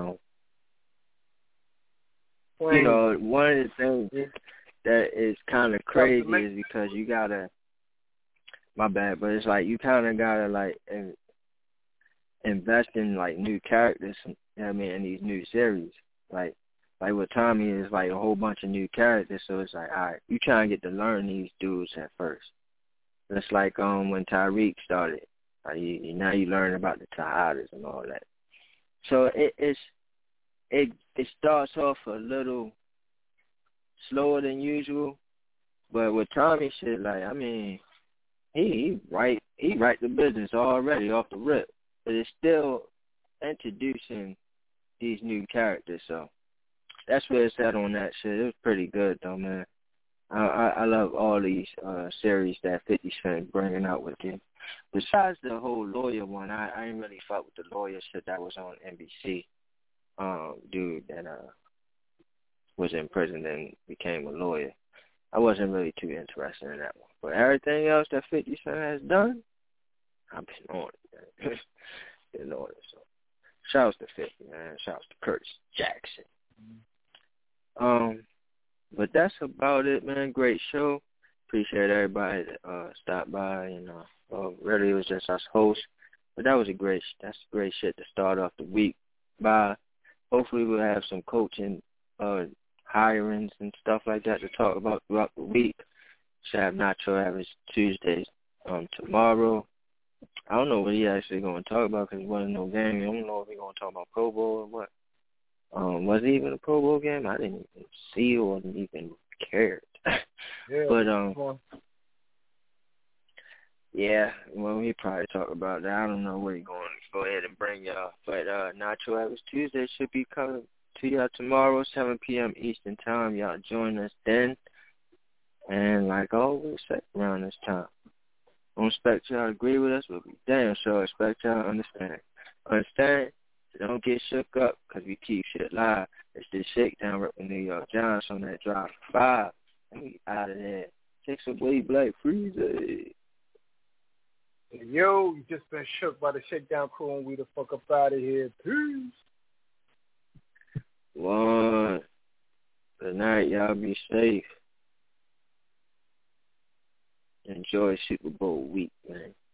You know, one of the things that is kind of crazy is because you gotta. My bad, but it's like you kind of gotta like invest in like new characters. You know what I mean, in these new series, like with Tommy is like a whole bunch of new characters. So it's like, all right, you trying to get to learn these dudes at first. It's like when Tyreek started. Now you learn about the Tejadas and all that. So it starts off a little slower than usual, but with Tommy shit, like, I mean, he write the business already off the rip, but it's still introducing these new characters. So that's where it's at on that shit. It was pretty good though, man. I love all these series that 50 Cent bringing out with him. Besides the whole lawyer one, I ain't really fuck with the lawyer shit that was on NBC. Dude that was in prison and became a lawyer. I wasn't really too interested in that one. But everything else that 50 Cent has done, I've been on it, man. Been on it. So shouts to 50, man. Shouts to Curtis Jackson. But that's about it, man. Great show. Appreciate everybody that stopped by, and really it was just us hosts. But that's great shit to start off the week by. Hopefully we'll have some coaching hirings and stuff like that to talk about throughout the week. Should have Nacho Average Tuesdays tomorrow. I don't know what he actually going to talk about because it wasn't no game. I don't know if he's going to talk about Pro Bowl or what. Was it even a Pro Bowl game? I didn't even see or even cared. Yeah, but yeah, well, he probably talk about that. I don't know what he's going to go ahead and bring y'all. But Nacho Average Tuesday should be coming to y'all tomorrow, 7 p.m. Eastern Time. Y'all join us then. And like always, around this time. Don't expect y'all to agree with us, but we damn sure expect y'all to understand. Understand? So don't get shook up because we keep shit live. It's the Shakedown rep with New York Giants on that drive for 5. And we out of there. Take some way Black Freezer. Yo, you just been shook by the Shakedown crew and we the fuck up out of here. Peace. One. Good night. Y'all be safe. Enjoy Super Bowl week, man.